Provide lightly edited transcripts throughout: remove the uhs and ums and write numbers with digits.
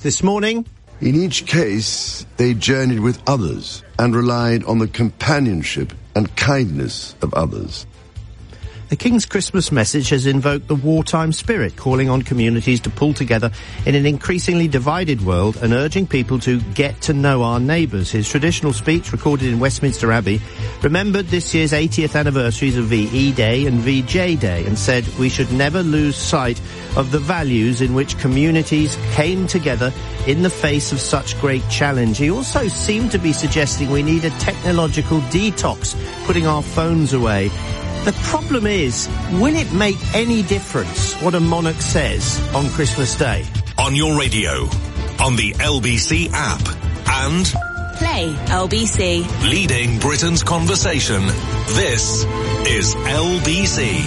this morning. In each case, they journeyed with others and relied on the companionship and kindness of others. The King's Christmas message has invoked the wartime spirit, calling on communities to pull together in an increasingly divided world and urging people to get to know our neighbours. His traditional speech, recorded in Westminster Abbey, remembered this year's 80th anniversaries of VE Day and VJ Day and said we should never lose sight of the values in which communities came together in the face of such great challenge. He also seemed to be suggesting we need a technological detox, putting our phones away. The problem is, will it make any difference what a monarch says on Christmas Day? On your radio, on the LBC app, and Play LBC. Leading Britain's conversation. This is LBC.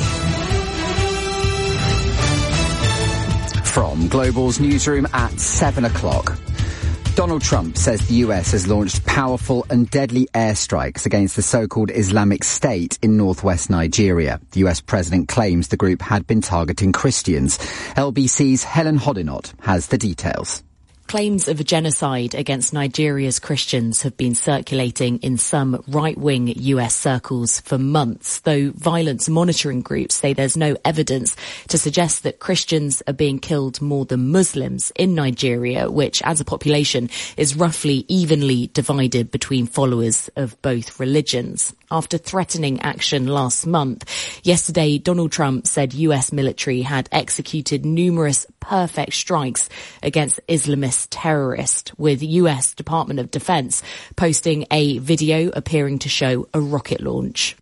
From Global's newsroom at 7 o'clock. Donald Trump says the US has launched powerful and deadly airstrikes against the so-called Islamic State in northwest Nigeria. The US president claims the group had been targeting Christians. LBC's Helen Hodinott has the details. Claims of a genocide against Nigeria's Christians have been circulating in some right-wing US circles for months, though violence monitoring groups say there's no evidence to suggest that Christians are being killed more than Muslims in Nigeria, which as a population is roughly evenly divided between followers of both religions. After threatening action last month, yesterday Donald Trump said US military had executed numerous perfect strikes against Islamist terrorists, with US Department of Defense posting a video appearing to show a rocket launch.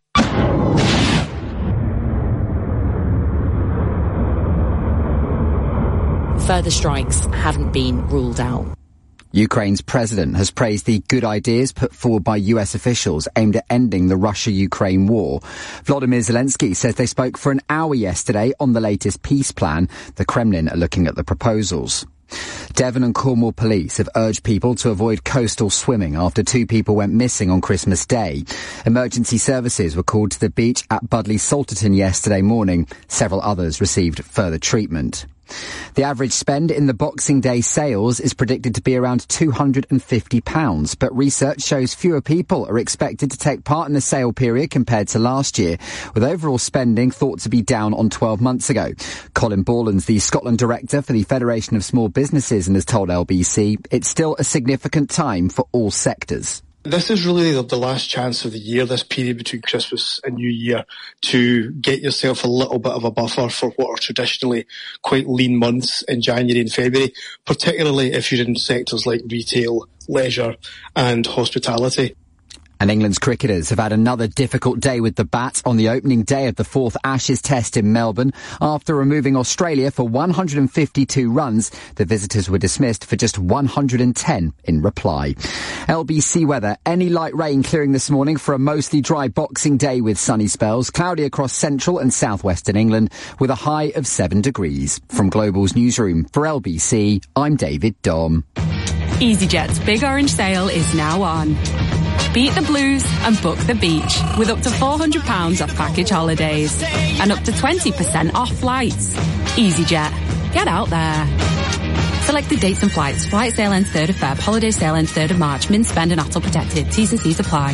Further strikes haven't been ruled out. Ukraine's president has praised the good ideas put forward by US officials aimed at ending the Russia-Ukraine war. Volodymyr Zelensky says they spoke for an hour yesterday on the latest peace plan. The Kremlin are looking at the proposals. Devon and Cornwall police have urged people to avoid coastal swimming after 2 people went missing on Christmas Day. Emergency services were called to the beach at Budleigh Salterton yesterday morning. Several others received further treatment. The average spend in the Boxing Day sales is predicted to be around £250, but research shows fewer people are expected to take part in the sale period compared to last year, with overall spending thought to be down on 12 months ago. Colin Borland's the Scotland director for the Federation of Small Businesses and has told LBC it's still a significant time for all sectors. This is really the last chance of the year, this period between Christmas and New Year, to get yourself a little bit of a buffer for what are traditionally quite lean months in January and February, particularly if you're in sectors like retail, leisure and hospitality. And England's cricketers have had another difficult day with the bat on the opening day of the 4th Ashes Test in Melbourne. After removing Australia for 152 runs, the visitors were dismissed for just 110 in reply. LBC weather, any light rain clearing this morning for a mostly dry Boxing Day with sunny spells, cloudy across central and southwestern England with a high of 7 degrees. From Global's newsroom for LBC, I'm David Dom. EasyJet's Big Orange Sale is now on. Beat the blues and book the beach with up to £400 off package holidays and up to 20% off flights. EasyJet. Get out there. Select the dates and flights. Flight sale ends 3rd of Feb. Holiday sale ends 3rd of March. Min spend and ATOL protected. T's and C's apply.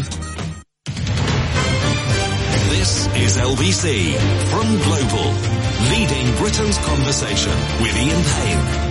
This is LBC from Global. Leading Britain's conversation with Ian Payne.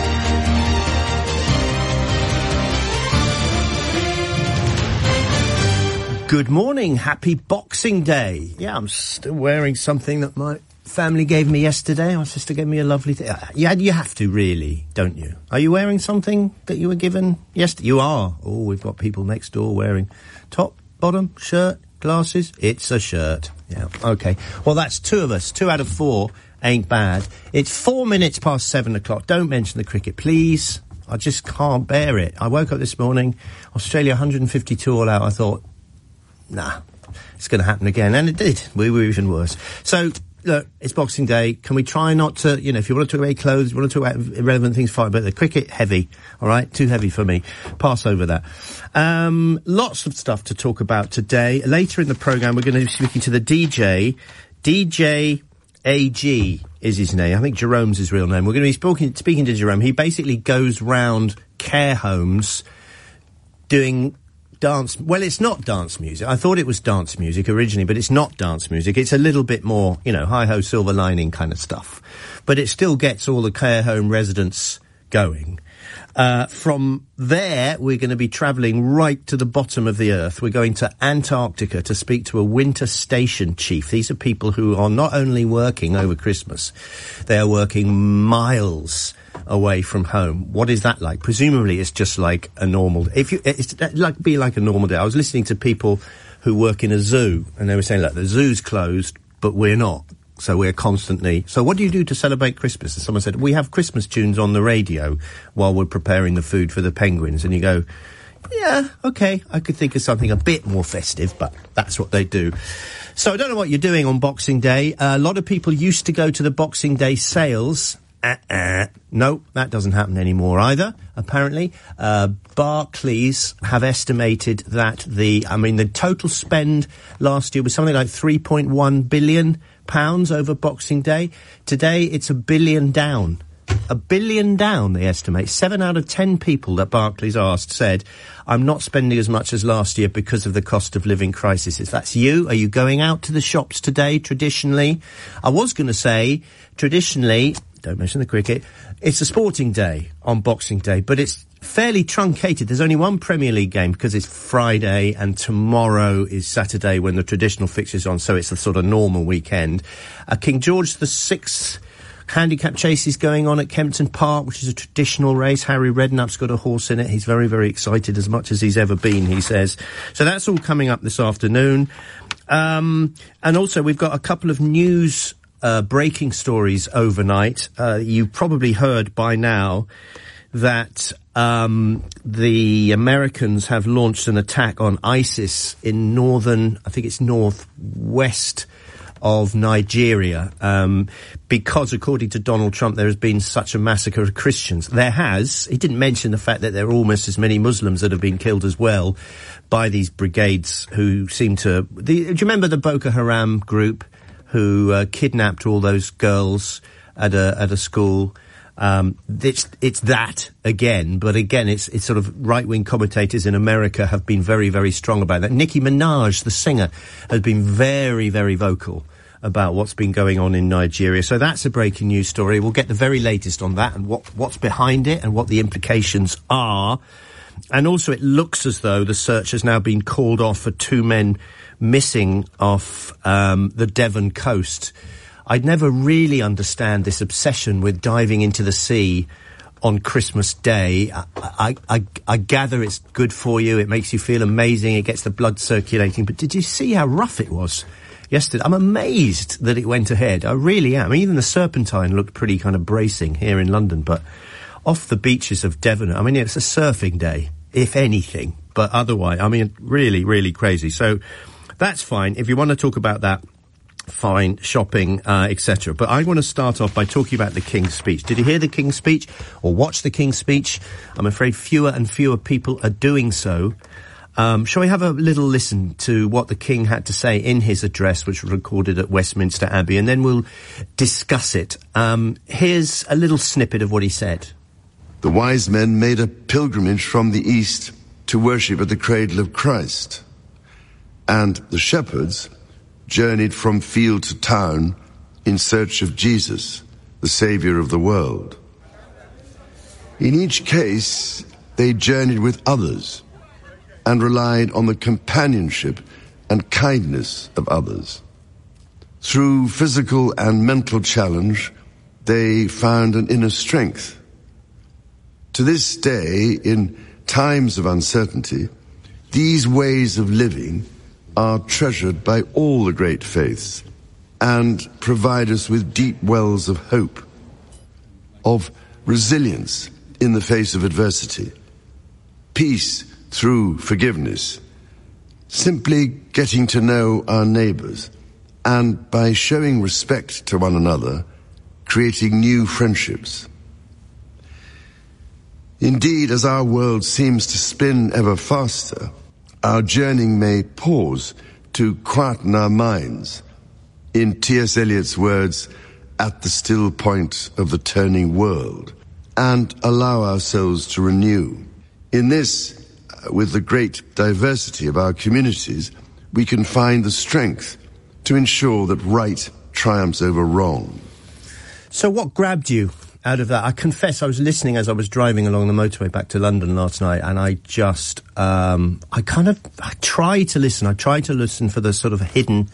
Good morning. Happy Boxing Day. Yeah, I'm still wearing something that my family gave me yesterday. My sister gave me a lovely thing. You have to, really, don't you? Are you wearing something that you were given yesterday? You are. Oh, we've got people next door wearing top, bottom, shirt, glasses. It's a shirt. Yeah, okay. Well, that's 2 of us. 2 out of 4 ain't bad. It's 4 minutes past 7 o'clock. Don't mention the cricket, please. I just can't bear it. I woke up this morning, Australia 152 all out. I thought, nah, it's going to happen again. And it did. We were even worse. So, look, it's Boxing Day. Can we try not to, if you want to talk about clothes, you want to talk about irrelevant things, fine. But the cricket, heavy. All right? Too heavy for me. Pass over that. Lots of stuff to talk about today. Later in the programme, we're going to be speaking to the DJ AG is his name. I think Jerome's his real name. We're going to be speaking to Jerome. He basically goes round care homes doing dance. Well, it's not dance music. I thought it was dance music originally, but it's not dance music. It's a little bit more, hi-ho, silver lining kind of stuff. But it still gets all the care home residents going. From there, we're going to be travelling right to the bottom of the earth. We're going to Antarctica to speak to a winter station chief. These are people who are not only working over Christmas, they are working miles away from home. What is that like? Presumably it's just like a normal, it's like a normal day. I was listening to people who work in a zoo, and they were saying, look, the zoo's closed, but we're not. So we're constantly... So what do you do to celebrate Christmas? And someone said, we have Christmas tunes on the radio while we're preparing the food for the penguins. And you go, yeah, okay, I could think of something a bit more festive, but that's what they do. So I don't know what you're doing on Boxing Day. A lot of people used to go to the Boxing Day sales. No, that doesn't happen anymore either, apparently. Barclays have estimated that the total spend last year was something like £3.1 billion over Boxing Day. Today, it's £1 billion down. £1 billion down, they estimate. 7 out of 10 people that Barclays asked said, I'm not spending as much as last year because of the cost of living crisis. If that's you, are you going out to the shops today, traditionally? I was going to say, traditionally, don't mention the cricket, it's a sporting day on Boxing Day, but it's fairly truncated. There's only one Premier League game because it's Friday and tomorrow is Saturday when the traditional fixture's on, so it's a sort of normal weekend. King George VI handicap chase is going on at Kempton Park, which is a traditional race. Harry Redknapp's got a horse in it. He's very, very excited, as much as he's ever been, he says. So that's all coming up this afternoon. And also we've got a couple of news breaking stories overnight. You probably heard by now that the Americans have launched an attack on ISIS in northwest of Nigeria, because according to Donald Trump there has been such a massacre of Christians. He didn't mention the fact that there are almost as many Muslims that have been killed as well by these brigades who seem to... do you remember the Boko Haram group who kidnapped all those girls at a school? It's that again, but again, it's sort of right-wing commentators in America have been very, very strong about that. Nicki Minaj, the singer, has been very, very vocal about what's been going on in Nigeria. So that's a breaking news story. We'll get the very latest on that and what's behind it and what the implications are. And also it looks as though the search has now been called off for 2 men missing off the Devon coast. I'd never really understand this obsession with diving into the sea on Christmas Day. I gather it's good for you. It makes you feel amazing. It gets the blood circulating. But did you see how rough it was yesterday? I'm amazed that it went ahead. I really am. Even the Serpentine looked pretty kind of bracing here in London. But off the beaches of Devon, it's a surfing day, if anything. But otherwise, really, really crazy. So that's fine. If you want to talk about that, fine, shopping, etc. But I want to start off by talking about the King's speech. Did you hear the King's speech or watch the King's speech? I'm afraid fewer and fewer people are doing so. Shall we have a little listen to what the King had to say in his address, which was recorded at Westminster Abbey, and then we'll discuss it. Here's a little snippet of what he said. The wise men made a pilgrimage from the east to worship at the cradle of Christ, and the shepherds journeyed from field to town in search of Jesus, the Saviour of the world. In each case, they journeyed with others and relied on the companionship and kindness of others. Through physical and mental challenge, they found an inner strength. To this day, in times of uncertainty, these ways of living are treasured by all the great faiths and provide us with deep wells of hope, of resilience in the face of adversity, peace through forgiveness, simply getting to know our neighbours, and by showing respect to one another, creating new friendships. Indeed, as our world seems to spin ever faster, our journey may pause to quieten our minds, in T.S. Eliot's words, at the still point of the turning world, and allow ourselves to renew. In this, with the great diversity of our communities, we can find the strength to ensure that right triumphs over wrong. So what grabbed you out of that? I confess I was listening as I was driving along the motorway back to London last night, and I just, I try to listen for the sort of hidden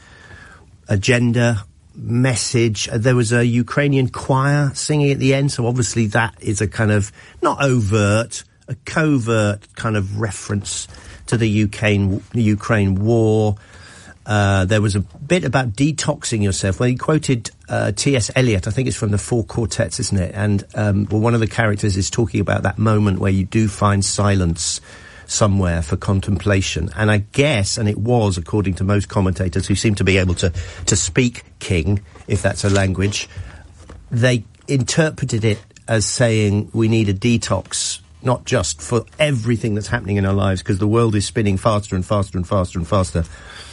agenda, message. There was a Ukrainian choir singing at the end, so obviously that is a kind of, not overt, a covert kind of reference to the Ukraine war. There was a bit about detoxing yourself. Well, he quoted T.S. Eliot, I think it's from the Four Quartets, isn't it? And one of the characters is talking about that moment where you do find silence somewhere for contemplation. And I guess, and it was, according to most commentators who seem to be able to speak King, if that's a language, they interpreted it as saying we need a detox, not just for everything that's happening in our lives, because the world is spinning faster and faster and faster and faster,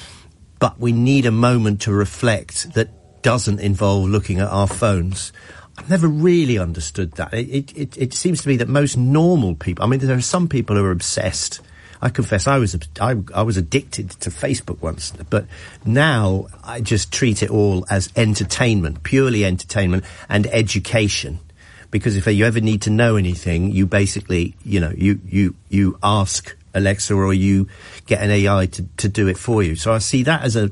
but we need a moment to reflect that doesn't involve looking at our phones. I've never really understood that. It seems to me that most normal people, I mean, there are some people who are obsessed. I confess I was addicted to Facebook once, but now I just treat it all as entertainment, purely entertainment and education. Because if you ever need to know anything, you basically, you ask Alexa, or you get an AI to do it for you. So I see that as the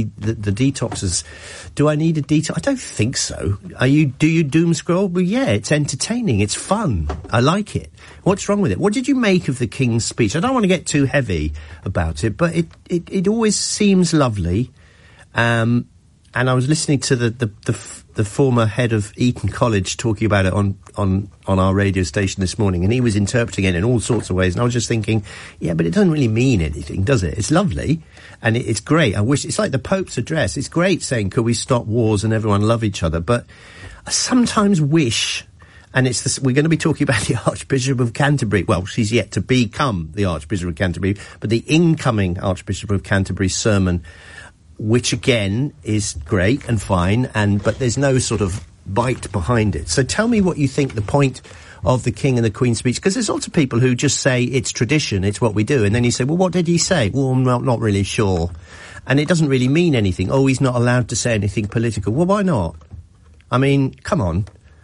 detox as, do I need a detox? I don't think so. Do you doom scroll? Well, yeah, it's entertaining. It's fun. I like it. What's wrong with it? What did you make of the King's speech? I don't want to get too heavy about it, but it always seems lovely. And I was listening to the former head of Eton College talking about it on our radio station this morning, and he was interpreting it in all sorts of ways, and I was just thinking, yeah, but it doesn't really mean anything, does it? It's lovely, and it's great. I wish, it's like the Pope's address. It's great saying, could we stop wars and everyone love each other? But I sometimes wish, and we're going to be talking about the Archbishop of Canterbury. Well, she's yet to become the Archbishop of Canterbury, but the incoming Archbishop of Canterbury's sermon, which again is great and fine, but there's no sort of bite behind it. So tell me what you think the point of the King and the Queen's speech, because there's lots of people who just say it's tradition, it's what we do, and then you say, well, what did he say? Well, I'm not really sure. And it doesn't really mean anything. Oh, he's not allowed to say anything political. Well, why not? I mean, come on.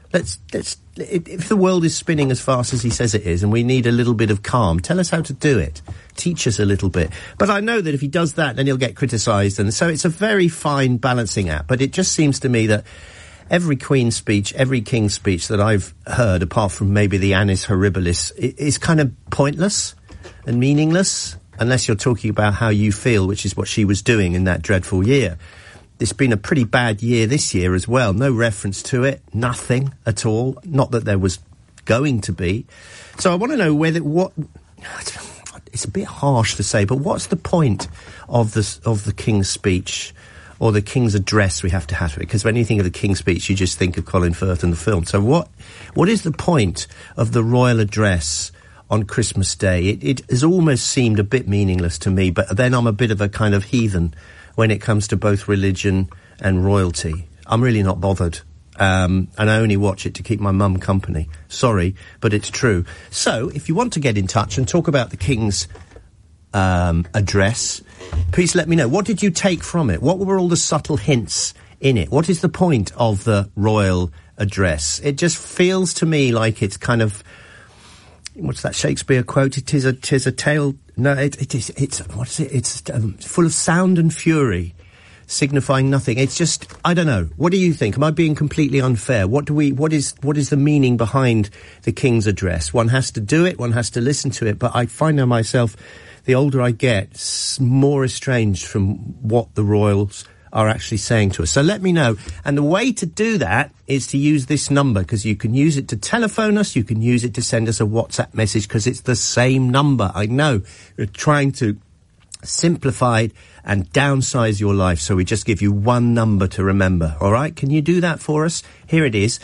If the world is spinning as fast as he says it is, and we need a little bit of calm, tell us how to do it. Teach us a little bit. But I know that if he does that, then he'll get criticised, and so it's a very fine balancing act. But it just seems to me that every Queen's speech, every King's speech that I've heard, apart from maybe the Annus Horribilis, is kind of pointless and meaningless, unless you're talking about how you feel, which is what she was doing in that dreadful year. It's been a pretty bad year this year as well. No reference to it. Nothing at all. Not that there was going to be. So I want to know it's a bit harsh to say, but what's the point of the King's speech or the King's address? We have to have it, because when you think of the King's speech, you just think of Colin Firth and the film. So what is the point of the royal address on Christmas Day? It has almost seemed a bit meaningless to me, but then I'm a bit of a kind of heathen when it comes to both religion and royalty. I'm really not bothered. And I only watch it to keep my mum company. Sorry, but it's true. So, if you want to get in touch and talk about the King's address, please let me know. What did you take from it? What were all the subtle hints in it? What is the point of the royal address? It just feels to me like it's kind of, what's that Shakespeare quote? It is a tale. No, it's what is it? It's full of sound and fury, signifying nothing. It's just, I don't know. What do you think? Am I being completely unfair? What is the meaning behind the King's address? One has to do it, one has to listen to it, but I find myself, the older I get, more estranged from what the royals are actually saying to us. So let me know. And the way to do that is to use this number, because you can use it to telephone us, you can use it to send us a WhatsApp message, because it's the same number. I know we're trying to simplify and downsize your life, so we just give you one number to remember. All right? Can you do that for us? Here it is,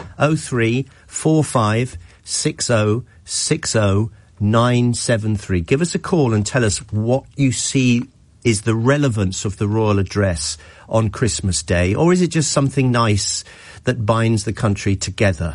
0345 60 60 973. Give us a call and tell us what you see is the relevance of the royal address on Christmas Day, or is it just something nice that binds the country together?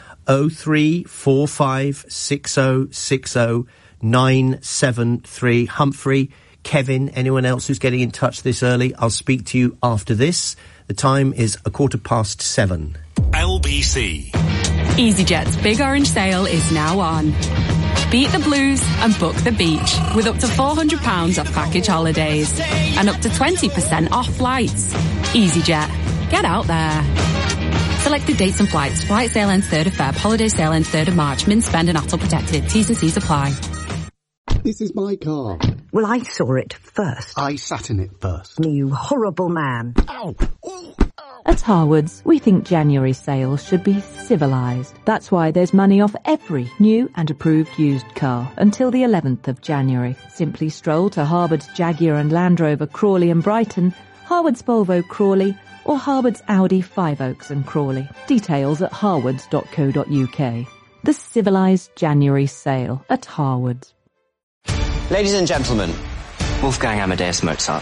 03456060973. Humphrey, Kevin, anyone else who's getting in touch this early, I'll speak to you after this. The time is 7:15. LBC. EasyJet's Big Orange Sale is now on. Beat the blues and book the beach with up to £400 off package holidays and up to 20% off flights. EasyJet. Get out there. Selected dates and flights. Flight sale ends 3rd of Feb. Holiday sale ends 3rd of March. Min spend and ATOL protected. T's and C's apply. This is my car. Well, I saw it first. I sat in it first. You horrible man. Ow! Ooh. At Harwood's, we think January sales should be civilised. That's why there's money off every new and approved used car until the 11th of January. Simply stroll to Harwood's Jaguar and Land Rover Crawley and Brighton, Harwood's Volvo Crawley, or Harwood's Audi Five Oaks and Crawley. Details at harwoods.co.uk. The civilised January sale at Harwood's. Ladies and gentlemen, Wolfgang Amadeus Mozart.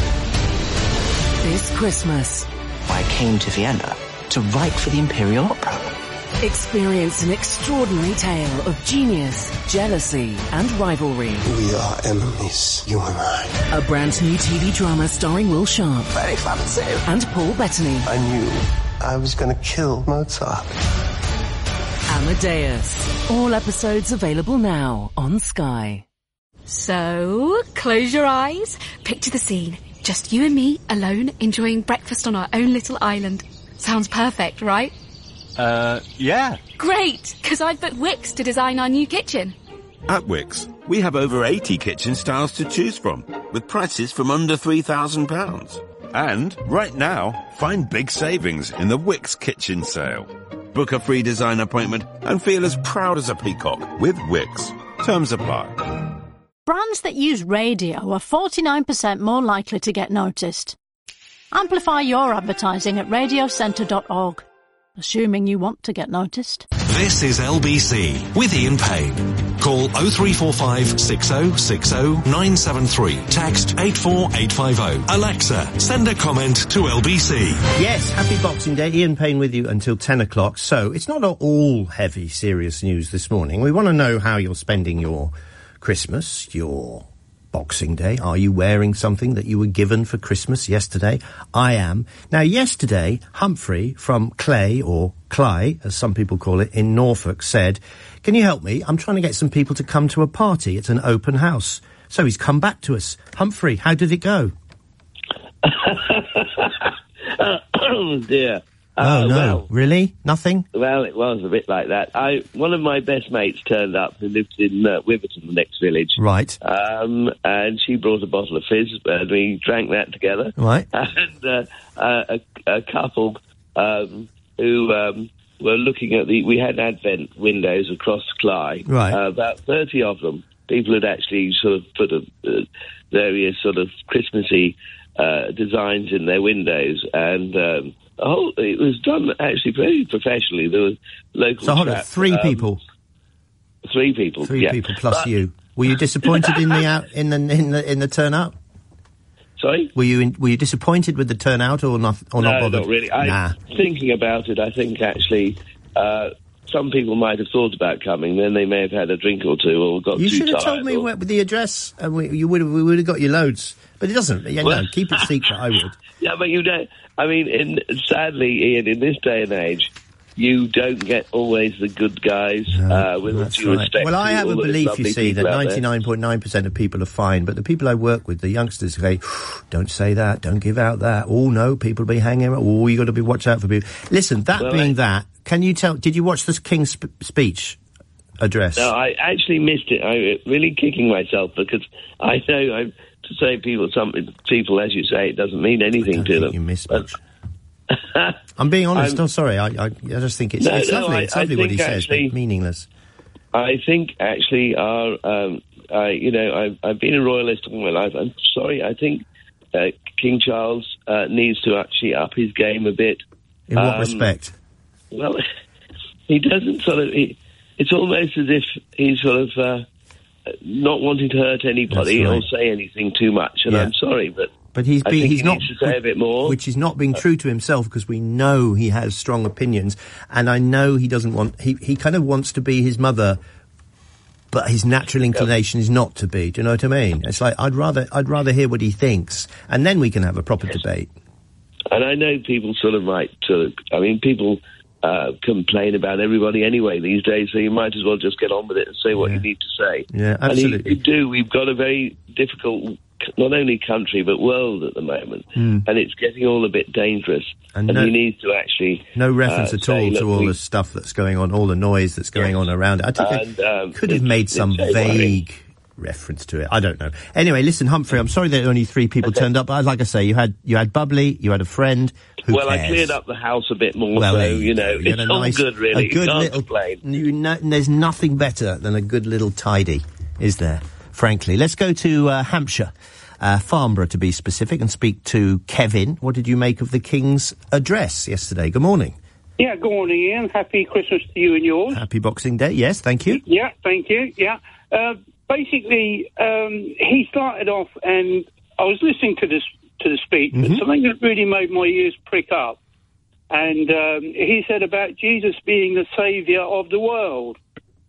This Christmas, I came to Vienna to write for the Imperial Opera. Experience an extraordinary tale of genius, jealousy, and rivalry. We are enemies, you and I. A brand new TV drama starring Will Sharp. Very fancy. And Paul Bettany. I knew I was going to kill Mozart. Amadeus. All episodes available now on Sky. So, close your eyes, picture the scene. Just you and me, alone, enjoying breakfast on our own little island. Sounds perfect, right? Yeah. Great, because I've booked Wix to design our new kitchen. At Wix, we have over 80 kitchen styles to choose from, with prices from under £3,000. And, right now, find big savings in the Wix kitchen sale. Book a free design appointment and feel as proud as a peacock with Wix. Terms apply. Brands that use radio are 49% more likely to get noticed. Amplify your advertising at radiocentre.org, assuming you want to get noticed. This is LBC with Ian Payne. Call 0345 6060 973. Text 84850. Alexa, send a comment to LBC. Yes, happy Boxing Day. Ian Payne with you until 10 o'clock. So, it's not all heavy, serious news this morning. We want to know how you're spending your Christmas, your Boxing Day. Are you wearing something that you were given for Christmas yesterday? I am. Now, yesterday, Humphrey from Clay, or Cly, as some people call it, in Norfolk, said, "Can you help me? I'm trying to get some people to come to a party. It's an open house." So he's come back to us. Humphrey, how did it go? Oh, dear. Oh, no. Well, really? Nothing? Well, it was a bit like that. One of my best mates turned up who lived in Wiverton, the next village. Right. And she brought a bottle of fizz, and we drank that together. Right. And a couple who were looking at we had Advent windows across Cly. Right. About 30 of them. People had actually sort of put various sort of Christmassy designs in their windows, and it was done actually very professionally. There was local. So hold on, three people. Three people. Three people plus you. Were you disappointed in the turnout? Sorry. Were you disappointed with the turnout or not? Or not bothered? Not really. Nah. Thinking about it, I think actually some people might have thought about coming. Then they may have had a drink or two or got too tired. You should have told me with the address, and we would have got you loads. But it doesn't. Yeah, no, keep it secret. I would. Yeah, but you don't. I mean, sadly, Ian, in this day and age, you don't get always the good guys. With due respect. Well, I have a belief, you see, that 99.9% of people are fine, but the people I work with, the youngsters, say, "Don't say that. Don't give out that. Oh no, people will be hanging around. Oh, you got to be watch out for people." Listen, can you tell? Did you watch the King's speech address? No, I actually missed it. I'm really kicking myself because I know to say people, as you say, it doesn't mean anything to them. You missed much. I'm being honest. Sorry. I just think it's lovely. It's lovely what he says, but meaningless. I think actually I've been a royalist all my life. I'm sorry. I think King Charles needs to actually up his game a bit. In what respect? Well, he doesn't sort of. It's almost as if he's sort of not wanting to hurt anybody That's right. or say anything too much. And Yeah. I'm sorry, but he's I think he's he not needs to say a bit more. which is not being true to himself, because we know he has strong opinions, and I know he doesn't want. He kind of wants to be his mother, but his natural inclination is not to be. Do you know what I mean? It's like I'd rather hear what he thinks, and then we can have a proper debate. And I know people sort of people complain about everybody anyway these days, so you might as well just get on with it and say what you need to say. Yeah, absolutely. And you do. We've got a very difficult, not only country, but world at the moment. And it's getting all a bit dangerous. And he needs to actually... No reference at all to all the stuff that's going on, all the noise that's going on around it. I think they could have made some vague reference to it. I don't know. Anyway, listen, Humphrey, I'm sorry that only 3 people turned up, but like I say, you had Bubbly, you had a friend. Who cares? I cleared up the house a bit more, so, it's all good, really. A good you can't little, complain. There's nothing better than a good little tidy, is there? Frankly. Let's go to Hampshire, Farnborough to be specific, and speak to Kevin. What did you make of the King's address yesterday? Good morning. Yeah, good morning, Ian. Happy Christmas to you and yours. Happy Boxing Day. Yes, thank you. Yeah, thank you. Yeah. Basically, he started off, and I was listening to the speech, but something that really made my ears prick up. And he said about Jesus being the saviour of the world.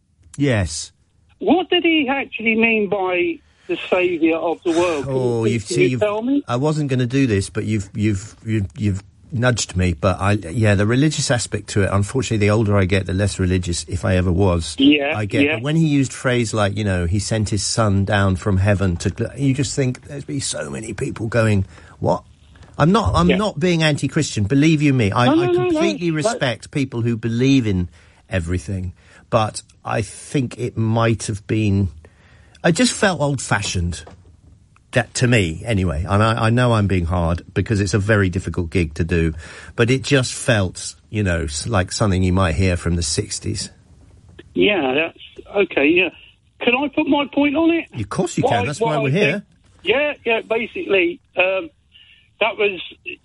Yes. What did he actually mean by the saviour of the world? Can you tell me? I wasn't going to do this, but you've nudged me. But the religious aspect to it. Unfortunately, the older I get, the less religious, if I ever was, I get. Yeah. But when he used phrase like, he sent his son down from heaven to, you just think there's been so many people going, what? I'm not being anti-Christian. Believe you me, I completely respect people who believe in everything, but I think it might have been. I just felt old-fashioned. That to me, anyway. I know I'm being hard because it's a very difficult gig to do, but it just felt, like something you might hear from the 60s. Yeah, that's okay. Yeah, can I put my point on it? Of course you can. That's why we're here. Yeah. Basically, that was,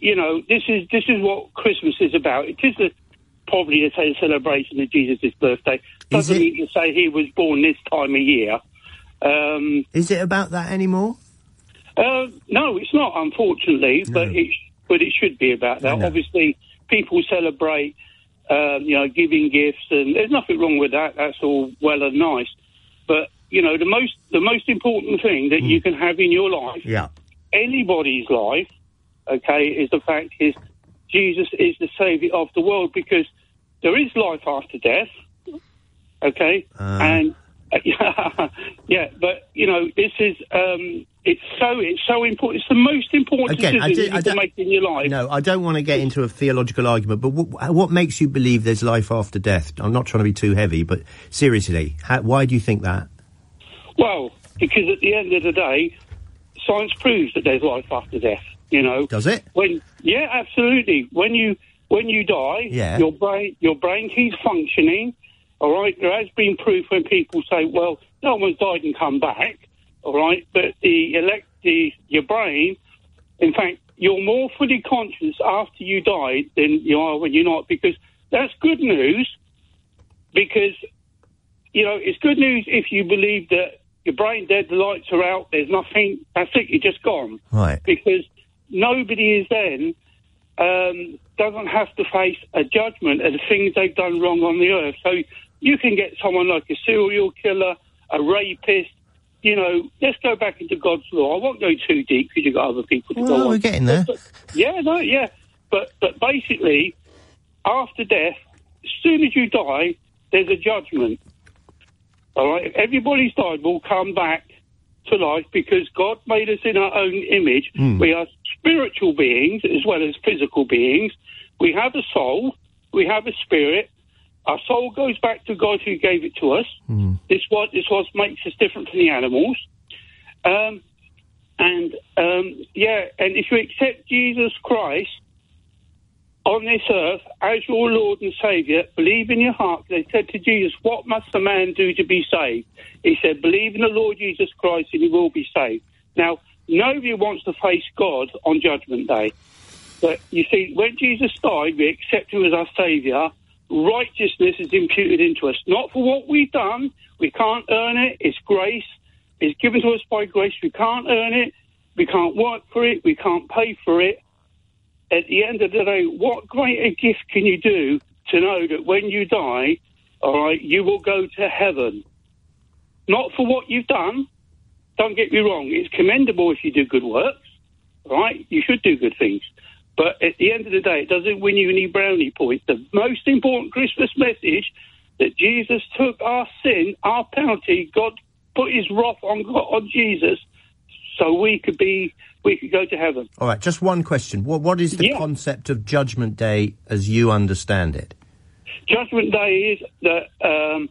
this is what Christmas is about. It is probably a celebration of Jesus' birthday. Doesn't mean to say he was born this time of year. Is it about that anymore? No, it's not, unfortunately, but it should be about that. Obviously, people celebrate, giving gifts, and there's nothing wrong with that. That's all well and nice. But the most important thing that you can have in your life, anybody's life, okay, is the fact is Jesus is the saviour of the world, because there is life after death, okay, and but this is it's so important. It's the most important decision you can make in your life. No, I don't want to get into a theological argument, but what makes you believe there's life after death? I'm not trying to be too heavy, but seriously, why do you think that? Well, because at the end of the day, science proves that there's life after death. Does it? Yeah, absolutely. When you die, your brain keeps functioning. All right, there has been proof when people say, well, no one's died and come back, all right, but your brain, in fact, you're more fully conscious after you died than you are when you're not, because that's good news, because, it's good news if you believe that your brain dead, the lights are out, there's nothing, that's it, you're just gone. Right. Because nobody is then... doesn't have to face a judgment of the things they've done wrong on the earth. So you can get someone like a serial killer, a rapist, let's go back into God's law. I won't go too deep because you've got other people to go on. We're getting there. But basically, after death, as soon as you die, there's a judgment. All right? Everybody's died will come back to life because God made us in our own image. We are spiritual beings as well as physical beings. We have a soul. We have a spirit. Our soul goes back to God who gave it to us. This what makes us different from the animals. And if you accept Jesus Christ on this earth as your Lord and Saviour, believe in your heart. They said to Jesus, what must a man do to be saved? He said, believe in the Lord Jesus Christ and he will be saved. Now, nobody wants to face God on Judgment Day. But you see, when Jesus died, we accept him as our Saviour. Righteousness is imputed into us, not for what we've done. We can't earn it. It's grace. It's given to us by grace. We can't earn it. We can't work for it. We can't pay for it. At the end of the day, what greater gift can you do to know that when you die, all right, you will go to heaven? Not for what you've done. Don't get me wrong. It's commendable if you do good works, right? You should do good things. But at the end of the day, it doesn't win you any brownie points. The most important Christmas message, that Jesus took our sin, our penalty. God put his wrath on Jesus so we could go to heaven. All right, just one question. What is the concept of Judgment Day as you understand it? Judgment Day is that,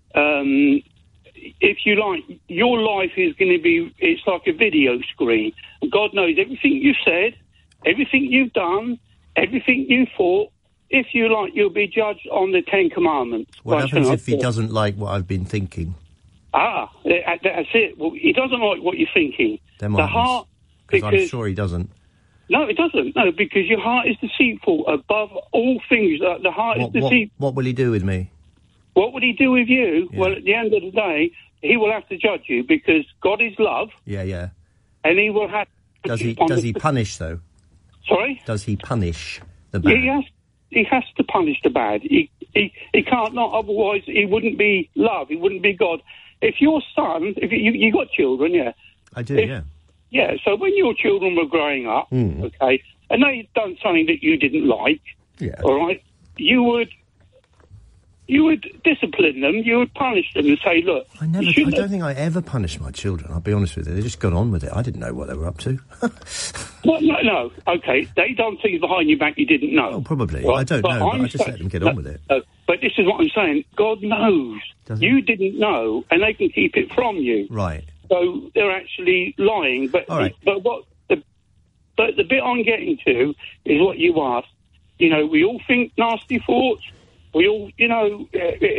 if you like, your life is going to be, it's like a video screen. God knows everything you've said, everything you've done, everything you thought. If you like, you'll be judged on the 10 Commandments. What happens if he doesn't like what I've been thinking? That's it. Well, he doesn't like what you're thinking. The heart... Because I'm sure he doesn't. No, it doesn't. No, because your heart is deceitful above all things. The heart is deceitful. What will he do with me? What would he do with you? Yeah. Well, at the end of the day, he will have to judge you because God is love. Yeah. And he will have... Does he punish, though? Sorry? Does he punish the bad? He has to punish the bad. He can't not, otherwise he wouldn't be love, he wouldn't be God. If your son, if you got children, yeah? I do, yeah. Yeah, so when your children were growing up, okay, and they done something that you didn't like, all right, you would discipline them, you would punish them and say, look... I don't think I ever punished my children, I'll be honest with you. They just got on with it. I didn't know what they were up to. Well, no, okay, they done things behind your back you didn't know. Oh, probably. Right? I don't know, but I just let them get on with it. But this is what I'm saying. God knows. You didn't know, and they can keep it from you. Right. So they're actually lying. But all right. But the bit I'm getting to is what you asked. You know, we all think nasty thoughts. We all, you know,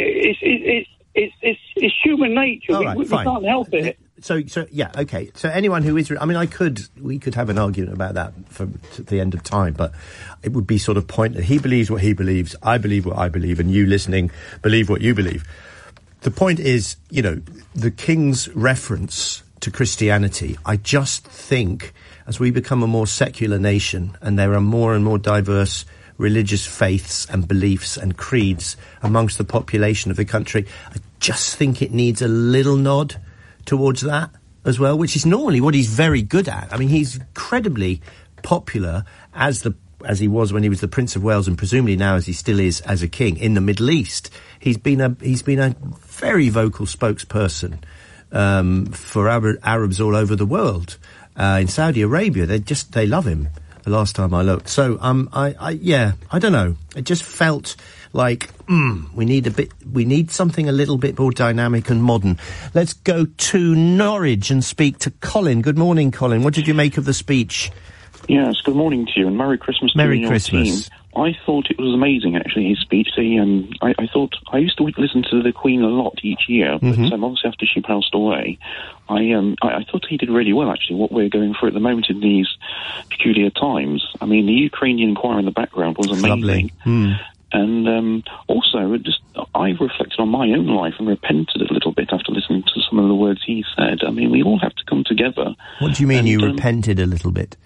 it's human nature. All right, we can't help it. So yeah, okay. So anyone who is, I mean, we could have an argument about that to the end of time, but it would be sort of pointless. He believes what he believes, I believe what I believe, and you listening believe what you believe. The point is, you know, the King's reference to Christianity, I just think as we become a more secular nation and there are more and more diverse religious faiths and beliefs and creeds amongst the population of the country, I just think it needs a little nod towards that as well, which is normally what he's very good at. I mean, he's incredibly popular as he was when he was the Prince of Wales, and presumably now as he still is as a king in the Middle East. He's been a very vocal spokesperson for Arabs all over the world. In Saudi Arabia, they love him. The last time I looked. So, I don't know. It just felt like, we need something a little bit more dynamic and modern. Let's go to Norwich and speak to Colin. Good morning, Colin. What did you make of the speech? Yes, good morning to you, and Merry Christmas to you and your team. I thought it was amazing, actually, his speech. I thought, I used to listen to the Queen a lot each year, but obviously after she passed away, I thought he did really well, actually, what we're going through at the moment in these peculiar times. I mean, the Ukrainian choir in the background was amazing. And also, I reflected on my own life and repented a little bit after listening to some of the words he said. I mean, we all have to come together. What do you mean you repented a little bit?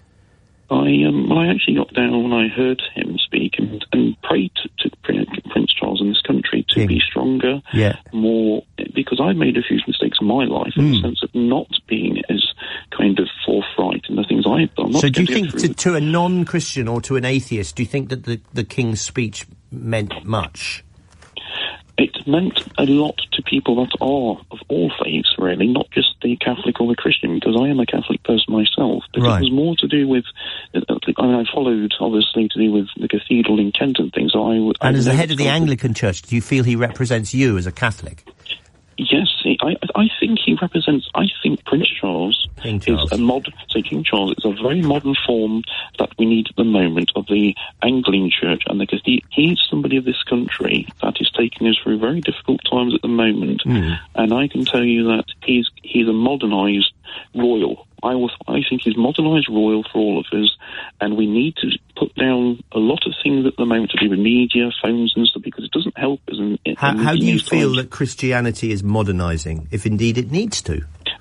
I actually got down when I heard him speak and prayed to Prince Charles in this country to be stronger, more, because I made a few mistakes in my life in the sense of not being as kind of forthright in the things I've done. So do you think, to a non-Christian or to an atheist, do you think that the King's speech meant much? It meant a lot to people that are of all faiths, really, not just the Catholic or the Christian, because I am a Catholic person myself. But it was more to do with, I followed, obviously, to do with the cathedral in Kent and things. And as the head of the Anglican Church, do you feel he represents you as a Catholic? Yes, I think he represents, I think Prince Charles is a modern, King Charles is a very modern form that we need at the moment of the Anglican Church, and he's somebody of this country that is taking us through very difficult times at the moment, and I can tell you that he's a modernised royal. I think he's modernised royal for all of us, and we need to put down a lot of things at the moment to do with media, phones and stuff, because it doesn't help us. How do you feel that Christianity is modernising, if indeed it needs to?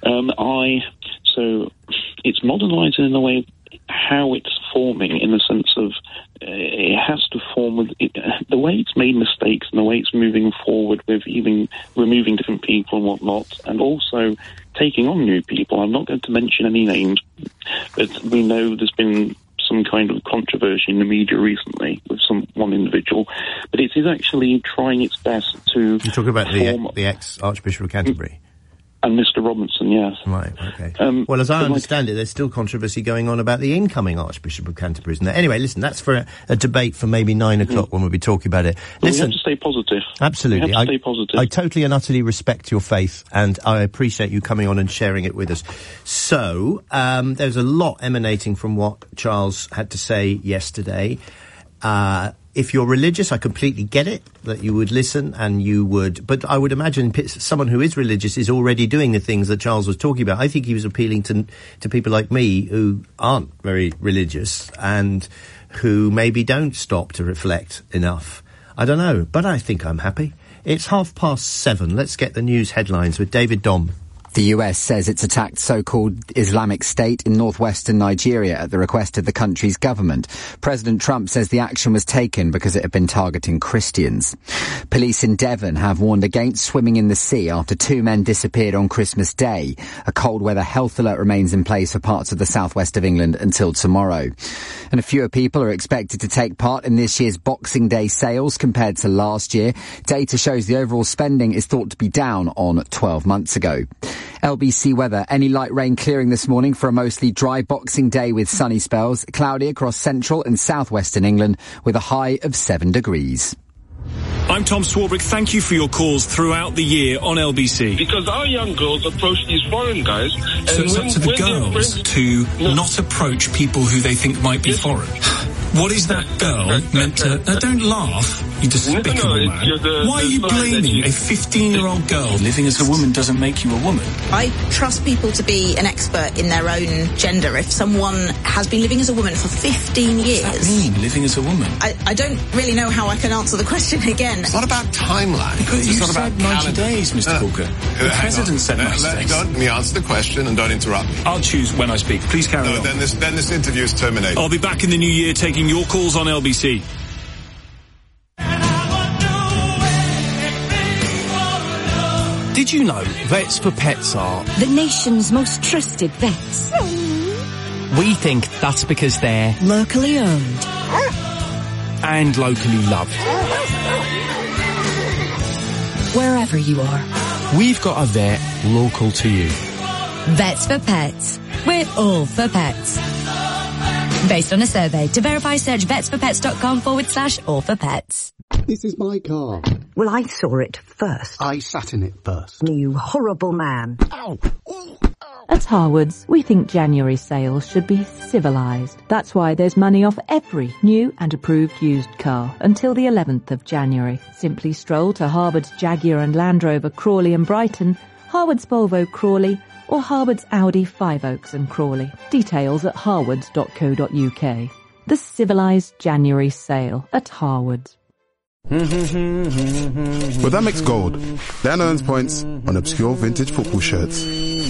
So it's modernising in the way how it's forming, in the sense of it has to form with it, the way it's made mistakes and the way it's moving forward with even removing different people and whatnot, and also taking on new people. I'm not going to mention any names, but we know there's been some kind of controversy in the media recently with one individual, but it is actually trying its best to... You're talking about the ex-Archbishop of Canterbury? And Mr. Robinson, yes. Right, okay. Well, as I understand it, there's still controversy going on about the incoming Archbishop of Canterbury, isn't there? Anyway, listen, that's for a debate for maybe 9 o'clock when we'll be talking about it. Listen, we have to stay positive. Absolutely. We have to stay positive. I totally and utterly respect your faith, and I appreciate you coming on and sharing it with us. So, there's a lot emanating from what Charles had to say yesterday. If you're religious, I completely get it, that you would listen and you would... But I would imagine someone who is religious is already doing the things that Charles was talking about. I think he was appealing to people like me who aren't very religious and who maybe don't stop to reflect enough. I don't know, but I think I'm happy. It's 7:30. Let's get the news headlines with David Dom. The US says it's attacked so-called Islamic State in northwestern Nigeria at the request of the country's government. President Trump says the action was taken because it had been targeting Christians. Police in Devon have warned against swimming in the sea after 2 men disappeared on Christmas Day. A cold weather health alert remains in place for parts of the southwest of England until tomorrow. And fewer people are expected to take part in this year's Boxing Day sales compared to last year. Data shows the overall spending is thought to be down on 12 months ago. LBC weather. Any light rain clearing this morning for a mostly dry Boxing Day with sunny spells. Cloudy across central and southwestern England with a high of 7 degrees. I'm Tom Swarbrick. Thank you for your calls throughout the year on LBC. Because our young girls approach these foreign guys... So it's up to the girls to not approach people who they think might be foreign. What is that girl meant to... Now, don't laugh, you despicable man. Why are you blaming a 15-year-old girl? Living as a woman doesn't make you a woman. I trust people to be an expert in their own gender. If someone has been living as a woman for 15 years... What does that mean, living as a woman? I don't really know how I can answer the question again. It's not about timeline. Because you said 90 days, Mr. Hooker. The president said 90 days. Let me answer the question and don't interrupt. I'll choose when I speak. Please carry on. Then this interview is terminated. I'll be back in the new year taking your calls on LBC. Did you know Vets for Pets are the nation's most trusted vets? We think that's because they're locally owned and locally loved. Wherever you are, we've got a vet local to you. Vets for Pets. We're all for pets. Based on a survey. To verify, search vetsforpets.com/all for pets. This is my car. Well, I saw it first. I sat in it first. You horrible man. Ow! At Harwood's, we think January sales should be civilised. That's why there's money off every new and approved used car until the 11th of January. Simply stroll to Harwood's Jaguar and Land Rover Crawley and Brighton, Harwood's Volvo Crawley, or Harwood's Audi Five Oaks and Crawley. Details at harwoods.co.uk. The civilised January sale at Harwood's. With Amex Gold, Dan earns points on obscure vintage football shirts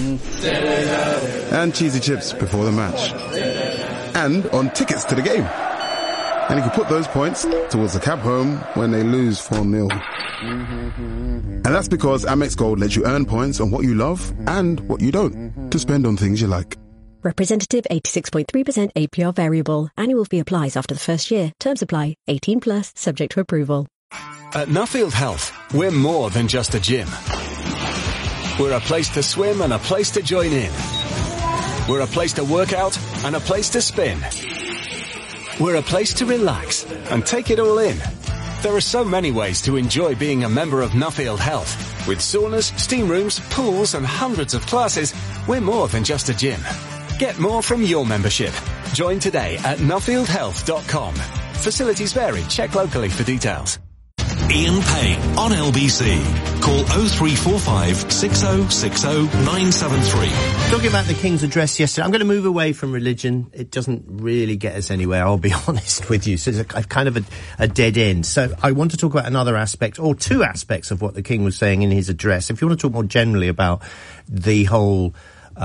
and cheesy chips before the match, and on tickets to the game. And he can put those points towards the cab home when they lose 4-0. And that's because Amex Gold lets you earn points on what you love and what you don't, to spend on things you like. Representative 86.3% APR variable. Annual fee applies after the first year. Terms apply. 18 plus, subject to approval. At Nuffield Health, we're more than just a gym. We're a place to swim and a place to join in. We're a place to work out and a place to spin. We're a place to relax and take it all in. There are so many ways to enjoy being a member of Nuffield Health. With saunas, steam rooms, pools and hundreds of classes, we're more than just a gym. Get more from your membership. Join today at nuffieldhealth.com. Facilities vary. Check locally for details. Ian Payne on LBC. Call 0345 6060 973. Talking about the King's address yesterday, I'm going to move away from religion. It doesn't really get us anywhere, I'll be honest with you. So it's kind of a dead end. So I want to talk about another aspect, or two aspects of what the King was saying in his address. If you want to talk more generally about the whole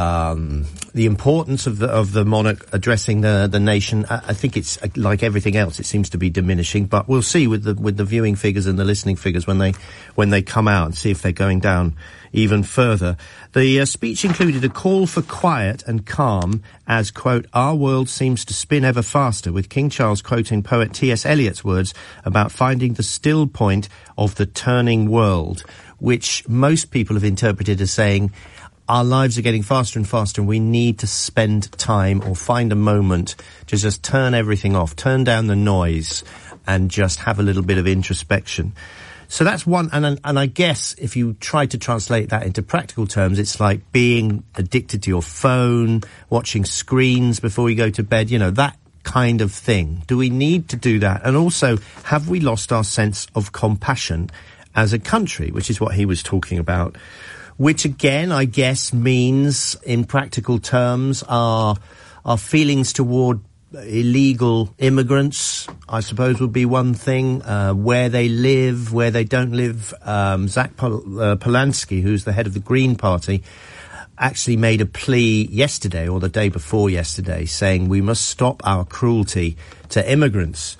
the importance of the monarch addressing the nation, I think it's like everything else. It seems to be diminishing, but we'll see with the viewing figures and the listening figures when they come out, and see if they're going down even further. The speech included a call for quiet and calm as, quote, our world seems to spin ever faster, with King Charles quoting poet T.S. Eliot's words about finding the still point of the turning world, which most people have interpreted as saying our lives are getting faster and faster, and we need to spend time or find a moment to just turn everything off, turn down the noise, and just have a little bit of introspection. So that's one, and I guess if you try to translate that into practical terms, it's like being addicted to your phone, watching screens before you go to bed, you know, that kind of thing. Do we need to do that? And also, have we lost our sense of compassion as a country, which is what he was talking about? Which again, I guess, means in practical terms our feelings toward illegal immigrants, I suppose, would be one thing. Where they live, where they don't live. Zach Polanski, who's the head of the Green Party, actually made a plea yesterday or the day before yesterday saying we must stop our cruelty to immigrants.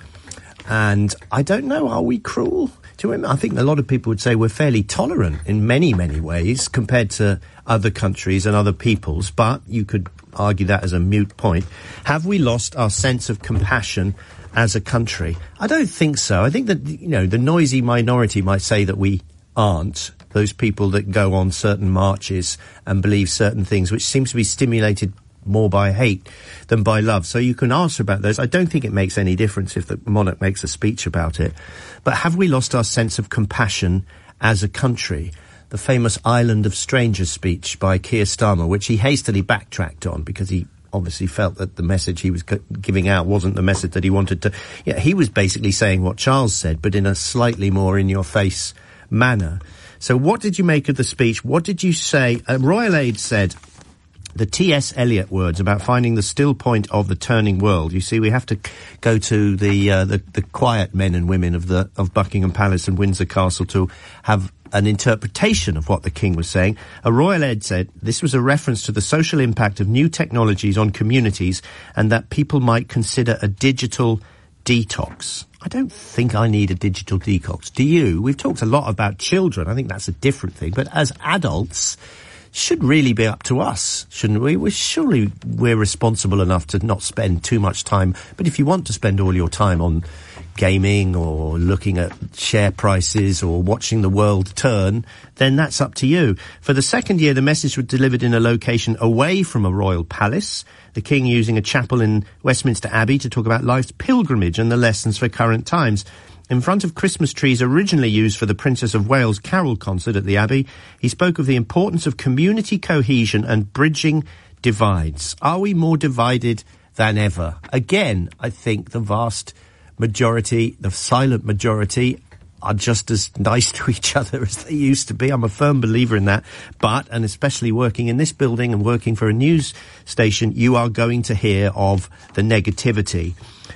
And I don't know, are we cruel? I think a lot of people would say we're fairly tolerant in many, many ways compared to other countries and other peoples, but you could argue that as a moot point. Have we lost our sense of compassion as a country? I don't think so. I think that, you know, the noisy minority might say that we aren't. Those people that go on certain marches and believe certain things, which seems to be stimulated more by hate than by love. So you can answer about those. I don't think it makes any difference if the monarch makes a speech about it. But have we lost our sense of compassion as a country? The famous Island of Strangers speech by Keir Starmer, which he hastily backtracked on because he obviously felt that the message he was giving out wasn't the message that he wanted to. Yeah, he was basically saying what Charles said, but in a slightly more in-your-face manner. So what did you make of the speech? What did you say? Royal Aid said the T.S. Eliot words about finding the still point of the turning world. You see, we have to go to the quiet men and women of Buckingham Palace and Windsor Castle to have an interpretation of what the King was saying. A Royal Aid said this was a reference to the social impact of new technologies on communities and that people might consider a digital detox. I don't think I need a digital detox. Do you? We've talked a lot about children. I think that's a different thing. But as adults, should really be up to us, shouldn't we? Surely we're responsible enough to not spend too much time. But if you want to spend all your time on gaming or looking at share prices or watching the world turn, then that's up to you. For the second year, the message was delivered in a location away from a royal palace, the King using a chapel in Westminster Abbey to talk about life's pilgrimage and the lessons for current times. In front of Christmas trees originally used for the Princess of Wales carol concert at the Abbey, he spoke of the importance of community cohesion and bridging divides. Are we more divided than ever? Again, I think the vast majority, the silent majority, are just as nice to each other as they used to be. I'm a firm believer in that. But, and especially working in this building and working for a news station, you are going to hear of the negativity.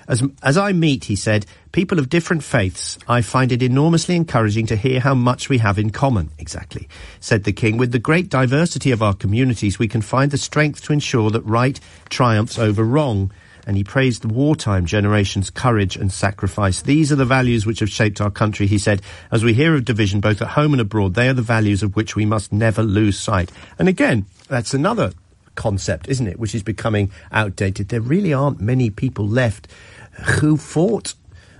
As I meet, he said, people of different faiths, I find it enormously encouraging to hear how much we have in common. Exactly, said the King. With the great diversity of our communities, we can find the strength to ensure that right triumphs over wrong. And he praised the wartime generation's courage and sacrifice. These are the values which have shaped our country, he said. As we hear of division both at home and abroad, they are the values of which we must never lose sight. And again, that's another concept, isn't it, which is becoming outdated. There really aren't many people left who fought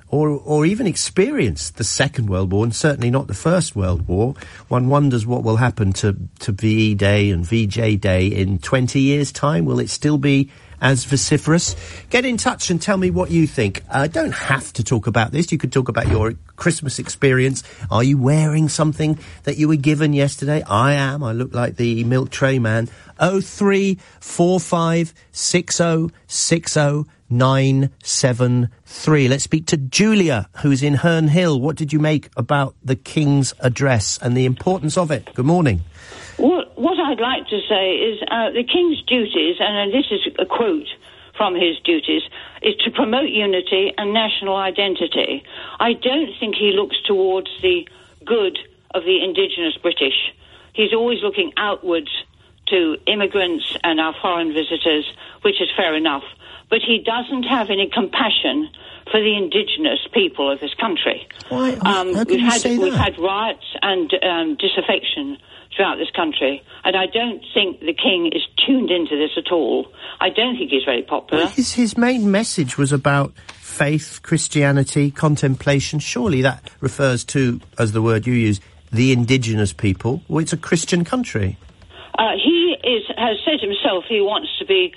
or even experienced the Second World War, and certainly not the First World War. One wonders what will happen to VE Day and VJ Day in 20 years' time. Will it still be as vociferous? Get in touch and tell me what you think. Don't have to talk about this. You could talk about your Christmas experience. Are you wearing something that you were given yesterday? I am. I look like the milk tray man. 0345 6060 973. Let's speak to Julia, who's in Herne Hill. What did you make about the King's address and the importance of it? Good morning. What I'd like to say is the King's duties, and this is a quote from his duties, is to promote unity and national identity. I don't think he looks towards the good of the indigenous British. He's always looking outwards to immigrants and our foreign visitors, which is fair enough. But he doesn't have any compassion for the indigenous people of this country. Why? How can you say that? We've had riots and disaffection throughout this country, and I don't think the King is tuned into this at all. I don't think he's very popular. Well, his main message was about faith, Christianity, contemplation. Surely that refers to, as the word you use, the indigenous people. Well, it's a Christian country. He has said himself he wants to be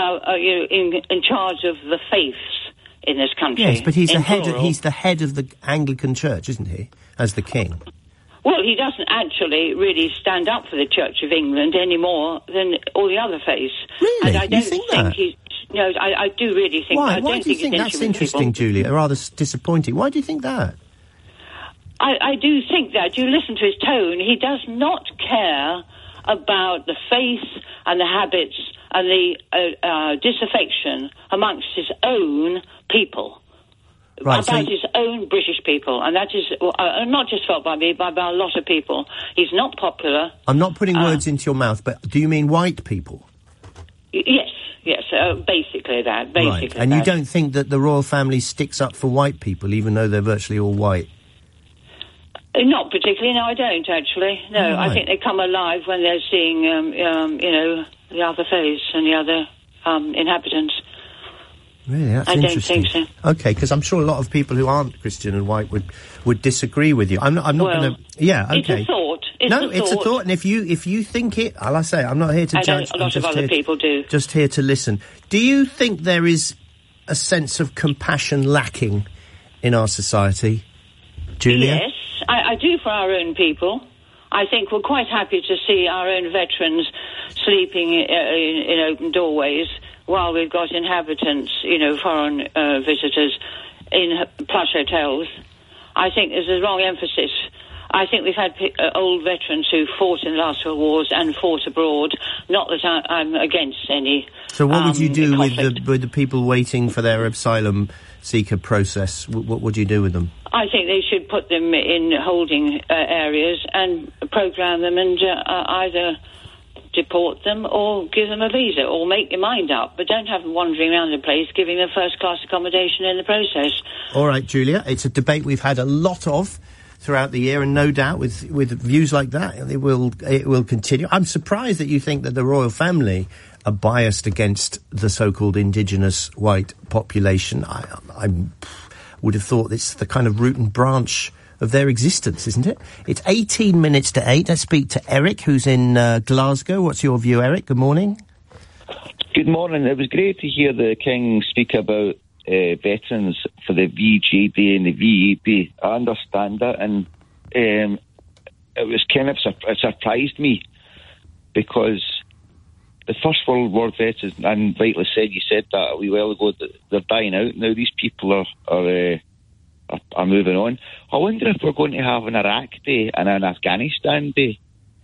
in charge of the faiths in this country. Yes, but he's the head of the Anglican Church, isn't he, as the King? Well, he doesn't actually really stand up for the Church of England any more than all the other faiths. Really? And I don't you think that? he's... No, I do really think... Why? I Why don't do you think that's interesting, Julia? Rather disappointing. Why do you think that? I do think that. You listen to his tone. He does not care about the faith and the habits and the disaffection amongst his own people. Right, about his own British people, and that is not just felt by me, but by a lot of people. He's not popular. I'm not putting words into your mouth, but do you mean white people? Yes, basically that. Right, and you don't think that the royal family sticks up for white people, even though they're virtually all white? Not particularly, no, I don't, actually. No, Oh, right. I think they come alive when they're seeing, the other face and the other inhabitants. Really, that's I don't interesting. think so. Okay, because I'm sure a lot of people who aren't Christian and white would disagree with you. I'm not going to. Yeah, okay. It's a thought. It's a thought, and if you think it, I'll say I'm not here to judge. A lot of other people do. Just here to listen. Do you think there is a sense of compassion lacking in our society, Julia? Yes, I do for our own people. I think we're quite happy to see our own veterans sleeping in open doorways, while we've got inhabitants, foreign visitors in plush hotels. I think there's a wrong emphasis. I think we've had old veterans who fought in the last two wars and fought abroad. Not that I'm against any. So what would you do with conflict. the people waiting for their asylum seeker process? What would you do with them? I think they should put them in holding areas and program them and either deport them or give them a visa or make your mind up, but don't have them wandering around the place giving them first-class accommodation in the process. All right, Julia, it's a debate we've had a lot of throughout the year, and no doubt with views like that it will continue. I'm surprised that you think that the royal family are biased against the so-called indigenous white population. I would have thought it's the kind of root and branch of their existence, isn't it? It's 18 minutes to 8. Let's speak to Eric, who's in Glasgow. What's your view, Eric? Good morning. Good morning. It was great to hear the King speak about veterans for the VJD and the VEP. I understand that, and it was kind of it surprised me because the First World War veterans, and rightly said, you said that a wee while ago, that they're dying out. Now these people are moving on. I wonder if we're going to have an Iraq Day and an Afghanistan Day.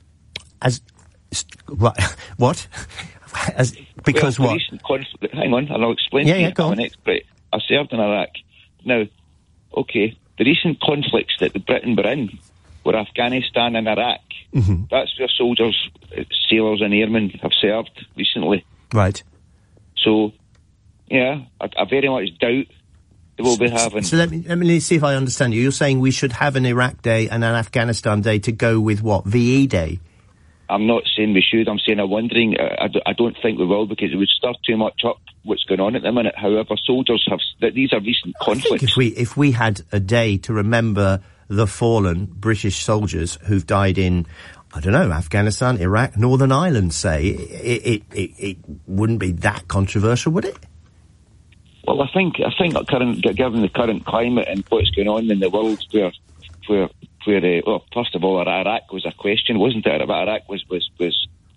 What? Because well, what? Recent conflict, hang on, and I'll explain to you. Go on. I'm an expert. I served in Iraq. Now, okay, the recent conflicts that Britain were in were Afghanistan and Iraq. Mm-hmm. That's where soldiers, sailors and airmen have served recently. Right. So, yeah, I very much doubt we'll be having... So let me see if I understand you. You're saying we should have an Iraq Day and an Afghanistan Day to go with what? VE Day? I'm not saying we should. I'm saying I'm wondering. I don't think we will, because it would stir too much up what's going on at the minute. However, soldiers have... These are recent conflicts. I think if we had a day to remember the fallen British soldiers who've died in, I don't know, Afghanistan, Iraq, Northern Ireland, say, it wouldn't be that controversial, would it? Well, I think given the current climate and what's going on in the world, where well, first of all, Iraq was a question, wasn't it? But Iraq was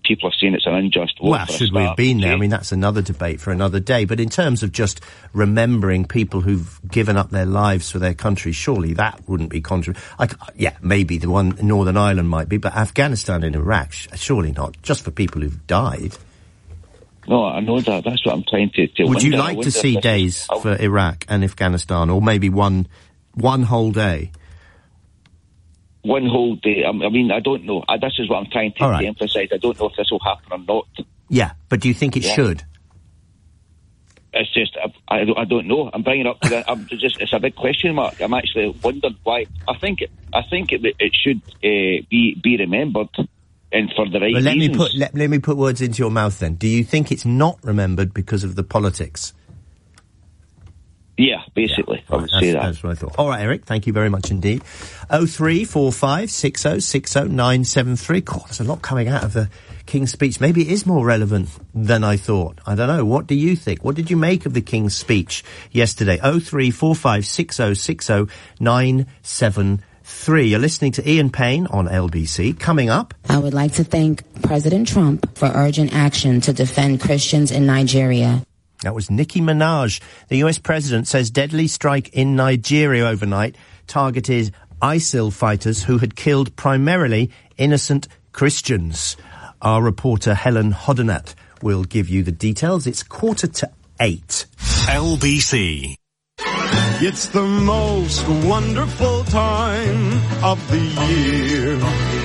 people are saying it's an unjust war. Well, should we have been there? I mean, that's another debate for another day. But in terms of just remembering people who've given up their lives for their country, surely that wouldn't be yeah, maybe the one in Northern Ireland might be, but Afghanistan and Iraq, surely not. Just for people who've died. No, I know that. That's what I'm trying to Would you like to see days for Iraq and Afghanistan, or maybe one whole day? One whole day. I mean, I don't know. This is what I'm trying to emphasise. I don't know if this will happen or not. Yeah, but do you think it should? It's just, I don't know. I'm bringing it up to that. It's a big question mark. I'm actually wondering why. I think it should be remembered. And for the right reasons. Let me put words into your mouth then. Do you think it's not remembered because of the politics? Yeah, basically. I would say that. That's what I thought. All right, Eric, thank you very much indeed. 0345 6060 973. God, there's a lot coming out of the King's speech. Maybe it is more relevant than I thought. I don't know. What do you think? What did you make of the King's speech yesterday? 0345 6060 973. You're listening to Ian Payne on LBC. Coming up, I would like to thank President Trump for urgent action to defend Christians in Nigeria. That was Nicki Minaj. The US president says deadly strike in Nigeria overnight targeted ISIL fighters who had killed primarily innocent Christians. Our reporter Helen Hodenat will give you the details. It's 7:45. LBC. It's the most wonderful time of the year.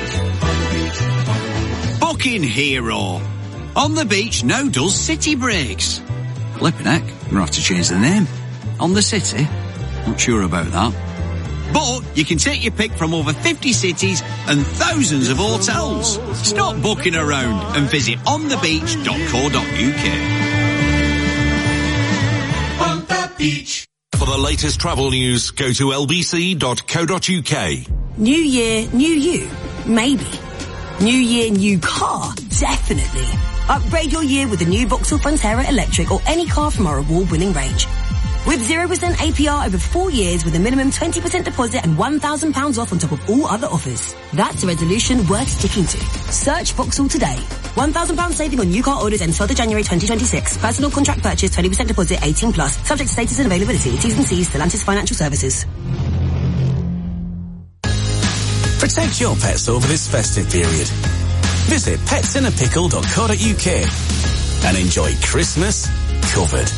Booking Hero. On the beach now does city breaks. Flippin' heck, I'm gonna have to change the name. On the city? Not sure about that. But you can take your pick from over 50 cities and thousands of hotels. Stop booking around and visit onthebeach.co.uk. On the beach. For the latest travel news, go to lbc.co.uk. New year, new you. Maybe. New year, new car. Definitely. Upgrade your year with the new Vauxhall Frontera Electric or any car from our award-winning range. With 0% APR over 4 years with a minimum 20% deposit and £1,000 off on top of all other offers. That's a resolution worth sticking to. Search Vauxhall today. £1,000 saving on new car orders ends 12th of January 2026. Personal contract purchase, 20% deposit, 18 plus. Subject to status and availability. T's and C's, Stellantis Financial Services. Protect your pets over this festive period. Visit petsinnapickle.co.uk and enjoy Christmas covered.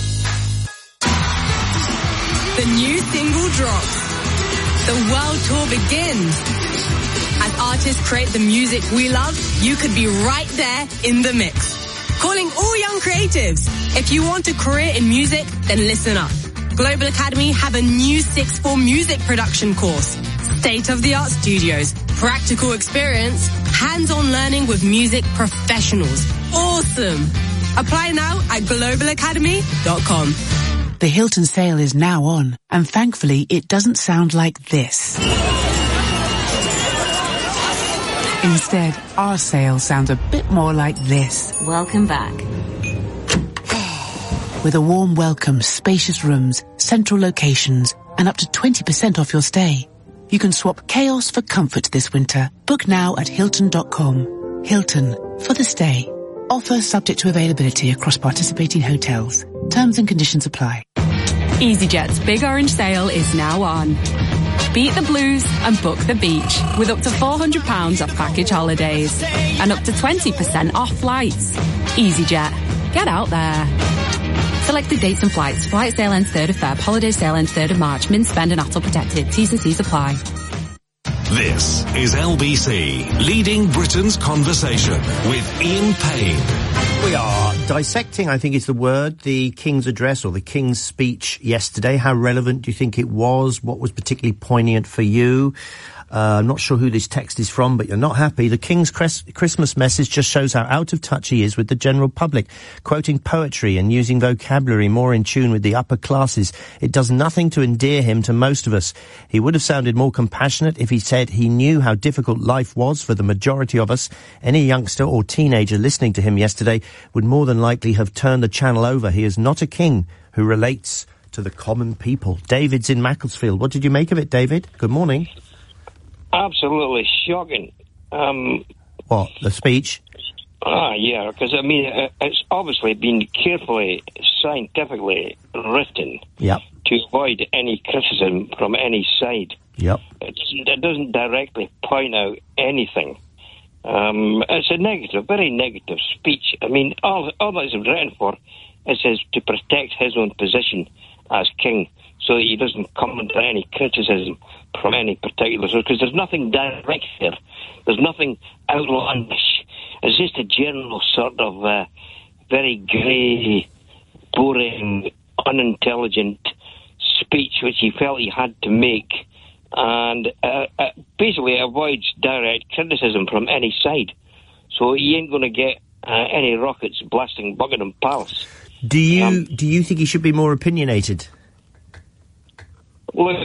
The new single drops. The world tour begins. As artists create the music we love, you could be right there in the mix. Calling all young creatives. If you want a career in music, then listen up. Global Academy have a new 6th form music production course. State-of-the-art studios, practical experience, hands-on learning with music professionals. Awesome! Apply now at globalacademy.com. The Hilton sale is now on, and thankfully it doesn't sound like this. Instead, our sale sounds a bit more like this. Welcome back. With a warm welcome, spacious rooms, central locations, and up to 20% off your stay. You can swap chaos for comfort this winter. Book now at Hilton.com. Hilton, for the stay. Offer subject to availability across participating hotels. Terms and conditions apply. EasyJet's Big Orange Sale is now on. Beat the blues and book the beach with up to £400 off package holidays and up to 20% off flights. EasyJet. Get out there. Selected dates and flights. Flight sale ends 3rd of Feb. Holiday sale ends 3rd of March. Min spend and ATOL protected. T's and C's apply. This is LBC, leading Britain's conversation with Ian Payne. We are dissecting, I think is the word, the King's address or the King's speech yesterday. How relevant do you think it was? What was particularly poignant for you? I'm not sure who this text is from, but you're not happy. The King's Christmas message just shows how out of touch he is with the general public. Quoting poetry and using vocabulary more in tune with the upper classes. It does nothing to endear him to most of us. He would have sounded more compassionate if he said he knew how difficult life was for the majority of us. Any youngster or teenager listening to him yesterday would more than likely have turned the channel over. He is not a king who relates to the common people. David's in Macclesfield. What did you make of it, David? Good morning. Absolutely shocking. What, the speech? Yeah, because, I mean, it's obviously been carefully, scientifically written to avoid any criticism from any side. It doesn't directly point out anything. It's a negative, very negative speech. I mean, all that it's written for is to protect his own position as king, so that he doesn't come under any criticism from any particular source, because there's nothing direct here. There's nothing outlandish. It's just a general sort of very grey, boring, unintelligent speech which he felt he had to make, and basically avoids direct criticism from any side. So he ain't going to get any rockets blasting Buckingham Palace. Do you think he should be more opinionated? Look,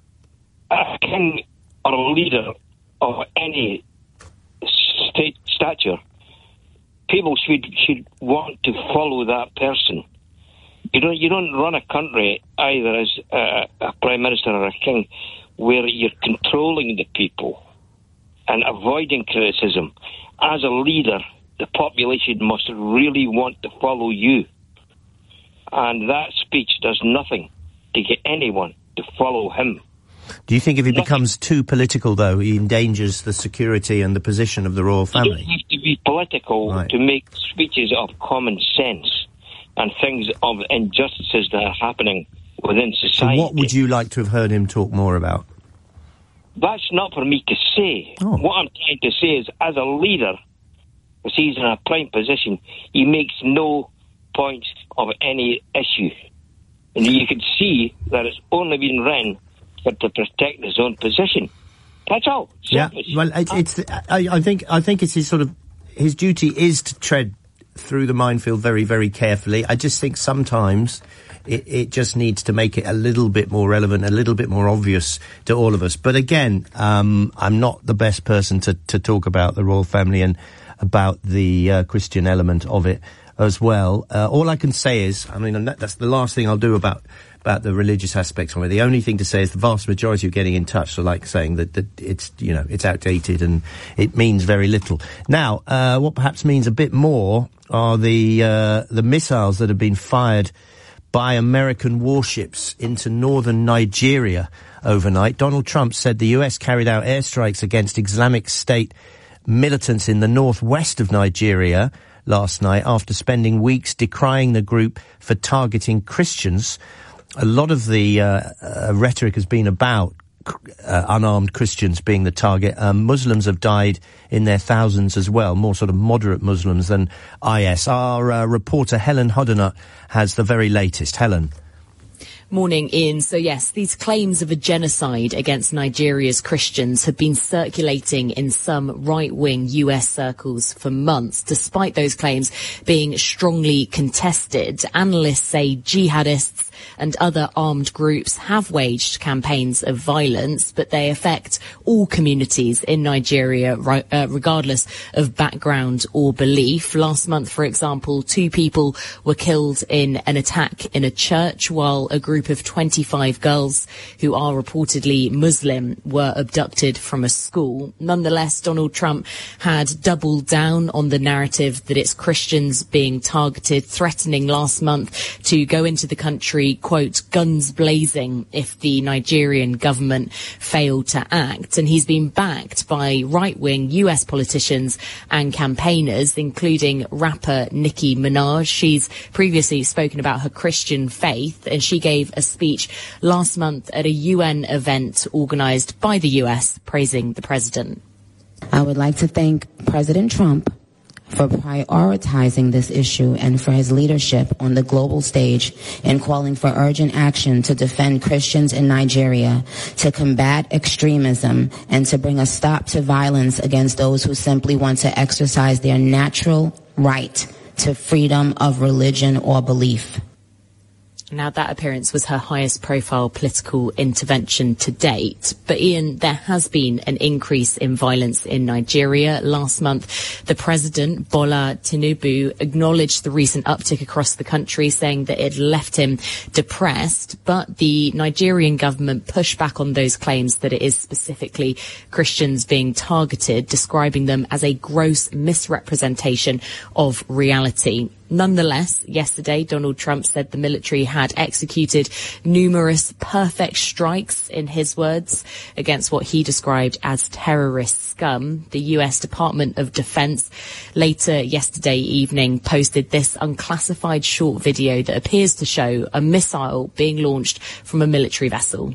a king or a leader of any state stature, people should want to follow that person. You don't run a country either as a prime minister or a king where you're controlling the people and avoiding criticism. As a leader, the population must really want to follow you. And that speech does nothing to get anyone to follow him. Do you think if he becomes too political, though, he endangers the security and the position of the royal family? You don't have to be political to make speeches of common sense and things of injustices that are happening within society. So what would you like to have heard him talk more about? That's not for me to say. What I'm trying to say is, as a leader, because he's in a prime position, he makes no point of any issue. And you can see that it's only been written to protect his own position. That's all. Selfish. Yeah, well, I think it's his duty is to tread through the minefield very, very carefully. I just think sometimes it just needs to make it a little bit more relevant, a little bit more obvious to all of us. But again, I'm not the best person to talk about the royal family and about the Christian element of it as well. All I can say is, I mean, that's the last thing I'll do about the religious aspects of it. The only thing to say is the vast majority of getting in touch are like saying that it's, it's outdated and it means very little. Now, what perhaps means a bit more are the missiles that have been fired by American warships into northern Nigeria overnight. Donald Trump said the US carried out airstrikes against Islamic State militants in the northwest of Nigeria last night after spending weeks decrying the group for targeting Christians. A lot of the rhetoric has been about unarmed Christians being the target. Muslims have died in their thousands as well, more sort of moderate Muslims than IS. Our reporter Helen Hoddenut has the very latest. Helen. Morning, Ian. So yes, these claims of a genocide against Nigeria's Christians have been circulating in some right-wing US circles for months, despite those claims being strongly contested. Analysts say jihadists and other armed groups have waged campaigns of violence, but they affect all communities in Nigeria, regardless of background or belief. Last month, for example, 2 people were killed in an attack in a church, while a group of 25 girls who are reportedly Muslim were abducted from a school. Nonetheless, Donald Trump had doubled down on the narrative that it's Christians being targeted, threatening last month to go into the country, quote, guns blazing if the Nigerian government failed to act. And he's been backed by right-wing US politicians and campaigners, including rapper Nicki Minaj. She's previously spoken about her Christian faith, and she gave a speech last month at a UN event organised by the US praising the president. I would like to thank President Trump for prioritizing this issue and for his leadership on the global stage in calling for urgent action to defend Christians in Nigeria, to combat extremism, and to bring a stop to violence against those who simply want to exercise their natural right to freedom of religion or belief. Now, that appearance was her highest profile political intervention to date. But Ian, there has been an increase in violence in Nigeria. Last month, the president, Bola Tinubu, acknowledged the recent uptick across the country, saying that it left him depressed. But the Nigerian government pushed back on those claims that it is specifically Christians being targeted, describing them as a gross misrepresentation of reality. Nonetheless, yesterday, Donald Trump said the military had executed numerous perfect strikes, in his words, against what he described as terrorist scum. The US Department of Defense later yesterday evening posted this unclassified short video that appears to show a missile being launched from a military vessel.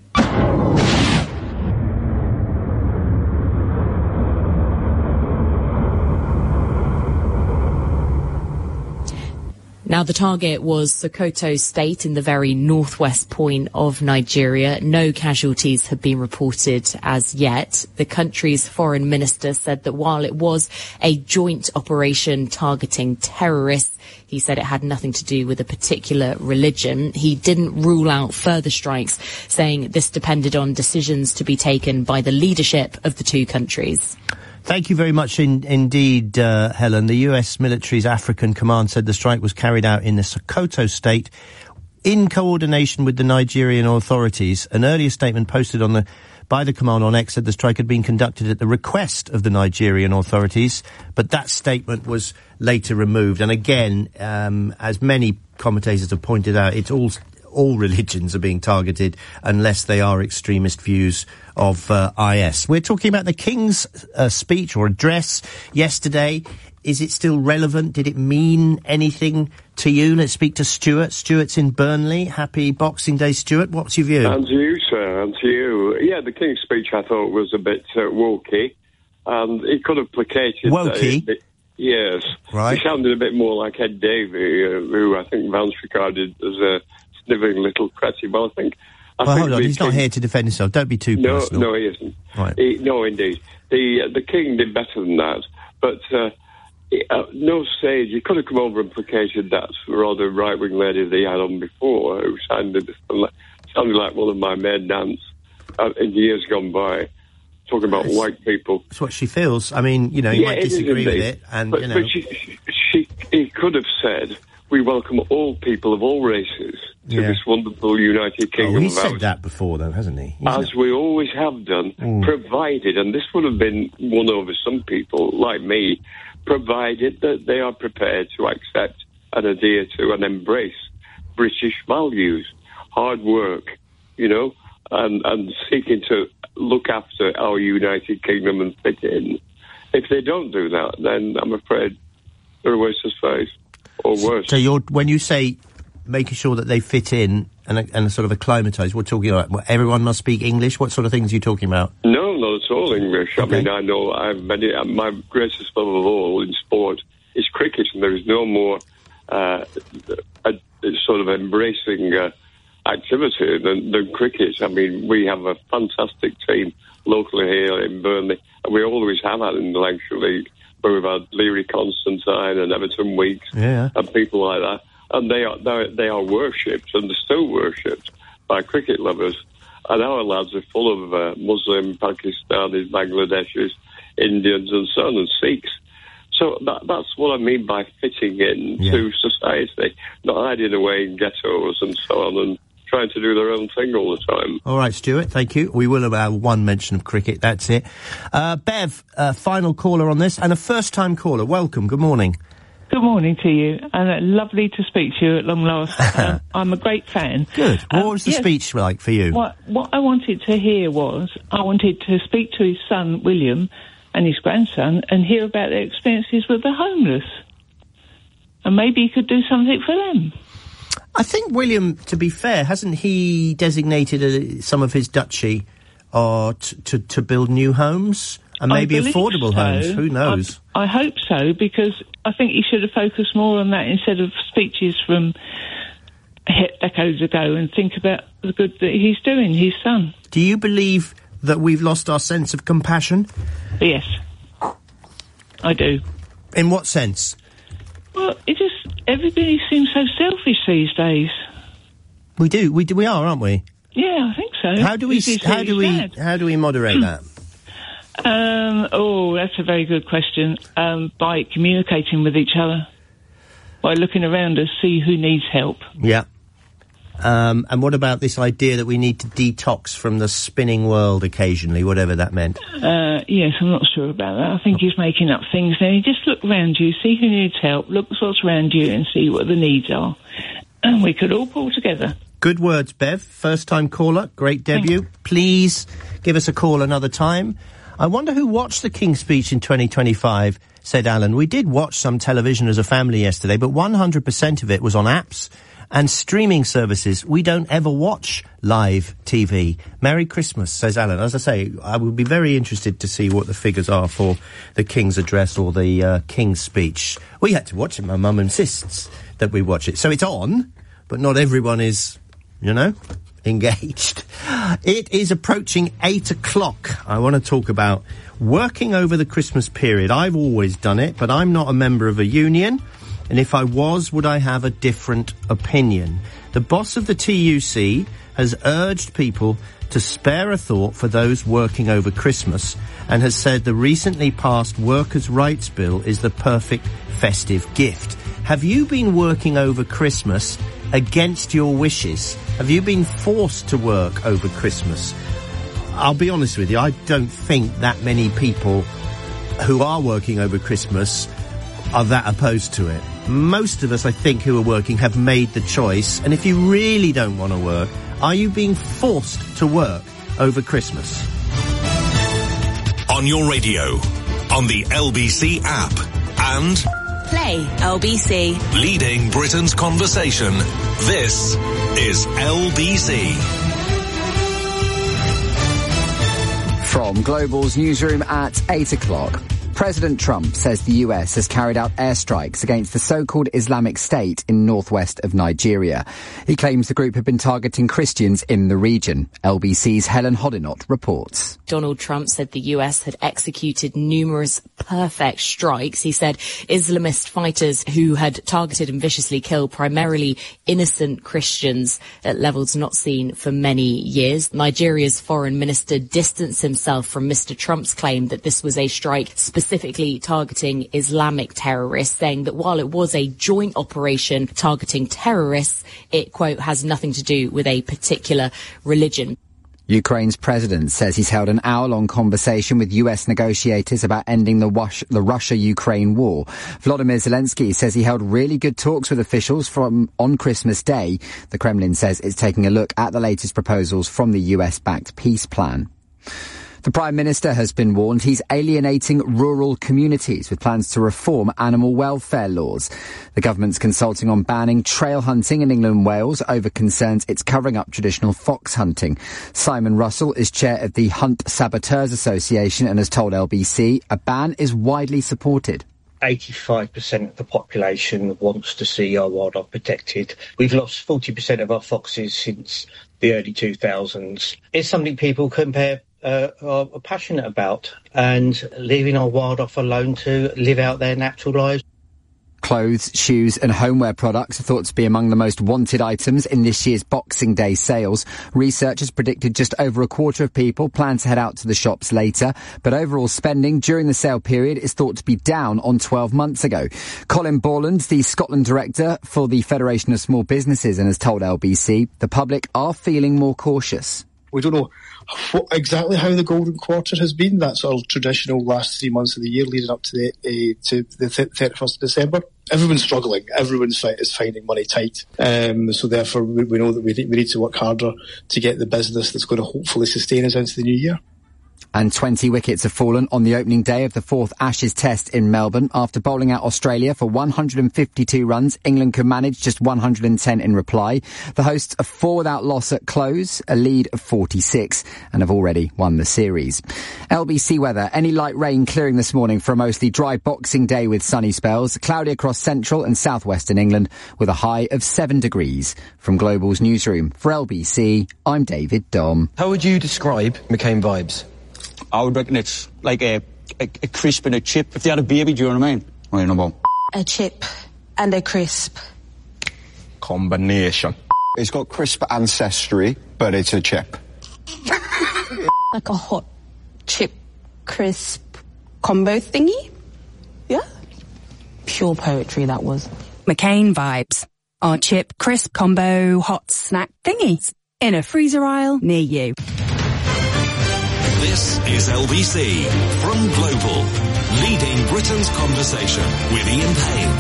Now, the target was Sokoto State in the very northwest point of Nigeria. No casualties have been reported as yet. The country's foreign minister said that while it was a joint operation targeting terrorists, he said it had nothing to do with a particular religion. He didn't rule out further strikes, saying this depended on decisions to be taken by the leadership of the two countries. Thank you very much indeed, Helen. The US military's African command said the strike was carried out in the Sokoto state in coordination with the Nigerian authorities. An earlier statement posted by the command on X said the strike had been conducted at the request of the Nigerian authorities, but that statement was later removed. And again, as many commentators have pointed out, it's all religions are being targeted unless they are extremist views of IS. We're talking about the King's speech or address yesterday. Is it still relevant? Did it mean anything to you? Let's speak to Stuart. Stuart's in Burnley. Happy Boxing Day, Stuart. What's your view? And to you, sir, and to you. Yeah, the King's speech I thought was a bit wokey, and he could have placated... Wokey? Yes. Right. He sounded a bit more like Ed Davey, who I think Vance regarded as a snivelling little cretty, but I think hold on, he's not here to defend himself. Don't be too personal. No, he isn't. Right. No, indeed. The King did better than that, but no stage. He could have come over and placated that rather right-wing lady that he had on before, who sounded like one of my maiden aunts in years gone by, talking about white people. That's what she feels. I mean, you might disagree with it, and but he could have said, we welcome all people of all races to this wonderful United Kingdom. He's said that before, though, hasn't he? As we always have done, provided, and this would have been won over some people, like me, provided that they are prepared to accept and adhere to and embrace British values, hard work, and seeking to look after our United Kingdom and fit in. If they don't do that, then I'm afraid they're a waste of space. Or worse. So when you say making sure that they fit in and sort of acclimatise, we're talking about everyone must speak English? What sort of things are you talking about? No, not at all English. Okay. I mean, I know my greatest love of all in sport is cricket, and there is no more sort of embracing activity than cricket. I mean, we have a fantastic team locally here in Burnley, and we always have had in the Lancashire League, where we've had Leary Constantine and Everton Weeks and people like that. And they are worshipped, and they're still worshipped by cricket lovers. And our lads are full of Muslim, Pakistanis, Bangladeshis, Indians and so on, and Sikhs. So that's what I mean by fitting in to society, not hiding away in ghettos and so on, and trying to do their own thing all the time. All right, Stuart, thank you. We will have one mention of cricket, that's it. Bev, final caller on this, and a first-time caller. Welcome, good morning. Good morning to you, and lovely to speak to you at long last. I'm a great fan. Good. What was the speech like for you? What I wanted to hear was, I wanted to speak to his son, William, and his grandson, and hear about their experiences with the homeless. And maybe he could do something for them. I think William, to be fair, hasn't he designated some of his duchy to build new homes? And maybe affordable homes, who knows? I hope so, because I think he should have focused more on that instead of speeches from decades ago, and think about the good that he's doing, his son. Do you believe that we've lost our sense of compassion? Yes, I do. In what sense? Well, everybody seems so selfish these days. We are, aren't we? Yeah, I think so. How do we moderate that? That's a very good question. By communicating with each other, by looking around us, see who needs help. Yeah. And what about this idea that we need to detox from the spinning world occasionally, whatever that meant? Yes, I'm not sure about that. I think he's making up things now. You just look around you, see who needs help, look what's around you and see what the needs are. And we could all pull together. Good words, Bev. First-time caller. Great debut. Please give us a call another time. I wonder who watched the King's Speech in 2025, said Alan. We did watch some television as a family yesterday, but 100% of it was on apps and streaming services. We don't ever watch live TV. Merry Christmas, says Alan. As I say, I would be very interested to see what the figures are for the King's Address or the King's Speech. We had to watch it. My mum insists that we watch it. So it's on, but not everyone is, engaged. It is approaching 8 o'clock. I want to talk about working over the Christmas period. I've always done it, but I'm not a member of a union. And if I was, would I have a different opinion? The boss of the TUC has urged people to spare a thought for those working over Christmas and has said the recently passed Workers' Rights Bill is the perfect festive gift. Have you been working over Christmas against your wishes? Have you been forced to work over Christmas? I'll be honest with you, I don't think that many people who are working over Christmas are that opposed to it. Most of us, I think, who are working have made the choice. And if you really don't want to work, are you being forced to work over Christmas? On your radio, on the LBC app, and Play LBC. Leading Britain's conversation. This is LBC. From Global's newsroom at 8 o'clock. President Trump says the US has carried out airstrikes against the so-called Islamic State in northwest of Nigeria. He claims the group have been targeting Christians in the region. LBC's Helen Hodinott reports. Donald Trump said the US had executed numerous perfect strikes. He said Islamist fighters who had targeted and viciously killed primarily innocent Christians at levels not seen for many years. Nigeria's foreign minister distanced himself from Mr. Trump's claim that this was a strike specifically targeting Islamic terrorists, saying that while it was a joint operation targeting terrorists, it, quote, has nothing to do with a particular religion. Ukraine's president says he's held an hour-long conversation with US negotiators about ending the Russia-Ukraine war. Volodymyr Zelensky says he held really good talks with officials on Christmas Day. The Kremlin says it's taking a look at the latest proposals from the US-backed peace plan. The Prime Minister has been warned he's alienating rural communities with plans to reform animal welfare laws. The government's consulting on banning trail hunting in England and Wales over concerns it's covering up traditional fox hunting. Simon Russell is chair of the Hunt Saboteurs Association and has told LBC a ban is widely supported. 85% of the population wants to see our wildlife protected. We've lost 40% of our foxes since the early 2000s. It's something people are passionate about, and leaving our wildlife alone to live out their natural lives. Clothes, shoes and homeware products are thought to be among the most wanted items in this year's Boxing Day sales. Researchers predicted just over a quarter of people plan to head out to the shops later, but overall spending during the sale period is thought to be down on 12 months ago. Colin Borland, the Scotland director for the Federation of Small Businesses, and has told LBC the public are feeling more cautious. We don't know exactly how the golden quarter has been. That's our traditional last 3 months of the year leading up to the 31st of December. Everyone's struggling. Everyone is finding money tight. So therefore we know that we need to work harder to get the business that's going to hopefully sustain us into the new year. And 20 wickets have fallen on the opening day of the fourth Ashes Test in Melbourne. After bowling out Australia for 152 runs, England could manage just 110 in reply. The hosts are 4 without loss at close, a lead of 46, and have already won the series. LBC weather, any light rain clearing this morning for a mostly dry Boxing Day with sunny spells. Cloudy across central and southwestern England with a high of 7 degrees. From Global's newsroom, for LBC, I'm David Dom. How would you describe McCain vibes? I would reckon it's like a crisp and a chip. If they had a baby, do you know what I mean? I don't know about. A chip and a crisp. Combination. It's got crisp ancestry, but it's a chip. Like a hot chip crisp combo thingy? Yeah? Pure poetry, that was. McCain vibes. Our chip crisp combo hot snack thingies in a freezer aisle near you. This is LBC from Global, leading Britain's conversation with Ian Payne.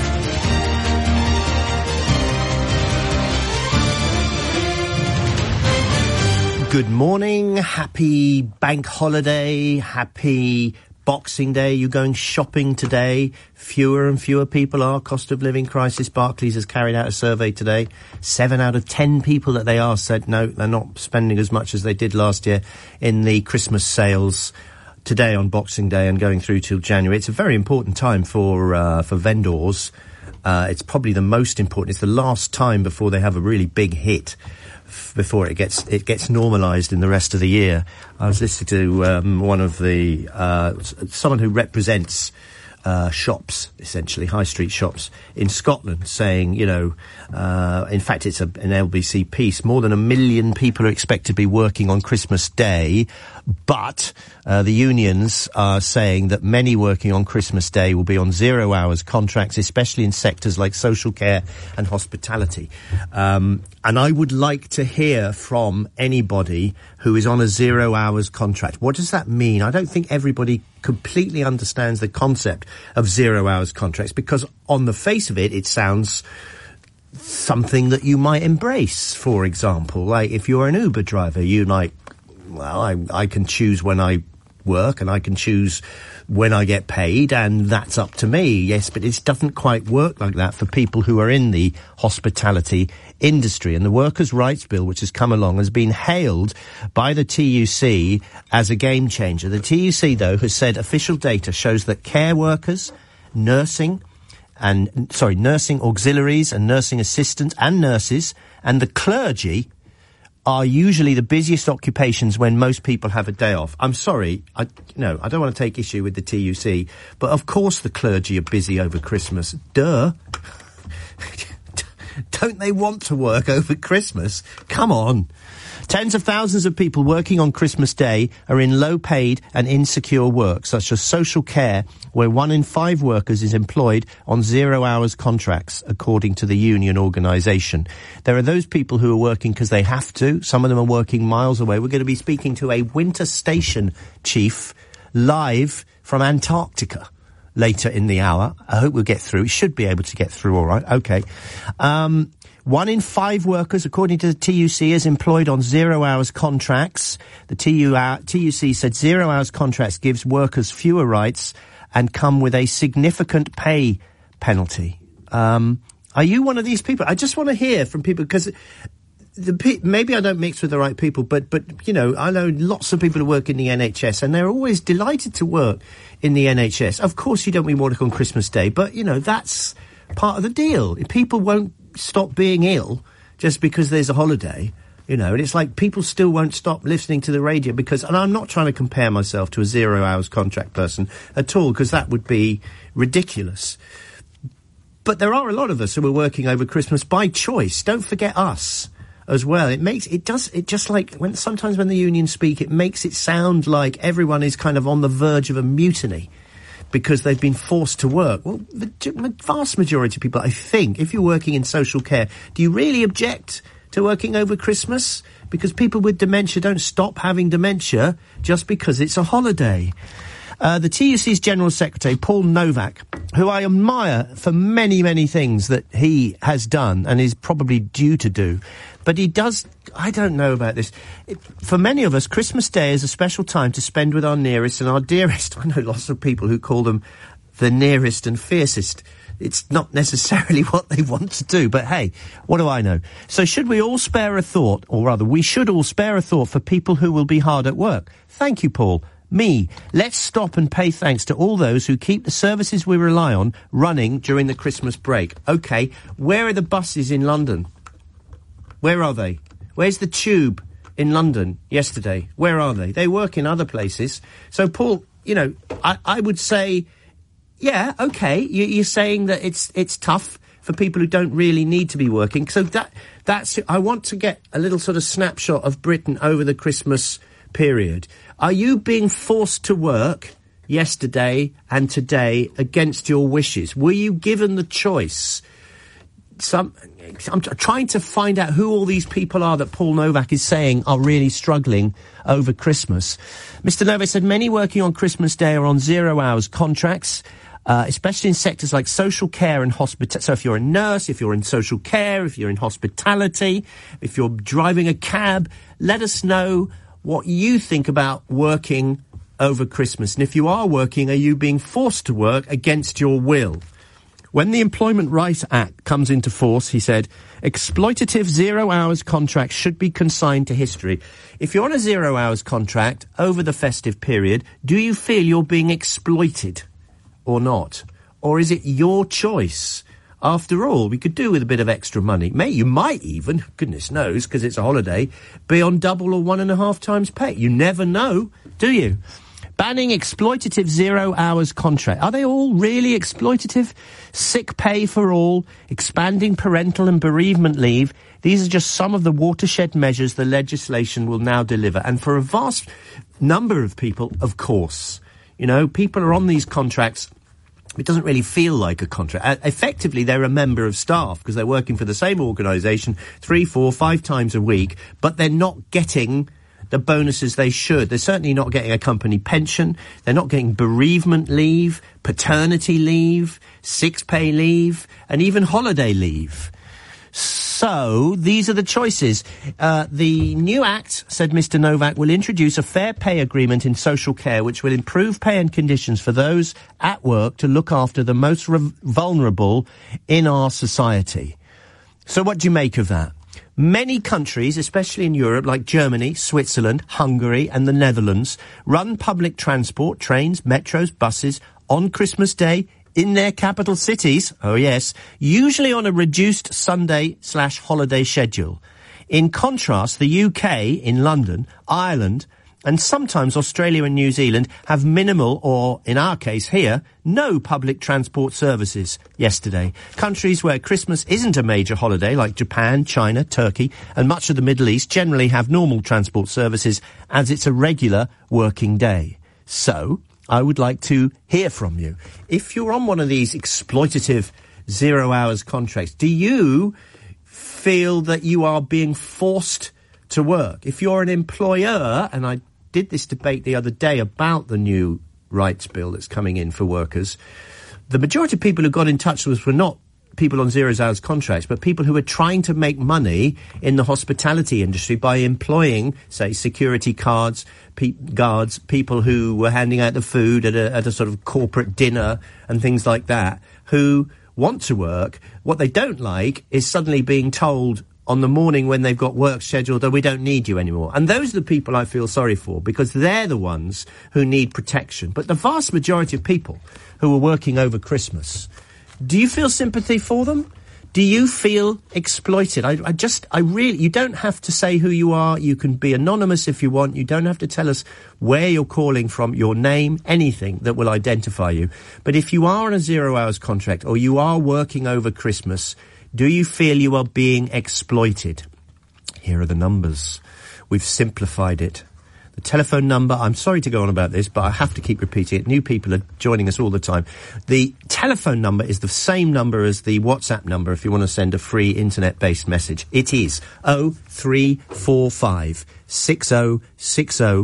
Good morning, happy bank holiday, happy Boxing Day. You're going shopping today. Fewer and fewer people are. Cost of living crisis. Barclays has carried out a survey today. 7 out of 10 people that they asked said no, they're not spending as much as they did last year in the Christmas sales today on Boxing Day and going through till January. It's a very important time for vendors. It's probably the most important. It's the last time before they have a really big hit, before it gets normalised in the rest of the year. I was listening to one of the someone who represents shops, essentially high street shops in Scotland, saying, you know, in fact it's an LBC piece, more than 1 million people are expected to be working on Christmas Day, but the unions are saying that many working on Christmas Day will be on 0 hours contracts, especially in sectors like social care and hospitality. And I would like to hear from anybody who is on a 0 hours contract. What does that mean? I don't think everybody completely understands the concept of 0 hours contracts, because on the face of it, it sounds something that you might embrace. For example, like if you're an Uber driver, you might, well, I can choose when I work and I can choose when I get paid, and that's up to me. Yes, but it doesn't quite work like that for people who are in the hospitality industry. And the Workers' Rights Bill, which has come along, has been hailed by the TUC as a game changer. The TUC, though, has said official data shows that care workers, nursing auxiliaries and nursing assistants and nurses and the clergy are usually the busiest occupations when most people have a day off. I'm sorry, I don't want to take issue with the TUC, but of course the clergy are busy over Christmas. Duh. Don't they want to work over Christmas? Come on. Tens of thousands of people working on Christmas Day are in low-paid and insecure work, such as social care, where 1 in 5 workers is employed on 0 hours contracts, according to the union organisation. There are those people who are working because they have to. Some of them are working miles away. We're going to be speaking to a winter station chief live from Antarctica later in the hour. I hope we'll get through. We should be able to get through all right. Okay. 1 in 5 workers, according to the TUC, is employed on 0 hours contracts. The TUC said 0 hours contracts gives workers fewer rights and come with a significant pay penalty. Are you one of these people? I just want to hear from people, because maybe I don't mix with the right people, but you know, I know lots of people who work in the NHS and they're always delighted to work in the NHS. Of course you don't mean work on Christmas Day, but you know, that's part of the deal. People won't stop being ill just because there's a holiday, you know, and it's like people still won't stop listening to the radio because, and I'm not trying to compare myself to a 0 hours contract person at all, because that would be ridiculous. But there are a lot of us who are working over Christmas by choice. Don't forget us as well. It just like sometimes when the unions speak, it makes it sound like everyone is kind of on the verge of a mutiny because they've been forced to work. Well, the vast majority of people, I think, if you're working in social care, do you really object to working over Christmas? Because people with dementia don't stop having dementia just because it's a holiday. The TUC's General Secretary, Paul Novak, who I admire for many, many things that he has done and is probably due to do, but he does, I don't know about this. For many of us, Christmas Day is a special time to spend with our nearest and our dearest. I know lots of people who call them the nearest and fiercest. It's not necessarily what they want to do, but hey, what do I know? So should we all spare a thought, or rather, we should all spare a thought for people who will be hard at work. Thank you, Paul. Let's stop and pay thanks to all those who keep the services we rely on running during the Christmas break. Okay, where are the buses in London? Where are they? Where's the tube in London yesterday? Where are they? They work in other places. So, Paul, you know, I would say, yeah, okay, you're saying that it's tough for people who don't really need to be working. So that's I want to get a little sort of snapshot of Britain over the Christmas period. Are you being forced to work yesterday and today against your wishes? Were you given the choice? I'm trying to find out who all these people are that Paul Novak is saying are really struggling over Christmas. Mr. Novak said many working on Christmas Day are on 0-hours contracts, especially in sectors like social care and hospitality. So if you're a nurse, if you're in social care, if you're in hospitality, if you're driving a cab, let us know what you think about working over Christmas. And if you are working, are you being forced to work against your will? When the Employment Rights Act comes into force, he said, exploitative 0-hours contracts should be consigned to history. If you're on a 0-hours contract over the festive period, do you feel you're being exploited or not? Or is it your choice? After all, we could do with a bit of extra money. You might even, goodness knows, because it's a holiday, be on double or 1.5 times pay. You never know, do you? Banning exploitative 0-hours contract. Are they all really exploitative? Sick pay for all, expanding parental and bereavement leave. These are just some of the watershed measures the legislation will now deliver. And for a vast number of people, of course, you know, people are on these contracts. It doesn't really feel like a contract. Effectively, they're a member of staff because they're working for the same organisation 3, 4, 5 times a week, but they're not getting the bonuses they should. They're certainly not getting a company pension. They're not getting bereavement leave, paternity leave, sick pay leave, and even holiday leave. So, these are the choices. The new act, said Mr. Novak, will introduce a fair pay agreement in social care which will improve pay and conditions for those at work to look after the most vulnerable in our society. So what do you make of that? Many countries, especially in Europe, like Germany, Switzerland, Hungary and the Netherlands, run public transport, trains, metros, buses on Christmas Day in their capital cities, oh yes, usually on a reduced Sunday/holiday schedule. In contrast, the UK, in London, Ireland, and sometimes Australia and New Zealand have minimal, or in our case here, no public transport services yesterday. Countries where Christmas isn't a major holiday, like Japan, China, Turkey, and much of the Middle East, generally have normal transport services as it's a regular working day. So, I would like to hear from you. If you're on one of these exploitative 0-hours contracts, do you feel that you are being forced to work? If you're an employer, and I did this debate the other day about the new rights bill that's coming in for workers, the majority of people who got in touch with us were not people on 0-hours contracts, but people who were trying to make money in the hospitality industry by employing, say, security guards, people who were handing out the food at a sort of corporate dinner and things like that, who want to work. What they don't like is suddenly being told on the morning when they've got work scheduled that we don't need you anymore. And those are the people I feel sorry for, because they're the ones who need protection. But the vast majority of people who are working over Christmas, do you feel sympathy for them? Do you feel exploited? You don't have to say who you are. You can be anonymous if you want. You don't have to tell us where you're calling from, your name, anything that will identify you. But if you are on a 0-hours contract or you are working over Christmas, do you feel you are being exploited? Here are the numbers. We've simplified it. The telephone number, I'm sorry to go on about this, but I have to keep repeating it. New people are joining us all the time. The telephone number is the same number as the WhatsApp number if you want to send a free internet-based message. It is 0345 6060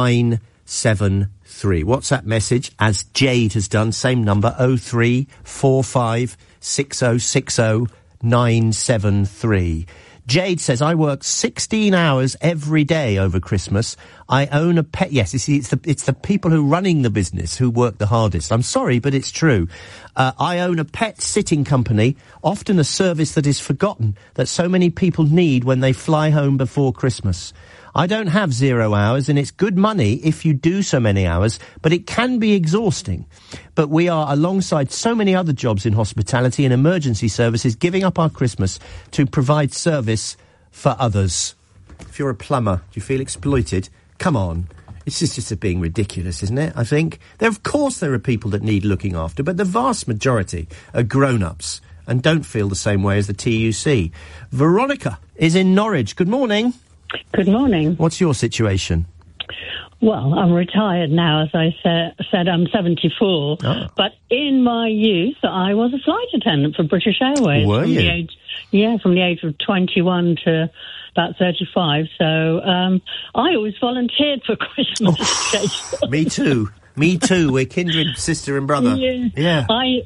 973. WhatsApp message, as Jade has done, same number, 0345 6060 973. Jade says, I work 16 hours every day over Christmas. I own a pet. Yes, you see, it's the people who are running the business who work the hardest. I'm sorry, but it's true. I own a pet sitting company, often a service that is forgotten, that so many people need when they fly home before Christmas. I don't have 0 hours, and it's good money if you do so many hours, but it can be exhausting. But we are, alongside so many other jobs in hospitality and emergency services, giving up our Christmas to provide service for others. If you're a plumber, do you feel exploited? Come on. It's just being ridiculous, isn't it? I think. Of course there are people that need looking after, but the vast majority are grown-ups and don't feel the same way as the TUC. Veronica is in Norwich. Good morning. Good morning. What's your situation? Well, I'm retired now, as I said I'm 74. Oh. But in my youth, I was a flight attendant for British Airways. Were you? From the age of 21 to about 35. So I always volunteered for Christmas. Me too. Me too. We're kindred sister and brother. Yeah.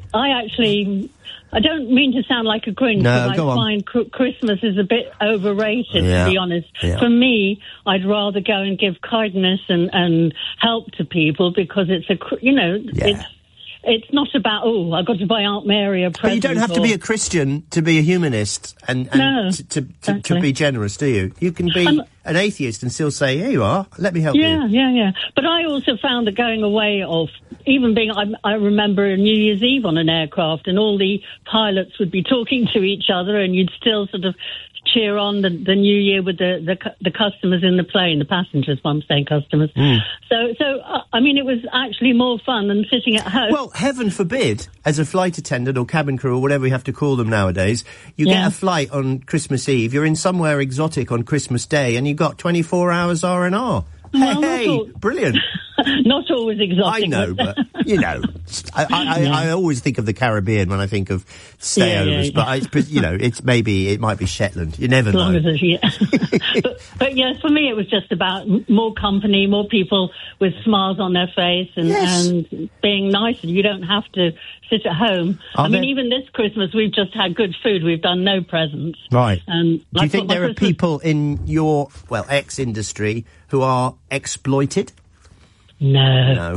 I don't mean to sound like a Grinch, no, but I find Christmas is a bit overrated, to be honest. Yeah. For me, I'd rather go and give kindness and help to people because it's it's not about, I've got to buy Aunt Mary a present. But you don't have to be a Christian to be a humanist and to be generous, do you? You can be an atheist and still say, here you are, let me help you. Yeah. But I also found that going away I remember New Year's Eve on an aircraft and all the pilots would be talking to each other and you'd still sort of cheer on the New Year with the customers in the plane, the passengers, I'm saying customers. So I mean, it was actually more fun than sitting at home. Well, heaven forbid, as a flight attendant or cabin crew or whatever you have to call them nowadays, you get a flight on Christmas Eve, you're in somewhere exotic on Christmas Day, and you've got 24 hours R&R. Well, brilliant. Not always exotic. I know, but, I always think of the Caribbean when I think of stayovers, but it might be Shetland. You never know. But yes, for me it was just about more company, more people with smiles on their face and being nice. You don't have to sit at home. Even this Christmas we've just had good food. We've done no presents. Right. Do you think there are people in your, ex-industry who are exploited? No.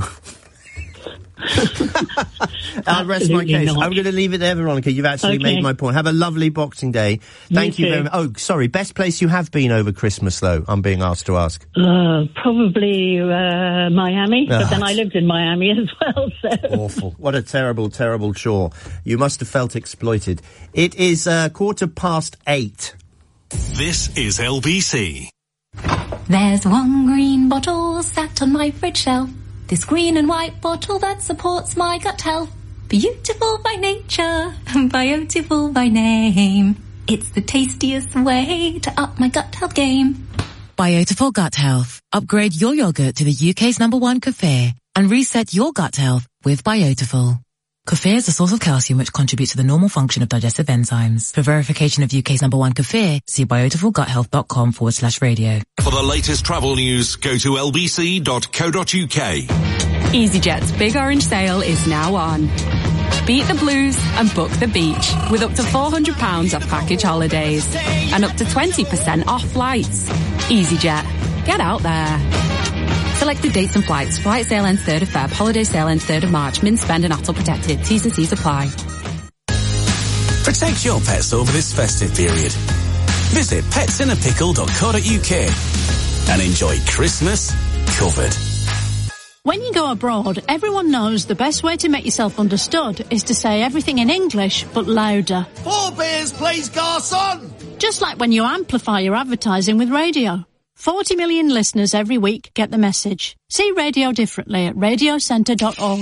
I'll rest my case. Not. I'm going to leave it there, Veronica. You've actually made my point. Have a lovely Boxing Day. Thank you very much. Oh, sorry. Best place you have been over Christmas, though, I'm being asked to ask. Probably Miami, but then I lived in Miami as well. So. Awful. What a terrible, terrible chore. You must have felt exploited. It is 8:15. This is LBC. There's one green bottle sat on my fridge shelf. This green and white bottle that supports my gut health. Beautiful by nature, beautiful by name. It's the tastiest way to up my gut health game. Biotiful Gut Health. Upgrade your yogurt to the UK's #1 kefir and reset your gut health with Biotiful. Kefir is a source of calcium which contributes to the normal function of digestive enzymes. For verification of UK's #1 kefir, see biotifulguthealth.com/radio. For the latest travel news, go to lbc.co.uk. EasyJet's Big Orange Sale is now on. Beat the blues and book the beach with up to £400 off package holidays and up to 20% off flights. EasyJet. Get out there. Selected dates and flights. Flight sale ends 3rd of Feb. Holiday sale ends 3rd of March. Min spend and ATOL protected. T's and C's apply. Protect your pets over this festive period. Visit petsinnapickle.co.uk and enjoy Christmas covered. When you go abroad, everyone knows the best way to make yourself understood is to say everything in English, but louder. 4 beers, please, garçon! Just like when you amplify your advertising with radio. 40 million listeners every week get the message. See radio differently at radiocentre.org.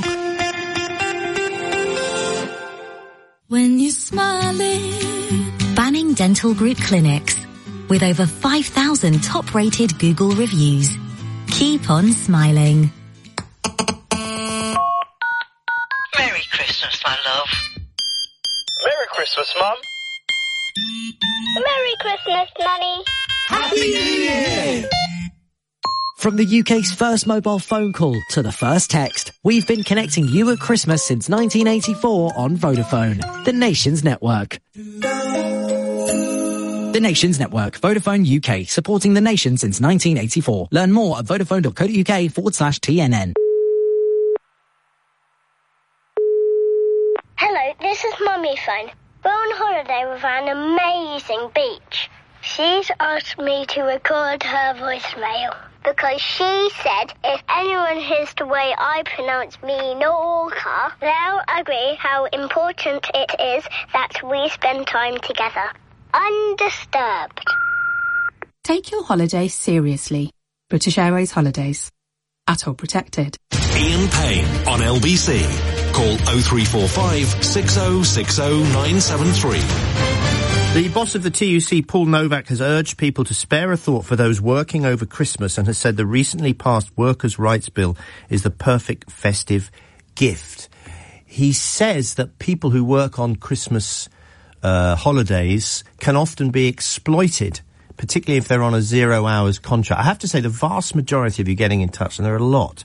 When you're smiling. Banning Dental Group Clinics. With over 5,000 top-rated Google reviews. Keep on smiling. Merry Christmas, my love. Merry Christmas, Mum. Merry Christmas, Nanny. Happy New Year! From the UK's first mobile phone call to the first text, we've been connecting you at Christmas since 1984 on Vodafone, the nation's network. The nation's network, Vodafone UK, supporting the nation since 1984. Learn more at vodafone.co.uk/TNN. Hello, this is Mummy phone. We're on holiday with an amazing beach. She's asked me to record her voicemail because she said if anyone hears the way I pronounce Minorca, they'll agree how important it is that we spend time together. Undisturbed. Take your holiday seriously. British Airways Holidays. ATOL protected. Ian Payne on LBC. Call 0345 6060 973. The boss of the TUC, Paul Novak, has urged people to spare a thought for those working over Christmas and has said the recently passed Workers' Rights Bill is the perfect festive gift. He says that people who work on Christmas holidays can often be exploited, particularly if they're on a 0 hours contract. I have to say the vast majority of you getting in touch, and there are a lot,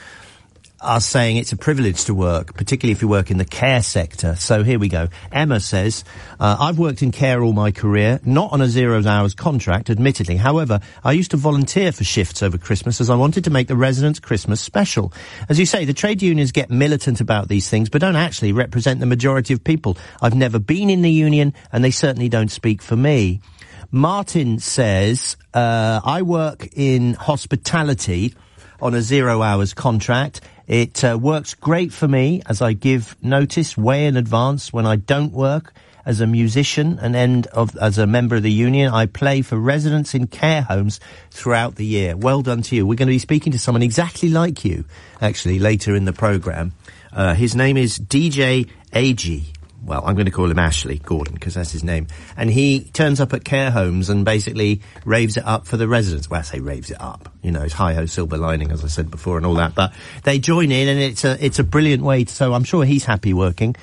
are saying it's a privilege to work, particularly if you work in the care sector. So here we go. Emma says, I've worked in care all my career, not on a 0 hours contract, admittedly. However, I used to volunteer for shifts over Christmas as I wanted to make the residents' Christmas special. As you say, the trade unions get militant about these things, but don't actually represent the majority of people. I've never been in the union, and they certainly don't speak for me. Martin says, I work in hospitality on a 0 hours contract. It works great for me as I give notice way in advance when I don't work. As a musician and as a member of the union, I play for residents in care homes throughout the year. Well done to you. We're going to be speaking to someone exactly like you, actually, later in the programme. His name is DJ AG. Well, I'm going to call him Ashley Gordon because that's his name. And he turns up at care homes and basically raves it up for the residents. Well, I say raves it up. You know, it's hi-ho silver lining, as I said before, and all that. But they join in, and it's a brilliant way to, so I'm sure he's happy working.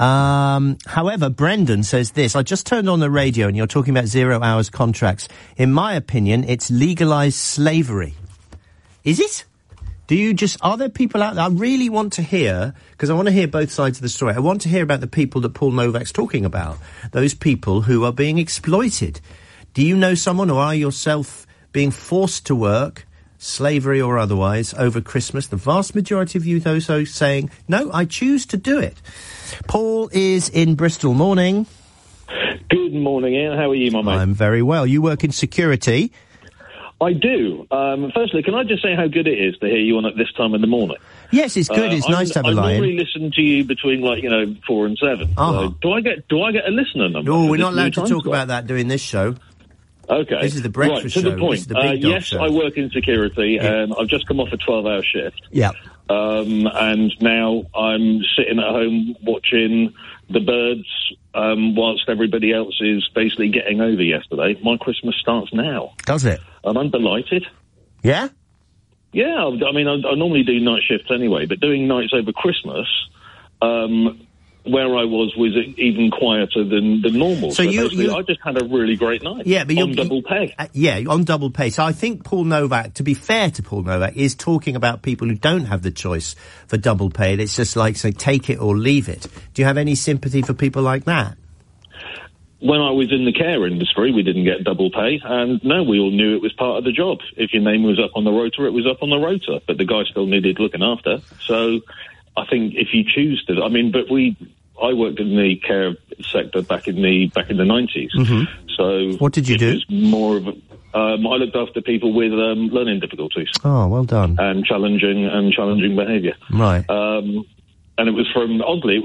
However, Brendan says this: I just turned on the radio and you're talking about 0 hours contracts. In my opinion, it's legalised slavery. Is it? Are there people out there? I really want to hear, because I want to hear both sides of the story. I want to hear about the people that Paul Novak's talking about. Those people who are being exploited. Do you know someone, or are yourself being forced to work, slavery or otherwise, over Christmas? The vast majority of you, though, saying, no, I choose to do it. Paul is in Bristol. Morning. Good morning, Ian. How are you, my mate? I'm very well. You work in security. I do. Firstly, can I just say how good it is to hear you on at this time in the morning? Yes, it's good. It's nice to have a line. I normally listen to you between 4 and 7. Uh-huh. So do I get a listener number? No, we're not allowed to talk about that doing this show. Okay. This is the breakfast show. To the point. This is the big dog yes, show. I work in security, and I've just come off a 12-hour shift. Yeah. And now I'm sitting at home watching the birds whilst everybody else is basically getting over yesterday. My Christmas starts now. Does it? And I'm delighted. Yeah? Yeah, I mean, I normally do night shifts anyway, but doing nights over Christmas, where I was even quieter than normal. So I just had a really great night. Yeah, but on double pay. On double pay. So I think Paul Novak, to be fair to Paul Novak, is talking about people who don't have the choice for double pay. It's just like, say, take it or leave it. Do you have any sympathy for people like that? When I was in the care industry, we didn't get double pay, and no, we all knew it was part of the job. If your name was up on the rota, it was up on the rota, but the guy still needed looking after. So I think if you choose to, I worked in the care sector back in the 90s. Mm-hmm. So what did you do? It was more of I looked after people with learning difficulties. Oh, well done. And challenging behaviour. Right. And it was from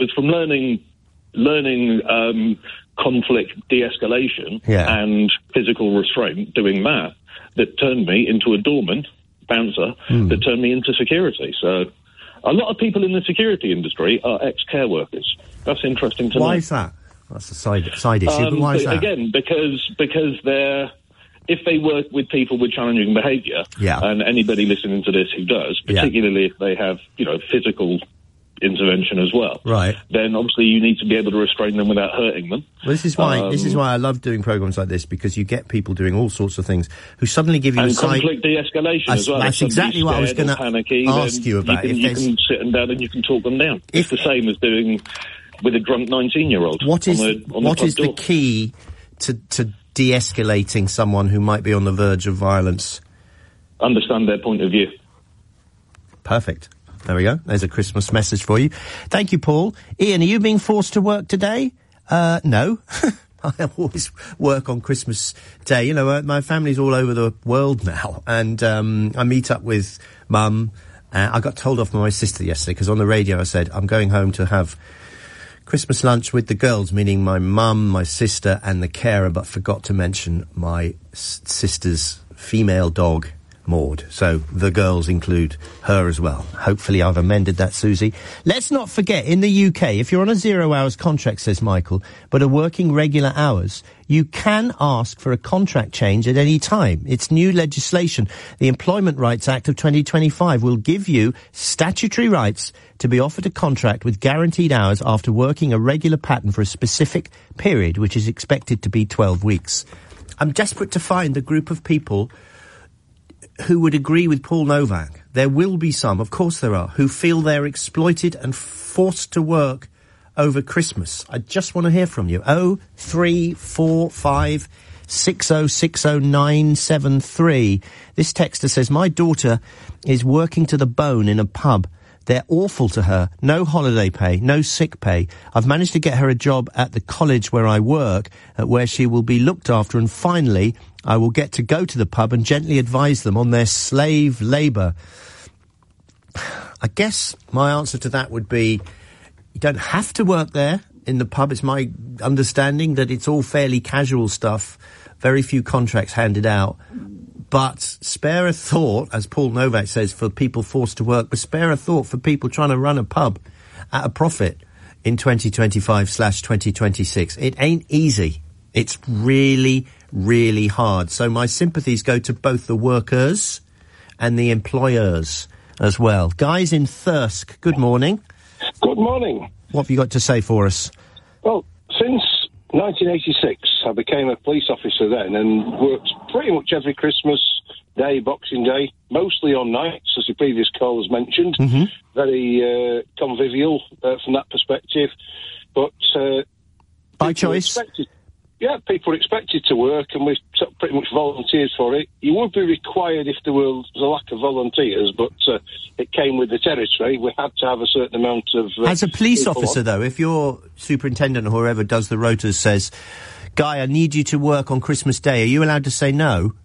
learning conflict de-escalation and physical restraint, doing that turned me into a doorman, bouncer, that turned me into security. So a lot of people in the security industry are ex-care workers. That's interesting to know. Why is that? That's a side issue, but why is that? Again, because if they work with people with challenging behaviour, and anybody listening to this who does, particularly if they have, physical intervention as well, right? Then obviously you need to be able to restrain them without hurting them. Well, this is why I love doing programs like this, because you get people doing all sorts of things who suddenly give you and conflict de-escalation as well. That's exactly what I was going to ask you about. You can sit them down and you can talk them down. It's the same as doing with a drunk 19-year-old. What is the key to de-escalating someone who might be on the verge of violence? Understand their point of view. Perfect. There we go. There's a Christmas message for you. Thank you, Paul. Ian, are you being forced to work today? No. I always work on Christmas Day. My family's all over the world now, and I meet up with Mum. I got told off by my sister yesterday because on the radio I said I'm going home to have Christmas lunch with the girls, meaning my mum, my sister, and the carer, but forgot to mention my sister's female dog, Maud. So the girls include her as well. Hopefully I've amended that, Susie. Let's not forget, in the UK, if you're on a 0 hours contract, says Michael, but are working regular hours, you can ask for a contract change at any time. It's new legislation. The Employment Rights Act of 2025 will give you statutory rights to be offered a contract with guaranteed hours after working a regular pattern for a specific period, which is expected to be 12 weeks. I'm desperate to find the group of people who would agree with Paul Novak. There will be some, of course there are, who feel they're exploited and forced to work over Christmas. I just want to hear from you. 0345 6060973. This texter says, my daughter is working to the bone in a pub. They're awful to her. No holiday pay, no sick pay. I've managed to get her a job at the college where I work, where she will be looked after, and finally I will get to go to the pub and gently advise them on their slave labour. I guess my answer to that would be, you don't have to work there in the pub. It's my understanding that it's all fairly casual stuff, very few contracts handed out. But spare a thought, as Paul Novak says, for people forced to work, but spare a thought for people trying to run a pub at a profit in 2025/2026. It ain't easy. It's really, really hard. So my sympathies go to both the workers and the employers as well. Guys in Thirsk, good morning. Good morning. What have you got to say for us? Well, since 1986, I became a police officer then and worked pretty much every Christmas Day, Boxing Day, mostly on nights, as the previous callers mentioned. Mm-hmm. Very convivial from that perspective. But by choice? People were expected to work, and we pretty much volunteered for it. You would be required if there was a lack of volunteers, but it came with the territory. We had to have a certain amount of... As a police officer, though, if your superintendent or whoever does the rotas says, Guy, I need you to work on Christmas Day, are you allowed to say no?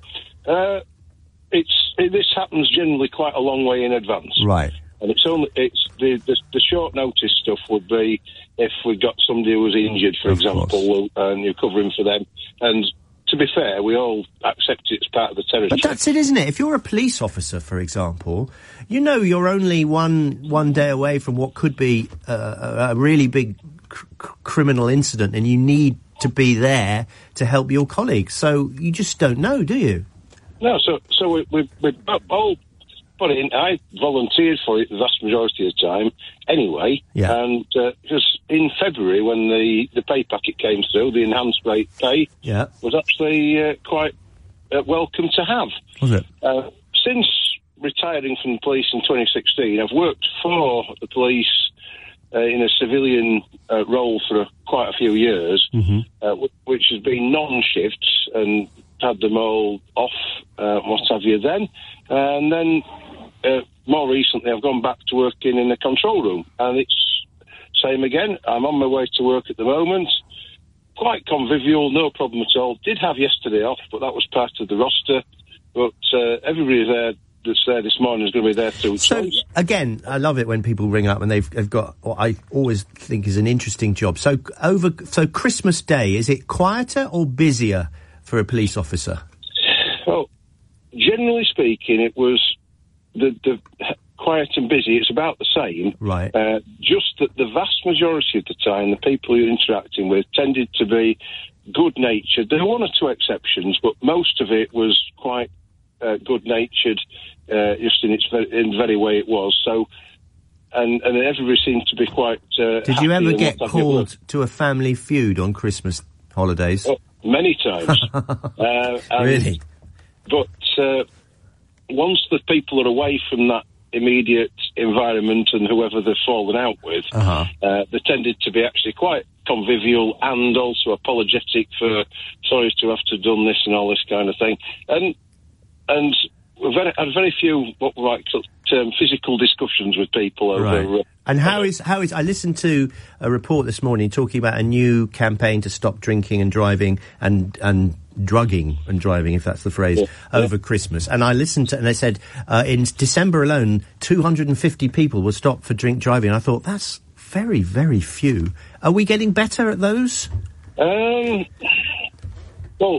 This happens generally quite a long way in advance. Right. And the short notice stuff would be if we got somebody who was injured, for example, and you're covering for them. And to be fair, we all accept it as part of the territory. But that's it, isn't it? If you're a police officer, for example, you know you're only one day away from what could be a really big criminal incident, and you need to be there to help your colleagues. So you just don't know, do you? No, so we all put it in. I volunteered for it the vast majority of the time anyway. Yeah. And just in February, when the pay packet came through, the enhanced rate pay was actually quite welcome to have. Was it? Since retiring from the police in 2016, I've worked for the police in a civilian role for quite a few years, which has been non-shifts and had them all off, what have you then. And then more recently I've gone back to working in the control room, and it's same again. I'm on my way to work at the moment. Quite convivial, no problem at all. Did have yesterday off, but that was part of the roster. But everybody there that's there this morning is going to be there too. So, again, I love it when people ring up and they've got what I always think is an interesting job. So Christmas Day, is it quieter or busier for a police officer? Well, generally speaking, it was the quiet and busy. It's about the same. Right. Just that the vast majority of the time, the people you're interacting with tended to be good-natured. There were one or two exceptions, but most of it was quite good-natured, just in the very way it was. So, and everybody seemed to be quite. Did you ever get called to a family feud on Christmas holidays? Oh, many times. Really? But once the people are away from that immediate environment and whoever they've fallen out with, they tended to be actually quite convivial and also apologetic for sorry to have to have done this and all this kind of thing. And we've had very few what we might term physical discussions with people over. Right. And how is I listened to a report this morning talking about a new campaign to stop drinking and driving and drugging and driving, if that's the phrase, over Christmas. And I listened to, and they said in December alone, 250 people were stopped for drink driving. I thought that's very, very few. Are we getting better at those? Well,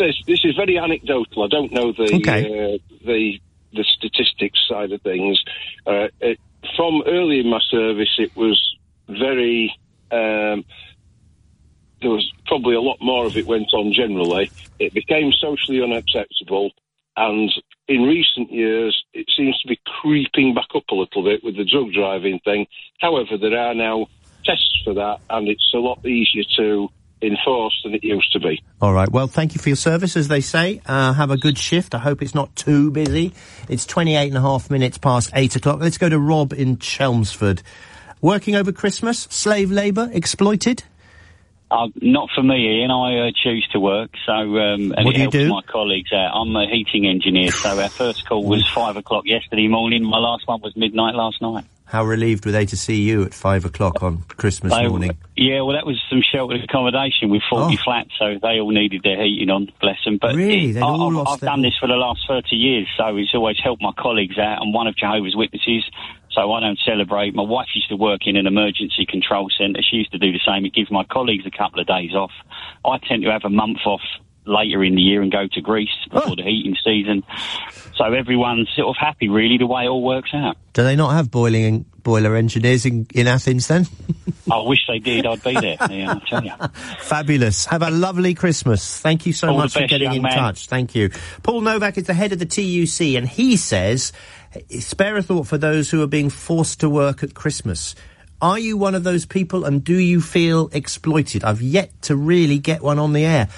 this is very anecdotal. I don't know the statistics side of things. From early in my service, it was very. There was probably a lot more of it went on generally. It became socially unacceptable, and in recent years, it seems to be creeping back up a little bit with the drug driving thing. However, there are now tests for that, and it's a lot easier to enforce than it used to be. All right. Well, thank you for your service, as they say. Have a good shift. I hope it's not too busy. It's 28 and a half minutes past 8 o'clock. Let's go to Rob in Chelmsford. Working over Christmas, slave labour, exploited? Not for me, Ian. I choose to work, so and what it helps do? my colleagues out. I'm a heating engineer, so our first call was 5 o'clock yesterday morning. My last one was midnight last night. How relieved were they to see you at 5 o'clock on Christmas morning? Yeah, well, that was some sheltered accommodation with 40 flats, so they all needed their heating on, bless them. But really? I've done this for the last 30 years, so it's always helped my colleagues out. I'm one of Jehovah's Witnesses, so I don't celebrate. My wife used to work in an emergency control centre. She used to do the same. It gives my colleagues a couple of days off. I tend to have a month off later in the year and go to Greece before the heating season. So everyone's sort of happy, really, the way it all works out. Do they not have boiler engineers in Athens, then? I wish they did. I'd be there, yeah, I tell you. Fabulous. Have a lovely Christmas. Thank you so All much the for best, getting young in man. touch. Thank you. Paul Novak is the head of the TUC, and he says, spare a thought for those who are being forced to work at Christmas. Are you one of those people, and do you feel exploited? I've yet to really get one on the air.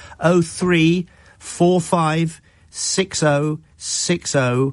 0345 60 60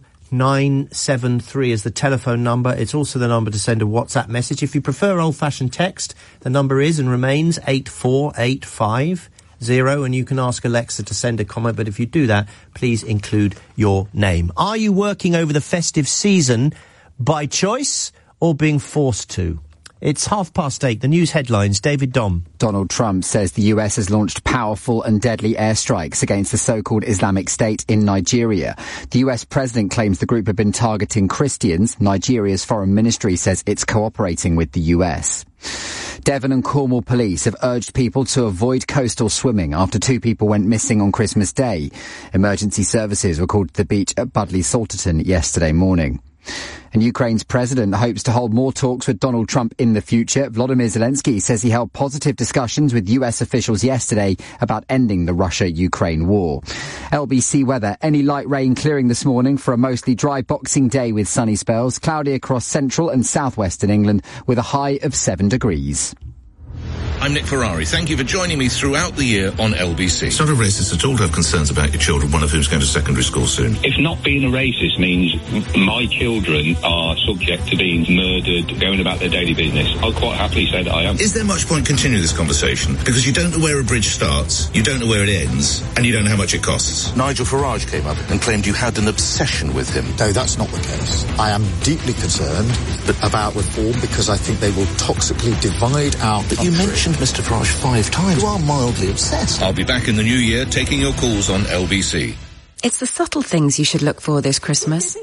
973 is the telephone number. It's also the number to send a WhatsApp message. If you prefer old-fashioned text, the number is and remains 84850, and you can ask Alexa to send a comment, but if you do that, please include your name. Are you working over the festive season by choice or being forced to? It's 8:30. The news headlines. David Dom. Donald Trump says the US has launched powerful and deadly airstrikes against the so-called Islamic State in Nigeria. The US president claims the group have been targeting Christians. Nigeria's foreign ministry says it's cooperating with the US. Devon and Cornwall police have urged people to avoid coastal swimming after 2 people went missing on Christmas Day. Emergency services were called to the beach at Budleigh Salterton yesterday morning. And Ukraine's president hopes to hold more talks with Donald Trump in the future. Volodymyr Zelensky says he held positive discussions with US officials yesterday about ending the Russia-Ukraine war. LBC weather, any light rain clearing this morning for a mostly dry Boxing Day with sunny spells, cloudy across central and southwestern England with a high of 7 degrees. I'm Nick Ferrari. Thank you for joining me throughout the year on LBC. It's not a racist at all to have concerns about your children, one of whom's going to secondary school soon. If not being a racist means my children are subject to being murdered, going about their daily business, I'll quite happily say that I am. Is there much point continuing this conversation? Because you don't know where a bridge starts, you don't know where it ends, and you don't know how much it costs. Nigel Farage came up and claimed you had an obsession with him. No, that's not the case. I am deeply concerned about reform because I think they will toxically divide our country. But you mentioned Mr. Farage 5 times. You are mildly obsessed. I'll be back in the new year taking your calls on LBC. It's the subtle things you should look for this Christmas.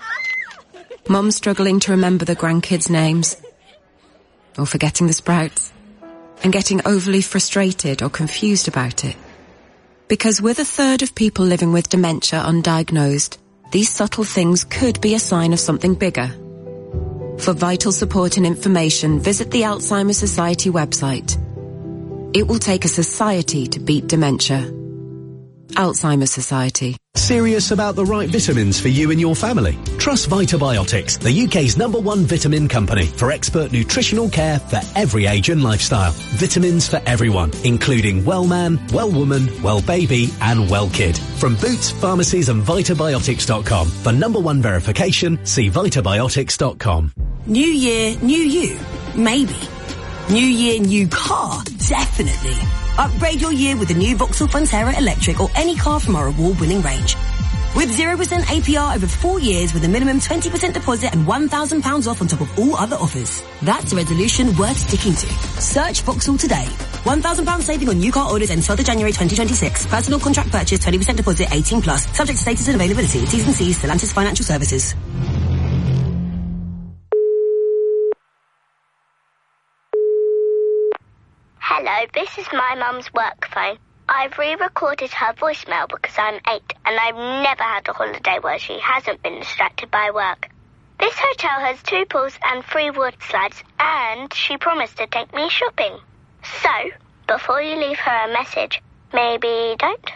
Mum struggling to remember the grandkids' names, or forgetting the sprouts, and getting overly frustrated or confused about it. Because with 1/3 of people living with dementia undiagnosed, these subtle things could be a sign of something bigger. For vital support and information, visit the Alzheimer's Society website. It will take a society to beat dementia. Alzheimer's Society. Serious about the right vitamins for you and your family? Trust Vitabiotics, the UK's #1 vitamin company for expert nutritional care for every age and lifestyle. Vitamins for everyone, including well man, well woman, well baby and well kid. From Boots, pharmacies and Vitabiotics.com. For #1 verification, see Vitabiotics.com. New year, new you. Maybe. New year, new car. Definitely. Upgrade your year with the new Vauxhall Frontera Electric or any car from our award-winning range. With 0% APR over 4 years with a minimum 20% deposit and £1,000 off on top of all other offers. That's a resolution worth sticking to. Search Vauxhall today. £1,000 saving on new car orders until January 2026. Personal contract purchase, 20% deposit, 18+. Subject to status and availability. T's and C's, Stellantis Financial Services. Hello, this is my mum's work phone. I've re-recorded her voicemail because I'm 8 and I've never had a holiday where she hasn't been distracted by work. This hotel has 2 pools and 3 wood slides, and she promised to take me shopping. So, before you leave her a message, maybe don't.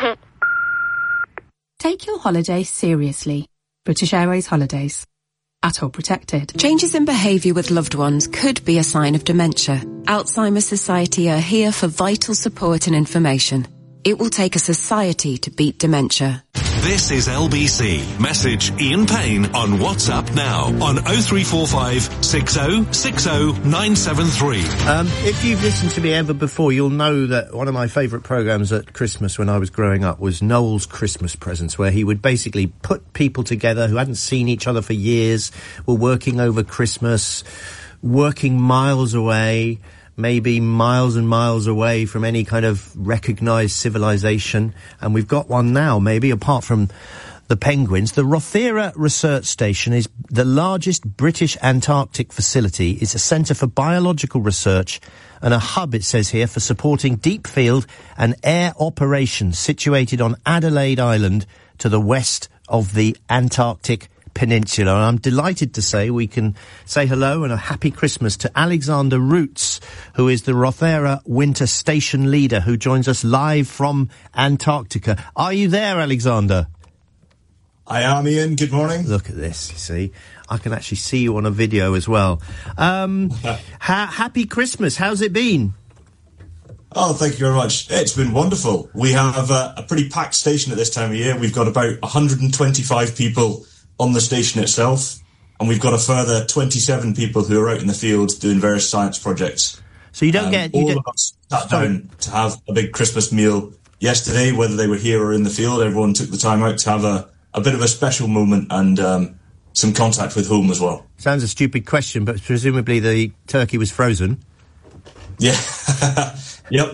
Take your holiday seriously. British Airways Holidays. At all protected. Changes in behaviour with loved ones could be a sign of dementia. Alzheimer's Society are here for vital support and information. It will take a society to beat dementia. This is LBC. Message Ian Payne on WhatsApp now on 0345 6060 973. If you've listened to me ever before, you'll know that one of my favourite programmes at Christmas when I was growing up was Noel's Christmas Presents, where he would basically put people together who hadn't seen each other for years, were working over Christmas, working miles away, maybe miles and miles away from any kind of recognised civilization. And we've got one now, maybe, apart from the penguins. The Rothera Research Station is the largest British Antarctic facility. It's a centre for biological research and a hub, it says here, for supporting deep field and air operations situated on Adelaide Island to the west of the Antarctic Peninsula. And I'm delighted to say we can say hello and a happy Christmas to Alexander Roots, who is the Rothera Winter Station leader, who joins us live from Antarctica. Are you there, Alexander? I am, Ian. Good morning. Look at this, you see. I can actually see you on a video as well. Happy Christmas. How's it been? Oh, thank you very much. It's been wonderful. We have a pretty packed station at this time of year. We've got about 125 people on the station itself, and we've got a further 27 people who are out in the field doing various science projects. So you don't get... All of us sat down to have a big Christmas meal yesterday, whether they were here or in the field. Everyone took the time out to have a bit of a special moment and some contact with home as well. Sounds a stupid question, but presumably the turkey was frozen. Yeah. Yep.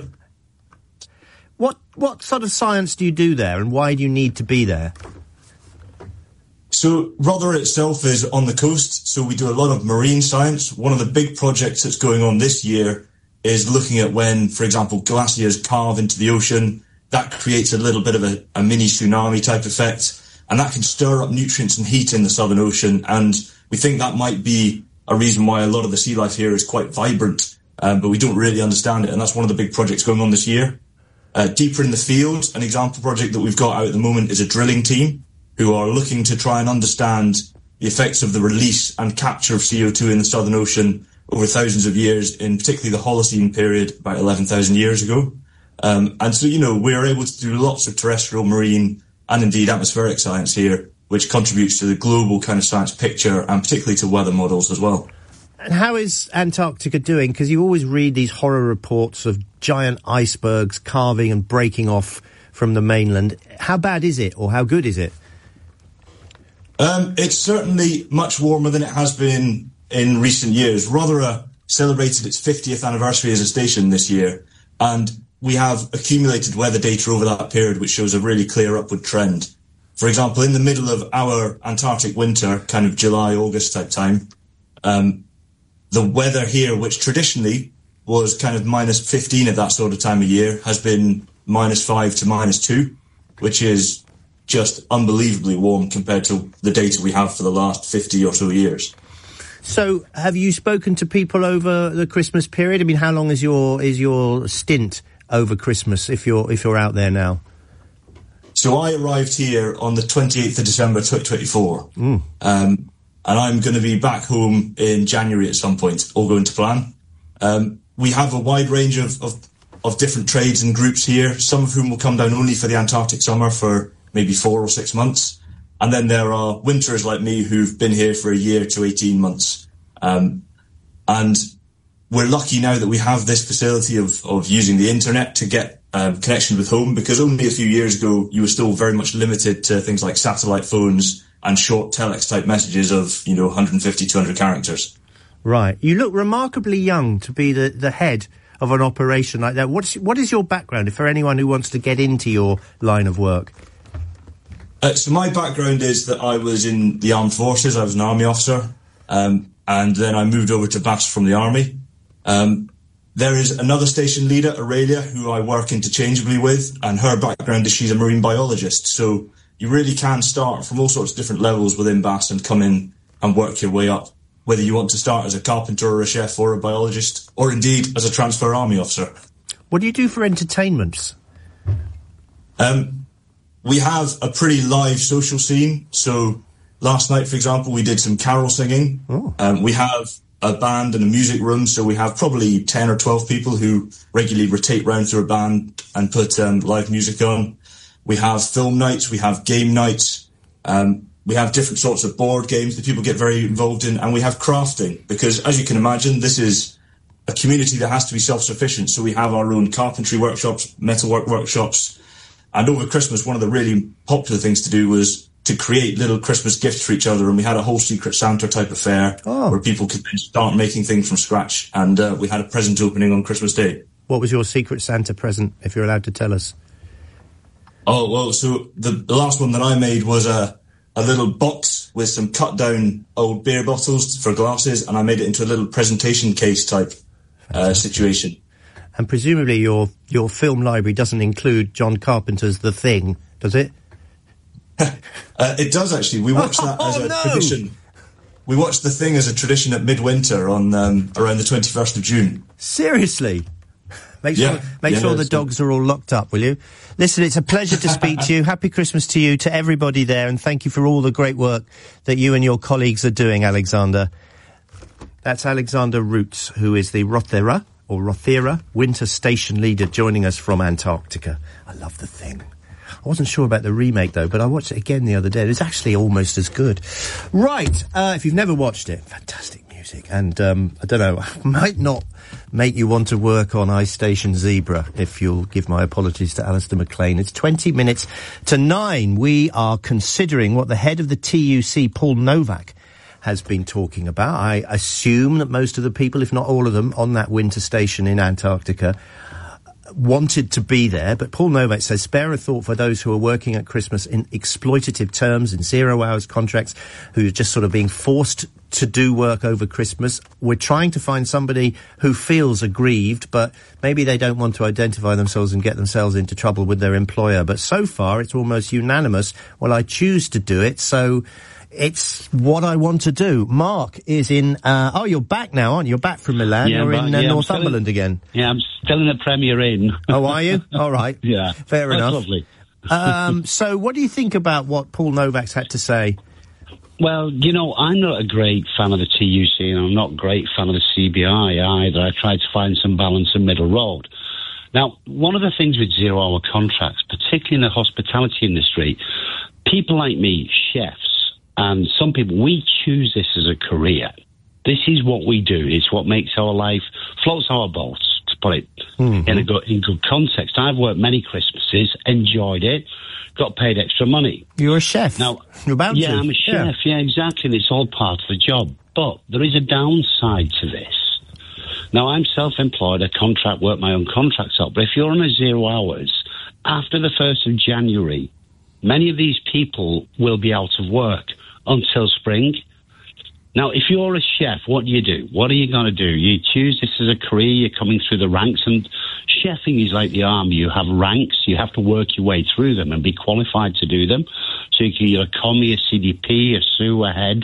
What sort of science do you do there, and why do you need to be there? So Rothera itself is on the coast, so we do a lot of marine science. One of the big projects that's going on this year is looking at when, for example, glaciers carve into the ocean. That creates a little bit of a mini tsunami type effect, and that can stir up nutrients and heat in the Southern Ocean. And we think that might be a reason why a lot of the sea life here is quite vibrant, but we don't really understand it. And that's one of the big projects going on this year. Deeper in the field, an example project that we've got out at the moment is a drilling team who are looking to try and understand the effects of the release and capture of CO2 in the Southern Ocean over thousands of years, in particularly the Holocene period, about 11,000 years ago. And so, we're able to do lots of terrestrial, marine, and indeed atmospheric science here, which contributes to the global kind of science picture, and particularly to weather models as well. And how is Antarctica doing? Because you always read these horror reports of giant icebergs carving and breaking off from the mainland. How bad is it, or how good is it? It's certainly much warmer than it has been in recent years. Rothera celebrated its 50th anniversary as a station this year, and we have accumulated weather data over that period which shows a really clear upward trend. For example, in the middle of our Antarctic winter, kind of July, August type time, the weather here, which traditionally was kind of minus 15 at that sort of time of year, has been minus 5 to minus 2, which is just unbelievably warm compared to the data we have for the last 50 or so years. So, have you spoken to people over the Christmas period? I mean, how long is your stint over Christmas if you're out there now? So I arrived here on the 28th of December 2024, and I'm going to be back home in January at some point, all going to plan. We have a wide range of different trades and groups here, some of whom will come down only for the Antarctic summer for maybe 4 or 6 months. And then there are winterers like me who've been here for a year to 18 months. And we're lucky now that we have this facility of using the internet to get connection with home, because only a few years ago you were still very much limited to things like satellite phones and short telex type messages of 150, 200 characters. Right. You look remarkably young to be the head of an operation like that. What is your background, for anyone who wants to get into your line of work? So my background is that I was in the armed forces. I was an army officer, and then I moved over to BAFS from the army. There is another station leader, Aurelia, who I work interchangeably with, and her background is she's a marine biologist. So you really can start from all sorts of different levels within BAS and come in and work your way up, whether you want to start as a carpenter or a chef or a biologist, or indeed as a transfer army officer. What do you do for entertainments? We have a pretty live social scene. So last night, for example, we did some carol singing. We have a band and a music room, so we have probably 10 or 12 people who regularly rotate round through a band and put live music on. We have film nights, we have game nights, we have different sorts of board games that people get very involved in, and we have crafting, because as you can imagine, this is a community that has to be self-sufficient, so we have our own carpentry workshops, metalwork workshops, and over Christmas, one of the really popular things to do was to create little Christmas gifts for each other, and we had a whole Secret Santa type affair where people could start making things from scratch, and we had a present opening on Christmas Day. What was your Secret Santa present, if you're allowed to tell us? Oh, well, so the last one that I made was a little box with some cut-down old beer bottles for glasses, and I made it into a little presentation case type situation. And presumably your film library doesn't include John Carpenter's The Thing, does it? It does, actually. We watched that as a tradition. We watched The Thing as a tradition at midwinter on around the 21st of June. Seriously? Make sure the dogs are all locked up, will you? Listen, it's a pleasure to speak to you. Happy Christmas to you, to everybody there, and thank you for all the great work that you and your colleagues are doing, Alexander. That's Alexander Roots, who is the Rothera Winter Station Leader, joining us from Antarctica. I love The Thing. I wasn't sure about the remake, though, but I watched it again the other day. It's actually almost as good. Right, if you've never watched it, fantastic music. And, I don't know, might not make you want to work on Ice Station Zebra, if you'll give my apologies to Alistair MacLean. It's 20 minutes to 9. We are considering what the head of the TUC, Paul Novak, has been talking about. I assume that most of the people, if not all of them, on that winter station in Antarctica wanted to be there, but Paul Novak says, spare a thought for those who are working at Christmas in exploitative terms, in 0 hours contracts, who are just sort of being forced to do work over Christmas. We're trying to find somebody who feels aggrieved, but maybe they don't want to identify themselves and get themselves into trouble with their employer. But so far, it's almost unanimous. Well, I choose to do it, so it's what I want to do. Mark is in, you're back now, aren't you? You're back from Milan. You're in Northumberland again. Yeah, I'm still in the Premier Inn. Oh, are you? All right. Yeah. Fair enough. Lovely. So what do you think about what Paul Novak's had to say? Well, I'm not a great fan of the TUC, and I'm not a great fan of the CBI either. I tried to find some balance and middle road. Now, one of the things with 0 hour contracts, particularly in the hospitality industry, people like me, chefs, and some people, we choose this as a career. This is what we do. It's what makes our life, floats our boats, to put it in good context. I've worked many Christmases, enjoyed it, got paid extra money. You're a chef. Now, you're bound to. Yeah, I'm a chef. Yeah, exactly. It's all part of the job. But there is a downside to this. Now, I'm self-employed. I contract work my own contracts up. But if you're on a 0 hours, after the 1st of January, many of these people will be out of work until spring. Now, if you're a chef, what do? What are you going to do? You choose this as a career, you're coming through the ranks, and chefing is like the army. You have ranks, you have to work your way through them and be qualified to do them. So you can, you're a commie, a CDP, a SU, a head.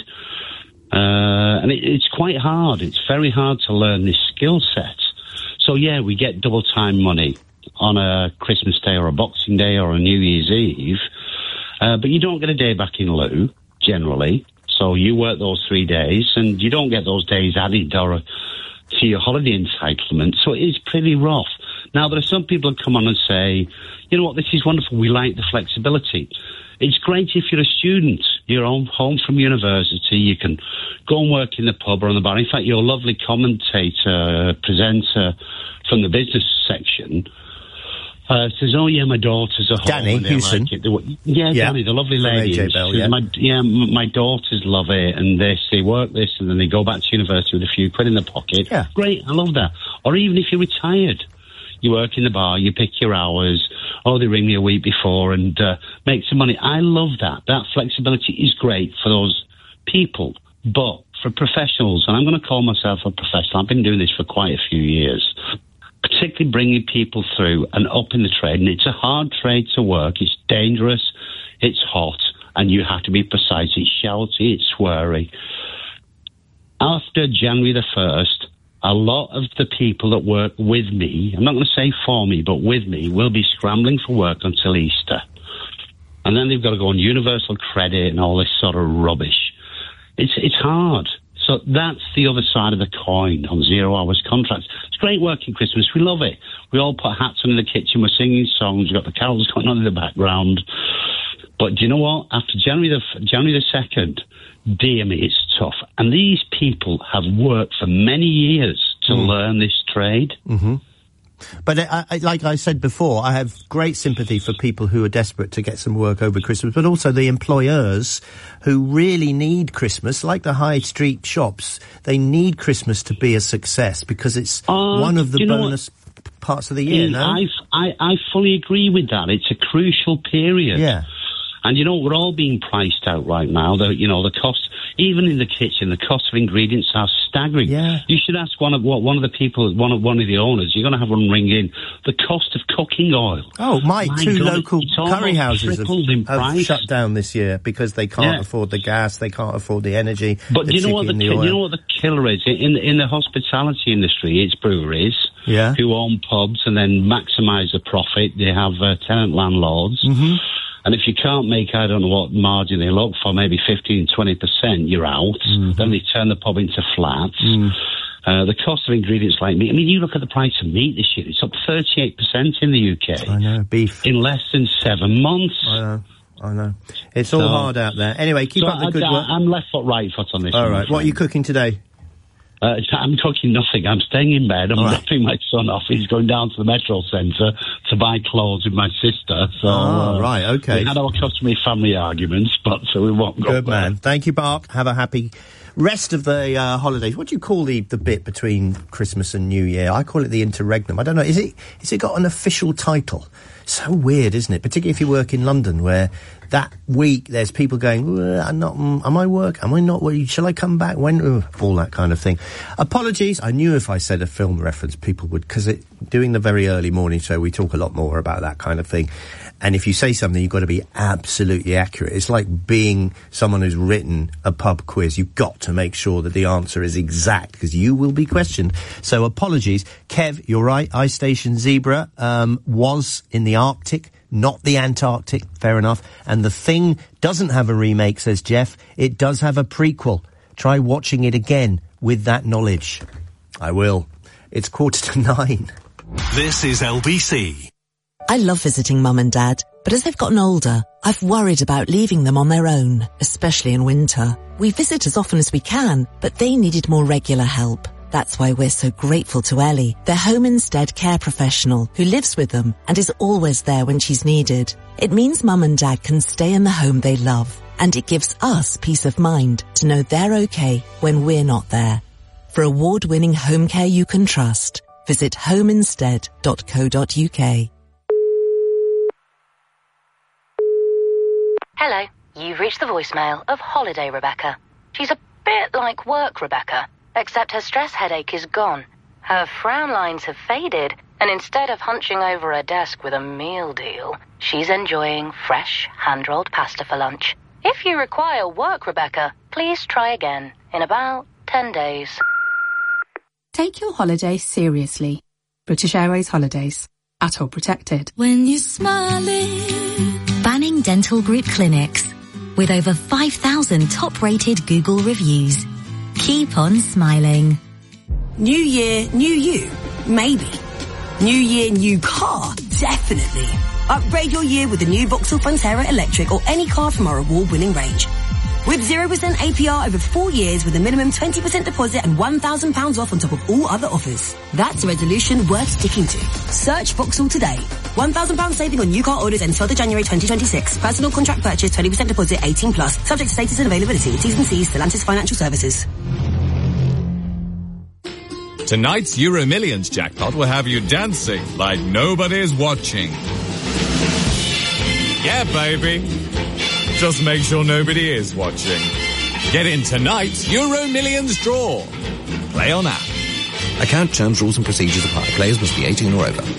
And it's quite hard. It's very hard to learn this skill set. So, yeah, we get double time money on a Christmas Day or a Boxing Day or a New Year's Eve, but you don't get a day back in lieu, generally. So you work those 3 days, and you don't get those days added to your holiday entitlement. So it is pretty rough. Now, there are some people who come on and say, you know what, this is wonderful. We like the flexibility. It's great if you're a student. You're home from university. You can go and work in the pub or on the bar. In fact, your lovely commentator, presenter from the business section says, oh, yeah, my daughters are home. Danny Hewson. Like Danny, the lovely lady. AJ Bell, my daughters love it, and they work this, and then they go back to university with a few quid in their pocket. Yeah. Great, I love that. Or even if you're retired, you work in the bar, you pick your hours, they ring me a week before and make some money. I love that. That flexibility is great for those people. But for professionals, and I'm going to call myself a professional, I've been doing this for quite a few years, particularly bringing people through and up in the trade, and it's a hard trade to work, it's dangerous, it's hot, and you have to be precise, it's shouty, it's sweary. After January the 1st, a lot of the people that work with me, I'm not going to say for me, but with me, will be scrambling for work until Easter. And then they've got to go on universal credit and all this sort of rubbish. It's hard. So that's the other side of the coin on 0 hours contracts. It's great working Christmas. We love it. We all put hats on in the kitchen. We're singing songs. We've got the carols going on in the background. But do you know what? After January the 2nd, dear me, it's tough. And these people have worked for many years to learn this trade. Mm-hmm. But like I said before, I have great sympathy for people who are desperate to get some work over Christmas, but also the employers who really need Christmas, like the high street shops. They need Christmas to be a success because it's one of the bonus parts of the year, no? I fully agree with that. It's a crucial period. Yeah. And, you know, we're all being priced out right now. The cost, even in the kitchen, the cost of ingredients are staggering. Yeah. You should ask one of the people, one of the owners, you're going to have one ring in, the cost of cooking oil. Oh, my two God, local curry houses have shut down this year because they can't Yeah. afford the gas, they can't afford the energy. But the do you know what chicken, the oil. you know what the killer is? In the hospitality industry, it's breweries who own pubs and then maximise the profit. They have tenant landlords. Mm-hmm. And if you can't make, I don't know what margin they look for, maybe 15, 20%, you're out. Mm-hmm. Then they turn the pub into flats. The cost of ingredients like meat. I mean, you look at the price of meat this year, it's up 38% in the UK. I know, beef. In less than 7 months. I know. It's all hard out there. Anyway, keep up the good work. I'm left foot, right foot on this. All right, what are you cooking today? I'm cooking nothing. I'm staying in bed. I'm dropping my son off. He's going down to the Metro Centre to buy clothes with my sister. So, right, okay. We had our customary family arguments, but so we won't go Good man. Thank you, Mark. Have a happy rest of the holidays. What do you call the bit between Christmas and New Year? I call it the interregnum. I don't know. Is it got an official title? So weird, isn't it? Particularly if you work in London, where that week there's people going, am I work? Am I not? Shall I come back? When? All that kind of thing. Apologies. I knew if I said a film reference, people would, because doing the very early morning show, we talk a lot more about that kind of thing. And if you say something, you've got to be absolutely accurate. It's like being someone who's written a pub quiz. You've got to make sure that the answer is exact, because you will be questioned. So apologies. Kev, you're right. Ice Station Zebra was in the Arctic, not the Antarctic. Fair enough. And The Thing doesn't have a remake, says Jeff. It does have a prequel. Try watching it again with that knowledge. I will. It's 9:15. This is LBC. I love visiting Mum and Dad, but as they've gotten older, I've worried about leaving them on their own, especially in winter. We visit as often as we can, but they needed more regular help. That's why we're so grateful to Ellie, their home instead care professional who lives with them and is always there when she's needed. It means Mum and Dad can stay in the home they love, and it gives us peace of mind to know they're okay when we're not there. For award-winning home care you can trust, visit homeinstead.co.uk. Hello, you've reached the voicemail of Holiday Rebecca. She's a bit like work Rebecca, except her stress headache is gone. Her frown lines have faded, and instead of hunching over her desk with a meal deal, she's enjoying fresh, hand-rolled pasta for lunch. If you require work Rebecca, please try again in about 10 days. Take your holiday seriously. British Airways Holidays. ATOL protected. When you're smiling. Banning Dental Group clinics. With over 5,000 top-rated Google reviews. Keep on smiling. New year, new you. Maybe. New year, new car. Definitely. Upgrade your year with the new Vauxhall Frontera Electric or any car from our award-winning range. With 0% APR over 4 years with a minimum 20% deposit and £1,000 off on top of all other offers. That's a resolution worth sticking to. Search Vauxhall today. £1,000 saving on new car orders ends 12th of January 2026. Personal contract purchase, 20% deposit, 18+. Subject to status and availability. T's and C's, Stellantis Financial Services. Tonight's Euro Millions jackpot will have you dancing like nobody's watching. Yeah, baby. Just make sure nobody is watching. Get in tonight's Euro Millions draw. Play on app. Account terms, rules and procedures apply. Players must be 18 or over.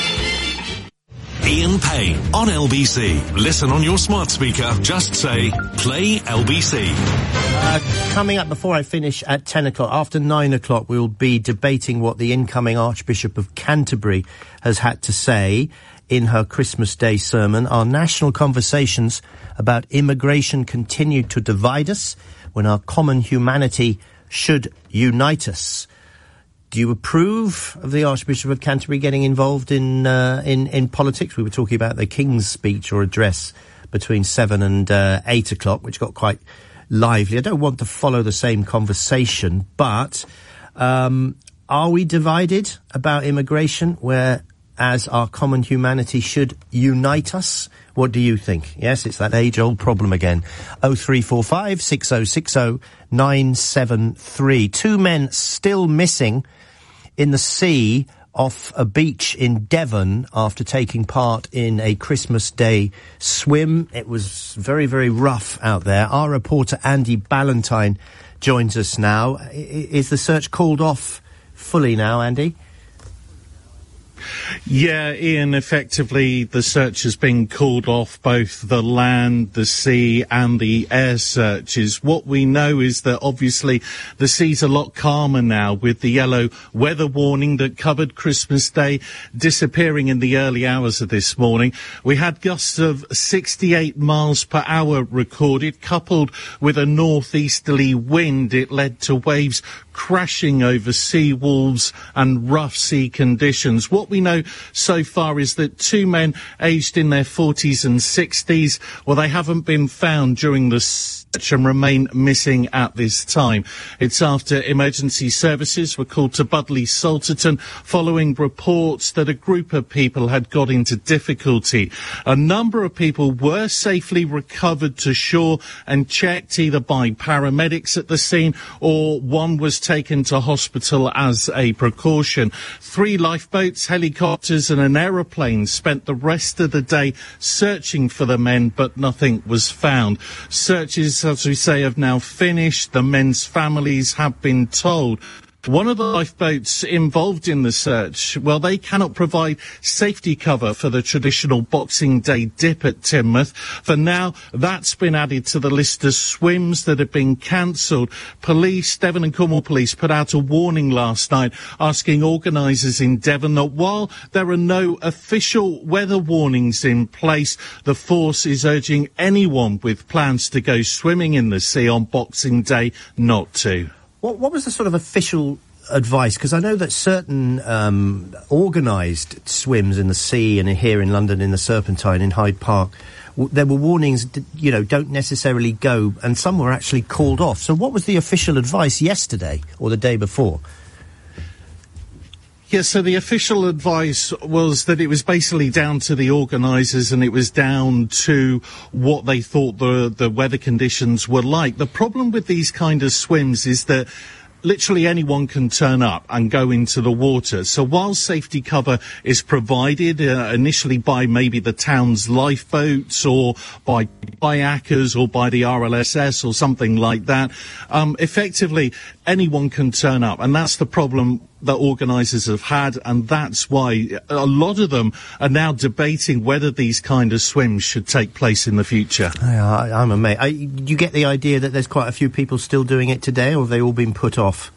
Ian Payne on LBC. Listen on your smart speaker. Just say, play LBC. Coming up before I finish at 10 o'clock, after 9 o'clock, we'll be debating what the incoming Archbishop of Canterbury has had to say in her Christmas Day sermon. Our national conversations about immigration continue to divide us when our common humanity should unite us. Do you approve of the Archbishop of Canterbury getting involved in politics? We were talking about the King's speech or address between 7 and 8 o'clock, which got quite lively. I don't want to follow the same conversation, but are we divided about immigration, whereas our common humanity should unite us? What do you think? Yes, it's that age-old problem again. 0345 6060 973. 2 men still missing in the sea off a beach in Devon after taking part in a Christmas Day swim. It was very, very rough out there. Our reporter Andy Ballantyne joins us now. Is the search called off fully now, Andy? Yeah, Ian, effectively the search has been called off, both the land, the sea and the air searches. What we know is that obviously the sea's a lot calmer now, with the yellow weather warning that covered Christmas Day disappearing in the early hours of this morning. We had gusts of 68 miles per hour recorded, coupled with a northeasterly wind. It led to waves crashing over sea walls and rough sea conditions. What we know so far is that 2 men aged in their 40s and 60s, well, they haven't been found during the search and remain missing at this time. It's after emergency services were called to Budleigh Salterton following reports that a group of people had got into difficulty. A number of people were safely recovered to shore and checked either by paramedics at the scene, or one was taken to hospital as a precaution. 3 lifeboats, helicopters and an aeroplane spent the rest of the day searching for the men, but nothing was found. Searches, as we say, have now finished. The men's families have been told. One of the lifeboats involved in the search, well, they cannot provide safety cover for the traditional Boxing Day dip at Teignmouth. For now, that's been added to the list of swims that have been cancelled. Police, Devon and Cornwall Police, put out a warning last night asking organisers in Devon that while there are no official weather warnings in place, the force is urging anyone with plans to go swimming in the sea on Boxing Day not to. What was the sort of official advice? Because I know that certain organised swims in the sea and here in London in the Serpentine in Hyde Park, there were warnings, don't necessarily go, and some were actually called off. So what was the official advice yesterday or the day before? Yes, so the official advice was that it was basically down to the organisers and it was down to what they thought the weather conditions were like. The problem with these kind of swims is that literally anyone can turn up and go into the water. So while safety cover is provided initially by maybe the town's lifeboats or by kayakers or by the RLSS or something like that, effectively anyone can turn up. And that's the problem that organisers have had, and that's why a lot of them are now debating whether these kind of swims should take place in the future. I'm amazed. You get the idea that there's quite a few people still doing it today, or have they all been put off?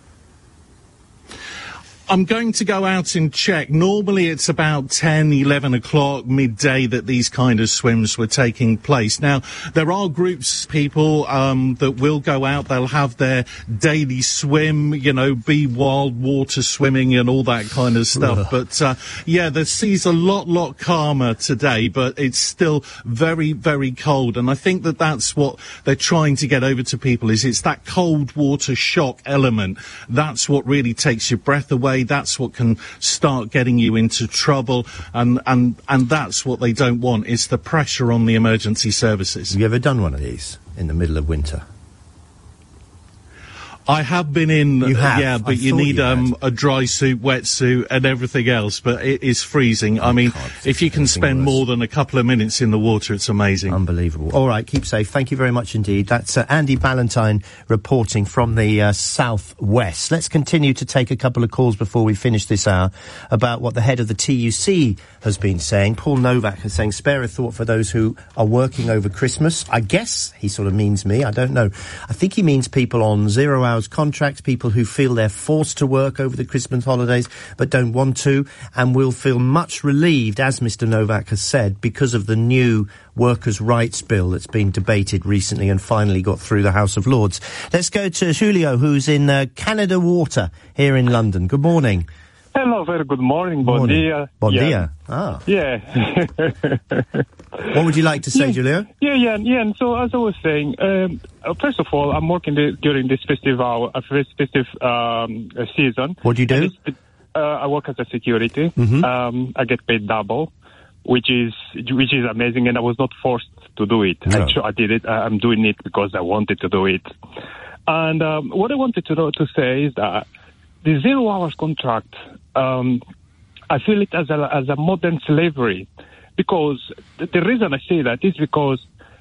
I'm going to go out and check. Normally it's about 10, 11 o'clock, midday that these kind of swims were taking place. Now, there are groups, people that will go out. They'll have their daily swim, be wild water swimming and all that kind of stuff. But, yeah, the sea's a lot calmer today, but it's still very, very cold. And I think that that's what they're trying to get over to people, is it's that cold water shock element. That's what really takes your breath away. That's what can start getting you into trouble, and that's what they don't want. It's the pressure on the emergency services. Have you ever done one of these in the middle of winter? I have been in. You have? Yeah, but you need a dry suit, wetsuit, and everything else. But it is freezing. I mean, if you can spend more than a couple of minutes in the water, it's amazing. Unbelievable. All right, keep safe. Thank you very much indeed. That's Andy Ballantyne reporting from the southwest. Let's continue to take a couple of calls before we finish this hour about what the head of the TUC has been saying. Paul Novak is saying, spare a thought for those who are working over Christmas. I guess he sort of means me. I don't know. I think he means people on 0 hours contracts, people who feel they're forced to work over the Christmas holidays but don't want to, and will feel much relieved, as Mr. Novak has said, because of the new workers' rights bill that's been debated recently and finally got through the House of Lords. Let's go to Julio, who's in Canada Water here in London. Good morning. Hello, very good morning. Bon dia. Bon dia. Ah. Yeah. What would you like to say, Julio? Yeah. And so, as I was saying, first of all, I'm working during this festive season. What do you do? I work as a security. Mm-hmm. I get paid double, which is amazing, and I was not forced to do it. No. I did it. I'm doing it because I wanted to do it. And what I wanted to say is that the 0 hours contract, I feel it as a modern slavery, because the reason I say that is because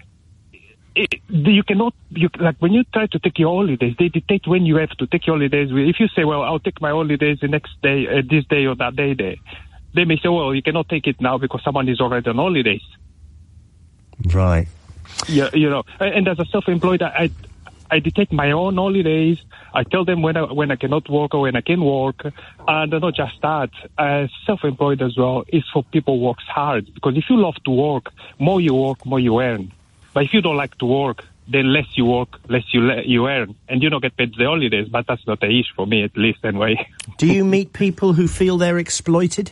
like when you try to take your holidays, they dictate when you have to take your holidays. If you say, well, I'll take my holidays the next day, this day or that day, they may say, well, you cannot take it now because someone is already on holidays. Right. Yeah, and as a self-employed, I dictate my own holidays. I tell them when I cannot work or when I can work. And not just that, self-employed as well is for people who works hard. Because if you love to work, more you earn. But if you don't like to work, then less you work, less you earn. And you don't get paid the holidays, but that's not an issue for me, at least, anyway. Do you meet people who feel they're exploited?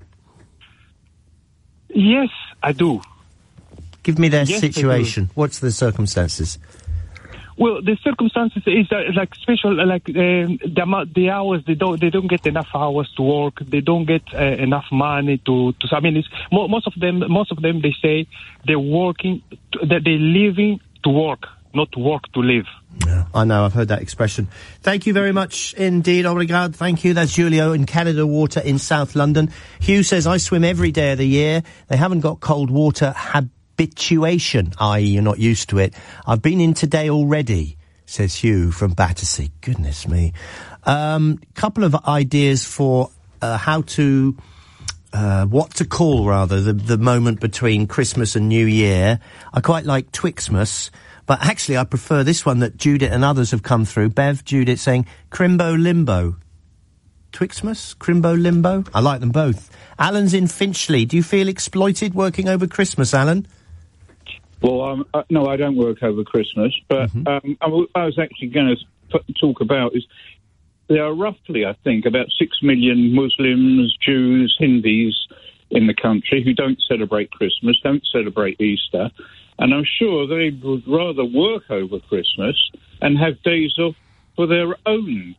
Yes, I do. Give me their situation. What's the circumstances? Well, the circumstances is like special, like the hours. They don't get enough hours to work. They don't get enough money to. I mean, it's most of them. They say they're working, that they're living to work, not work to live. Yeah, I know. I've heard that expression. Thank you very much indeed. Obrigado. Thank you. That's Julio in Canada Water in South London. Hugh says, I swim every day of the year. They haven't got cold water habituation, i.e. you're not used to it. I've been in today already, says Hugh from Battersea. Goodness me. Couple of ideas for how to what to call, rather, the moment between Christmas and New Year. I quite like Twixmas, but actually I prefer this one that Judith and others have come through. Bev, Judith saying Crimbo Limbo. Twixmas? Crimbo Limbo? I like them both. Alan's in Finchley. Do you feel exploited working over Christmas, Alan? Well, no, I don't work over Christmas, but I was actually going to talk about is there are roughly, I think, about 6 million Muslims, Jews, Hindus in the country who don't celebrate Christmas, don't celebrate Easter, and I'm sure they would rather work over Christmas and have days off for their own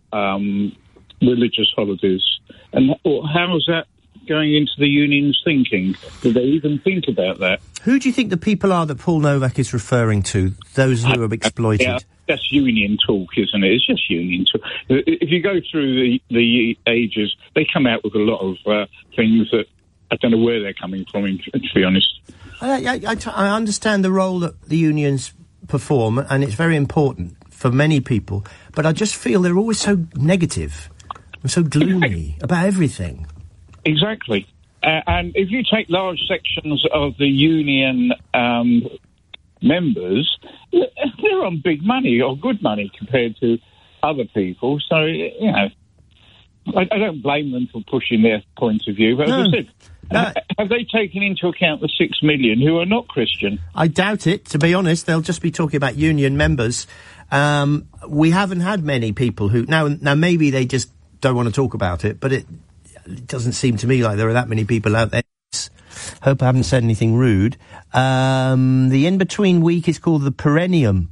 religious holidays. And how is that going into the union's thinking? Do they even think about that? Who do you think the people are that Paul Novak is referring to, those who are exploited? Yeah, that's union talk, isn't it? It's just union talk. If you go through the ages, they come out with a lot of things that I don't know where they're coming from, to be honest. I understand the role that the unions perform, and it's very important for many people, but I just feel they're always so negative and so gloomy about everything. Exactly. And if you take large sections of the union members, they're on big money or good money compared to other people. So, you know, I don't blame them for pushing their point of view. But as I said, have they taken into account the 6 million who are not Christian? I doubt it, to be honest. They'll just be talking about union members. We haven't had many people who... Now maybe they just don't want to talk about it, but it doesn't seem to me like there are that many people out there. Hope I haven't said anything rude. The in-between week is called the Perennium.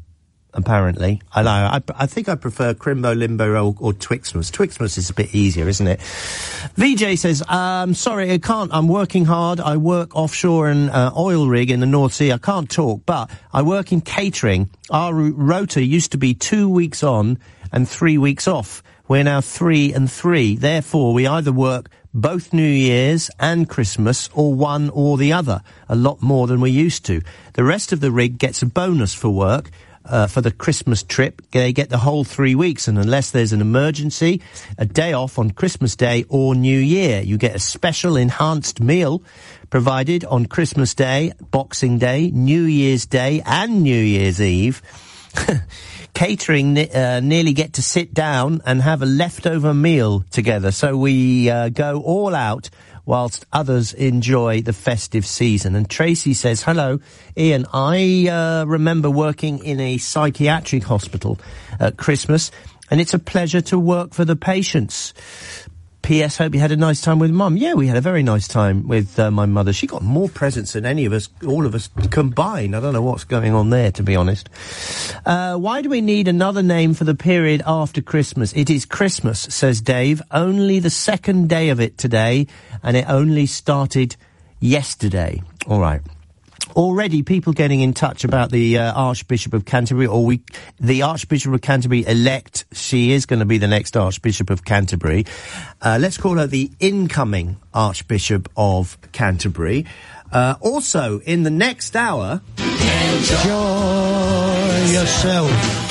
apparently. I think I prefer Crimbo, Limbo or Twixmas. Twixmas is a bit easier, isn't it? VJ says, sorry, I can't. I'm working hard. I work offshore an oil rig in the North Sea. I can't talk, but I work in catering. Our rota used to be 2 weeks on and 3 weeks off. We're now 3 and 3. Therefore, we either work both New Year's and Christmas or one or the other, a lot more than we used to. The rest of the rig gets a bonus for work. For the Christmas trip, they get the whole 3 weeks, and unless there's an emergency, a day off on Christmas Day or New Year. You get a special enhanced meal provided on Christmas Day, Boxing Day, New Year's Day and New Year's Eve. Catering nearly get to sit down and have a leftover meal together, so we go all out whilst others enjoy the festive season. And Tracy says, hello, Ian, I remember working in a psychiatric hospital at Christmas, and it's a pleasure to work for the patients. P.S. Hope you had a nice time with Mum. Yeah, we had a very nice time with my mother. She got more presents than any of us, all of us combined. I don't know what's going on there, to be honest. Why do we need another name for the period after Christmas? It is Christmas, says Dave. Only the second day of it today, and it only started yesterday. All right. Already people getting in touch about the Archbishop of Canterbury, the Archbishop of Canterbury elect. She is going to be the next Archbishop of Canterbury. Let's call her the incoming Archbishop of Canterbury. Also, in the next hour, enjoy yourself.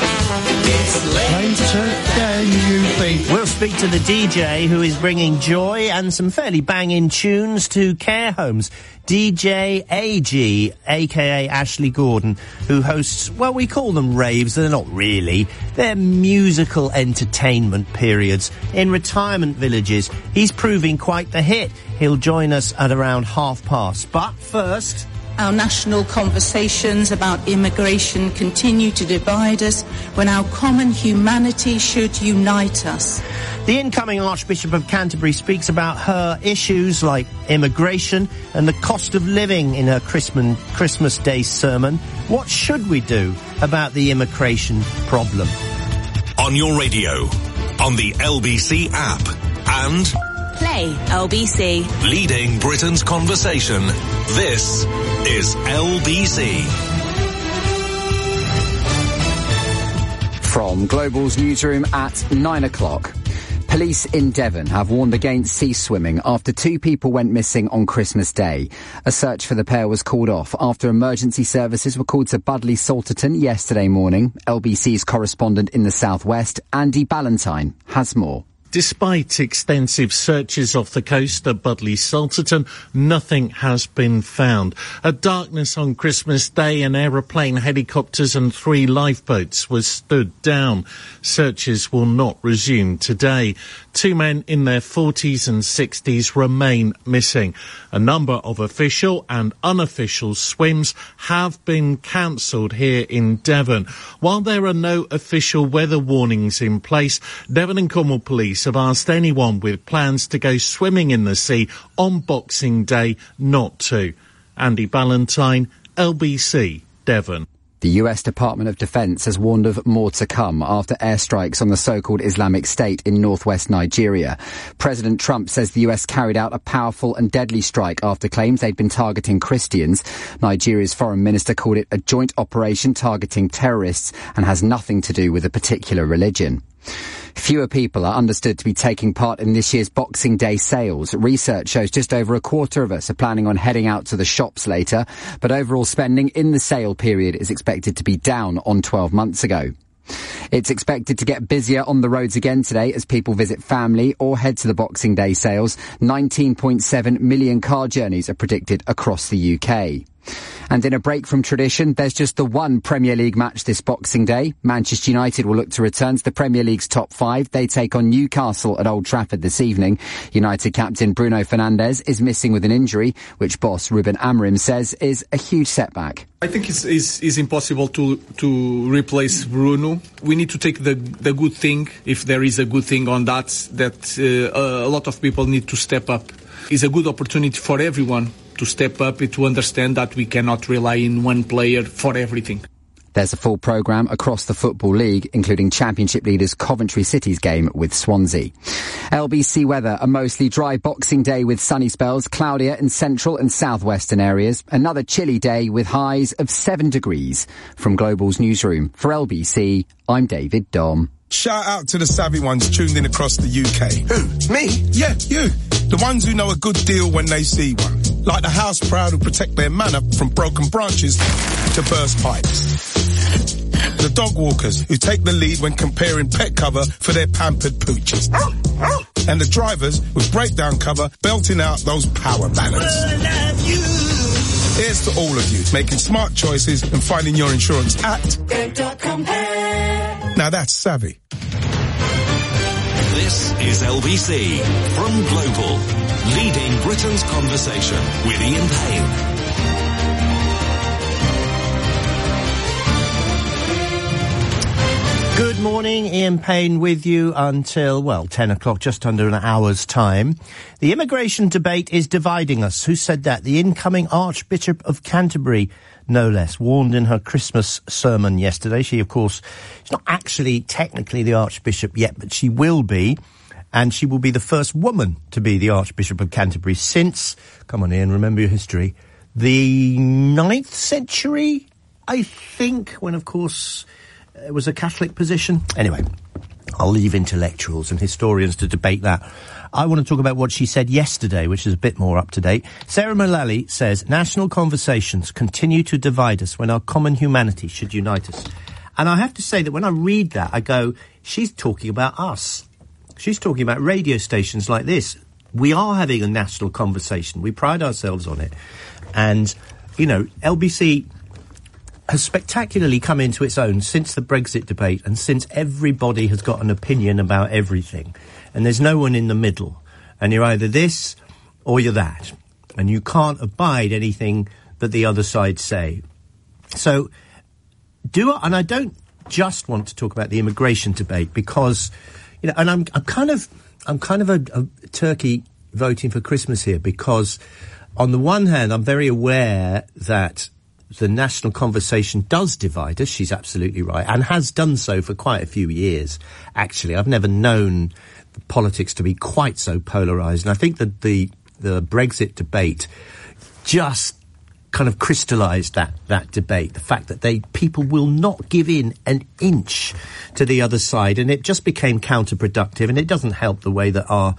We'll speak to the DJ who is bringing joy and some fairly banging tunes to care homes. DJ AG, aka Ashley Gordon, who hosts, well, we call them raves. They're not really. They're musical entertainment periods in retirement villages. He's proving quite the hit. He'll join us at around past. But first, our national conversations about immigration continue to divide us when our common humanity should unite us. The incoming Archbishop of Canterbury speaks about her issues like immigration and the cost of living in her Christmas Day sermon. What should we do about the immigration problem? On your radio, on the LBC app, and Play LBC. Leading Britain's conversation. This is LBC. From Global's newsroom at 9 o'clock. Police in Devon have warned against sea swimming after 2 people went missing on Christmas Day. A search for the pair was called off after emergency services were called to Budleigh Salterton yesterday morning. LBC's correspondent in the southwest, Andy Ballantyne, has more. Despite extensive searches off the coast at Budleigh Salterton, nothing has been found. At darkness on Christmas Day, an aeroplane, helicopters and 3 lifeboats were stood down. Searches will not resume today. 2 men in their 40s and 60s remain missing. A number of official and unofficial swims have been cancelled here in Devon. While there are no official weather warnings in place, Devon and Cornwall Police have asked anyone with plans to go swimming in the sea on Boxing Day not to. Andy Ballantyne, LBC, Devon. The US Department of Defense has warned of more to come after airstrikes on the so-called Islamic State in northwest Nigeria. President Trump says the US carried out a powerful and deadly strike after claims they'd been targeting Christians. Nigeria's foreign minister called it a joint operation targeting terrorists and has nothing to do with a particular religion. Fewer people are understood to be taking part in this year's Boxing Day sales. Research shows just over a quarter of us are planning on heading out to the shops later, but overall spending in the sale period is expected to be down on 12 months ago. It's expected to get busier on the roads again today as people visit family or head to the Boxing Day sales. 19.7 million car journeys are predicted across the UK. And in a break from tradition, there's just the one Premier League match this Boxing Day. Manchester United will look to return to the Premier League's top 5. They take on Newcastle at Old Trafford this evening. United captain Bruno Fernandes is missing with an injury, which boss Ruben Amorim says is a huge setback. I think it's impossible to replace Bruno. We need to take the good thing, if there is a good thing on that a lot of people need to step up. It's a good opportunity for everyone to step up and to understand that we cannot rely on one player for everything. There's a full programme across the Football League, including Championship leaders Coventry City's game with Swansea. LBC weather, a mostly dry Boxing Day with sunny spells, cloudier in central and southwestern areas. Another chilly day with highs of 7 degrees. From Global's newsroom, for LBC, I'm David Dom. Shout out to the savvy ones tuned in across the UK. Who? Me? Yeah, you. The ones who know a good deal when they see one. Like the house proud who protect their manor from broken branches to burst pipes. The dog walkers who take the lead when comparing pet cover for their pampered pooches. And the drivers with breakdown cover belting out those power ballads. Here's to all of you making smart choices and finding your insurance at Go.Compare. Now that's savvy. This is LBC from Global, leading Britain's conversation with Ian Payne. Good morning, Ian Payne with you until, 10 o'clock, just under an hour's time. The immigration debate is dividing us. Who said that? The incoming Archbishop of Canterbury, no less, warned in her Christmas sermon yesterday. She, of course, is not actually technically the Archbishop yet, but she will be. And she will be the first woman to be the Archbishop of Canterbury since, come on Ian, remember your history, the 9th century, I think, when, of course, it was a Catholic position. Anyway, I'll leave intellectuals and historians to debate that. I want to talk about what she said yesterday, which is a bit more up to date. Sarah Mullally says, national conversations continue to divide us when our common humanity should unite us. And I have to say that when I read that, I go, she's talking about us. She's talking about radio stations like this. We are having a national conversation. We pride ourselves on it. And, you know, LBC has spectacularly come into its own since the Brexit debate and since everybody has got an opinion about everything. And there's no one in the middle. And you're either this or you're that. And you can't abide anything that the other side say. So, and I don't just want to talk about the immigration debate because, you know, and I'm kind of a turkey voting for Christmas here because on the one hand, I'm very aware that the national conversation does divide us. She's absolutely right, and has done so for quite a few years, actually. I've never known politics to be quite so polarised, and I think that the Brexit debate just kind of crystallised that debate, the fact that people will not give in an inch to the other side, and it just became counterproductive, and it doesn't help the way that our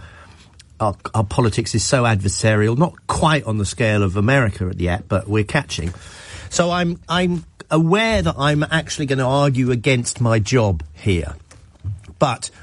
politics is so adversarial, not quite on the scale of America yet, but we're catching. So I'm aware that I'm actually going to argue against my job here. But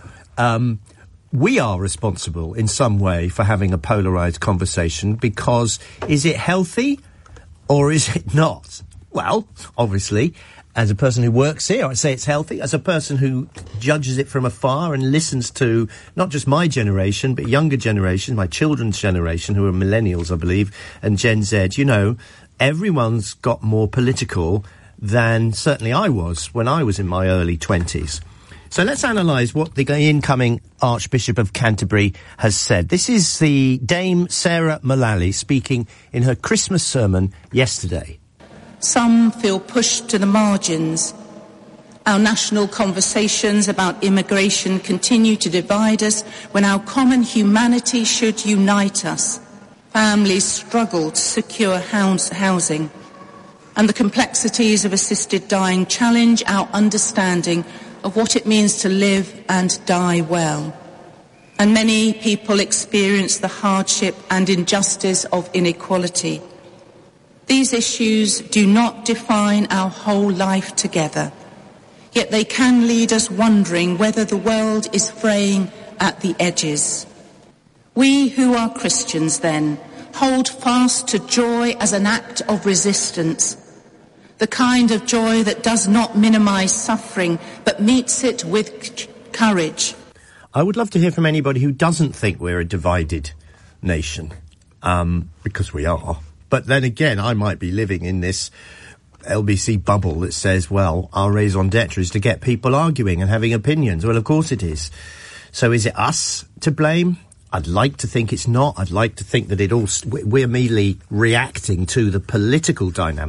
we are responsible in some way for having a polarised conversation because is it healthy or is it not? Well, obviously, as a person who works here, I'd say it's healthy. As a person who judges it from afar and listens to not just my generation, but younger generations, my children's generation, who are millennials, I believe, and Gen Z, you know, everyone's got more political than certainly I was when I was in my early 20s. So let's analyse what the incoming Archbishop of Canterbury has said. This is the Dame Sarah Mullally speaking in her Christmas sermon yesterday. Some feel pushed to the margins. Our national conversations about immigration continue to divide us when our common humanity should unite us. Families struggle to secure housing, and the complexities of assisted dying challenge our understanding of what it means to live and die well. And many people experience the hardship and injustice of inequality. These issues do not define our whole life together, yet they can lead us wondering whether the world is fraying at the edges. We who are Christians, then, hold fast to joy as an act of resistance, the kind of joy that does not minimise suffering, but meets it with courage. I would love to hear from anybody who doesn't think we're a divided nation, because we are. But then again, I might be living in this LBC bubble that says, well, our raison d'etre is to get people arguing and having opinions. Well, of course it is. So is it us to blame? I'd like to think it's not. I'd like to think that we're merely reacting to the political dynamic,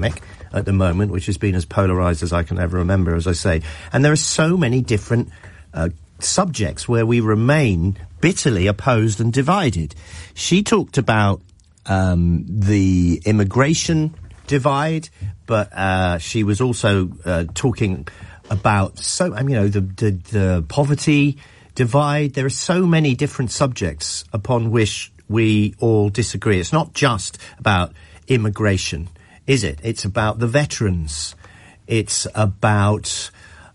at the moment, which has been as polarised as I can ever remember, as I say. And there are so many different subjects where we remain bitterly opposed and divided. She talked about the immigration divide, but she was also talking about the poverty divide. There are so many different subjects upon which we all disagree. It's not just about immigration, is it? It's about the veterans. It's about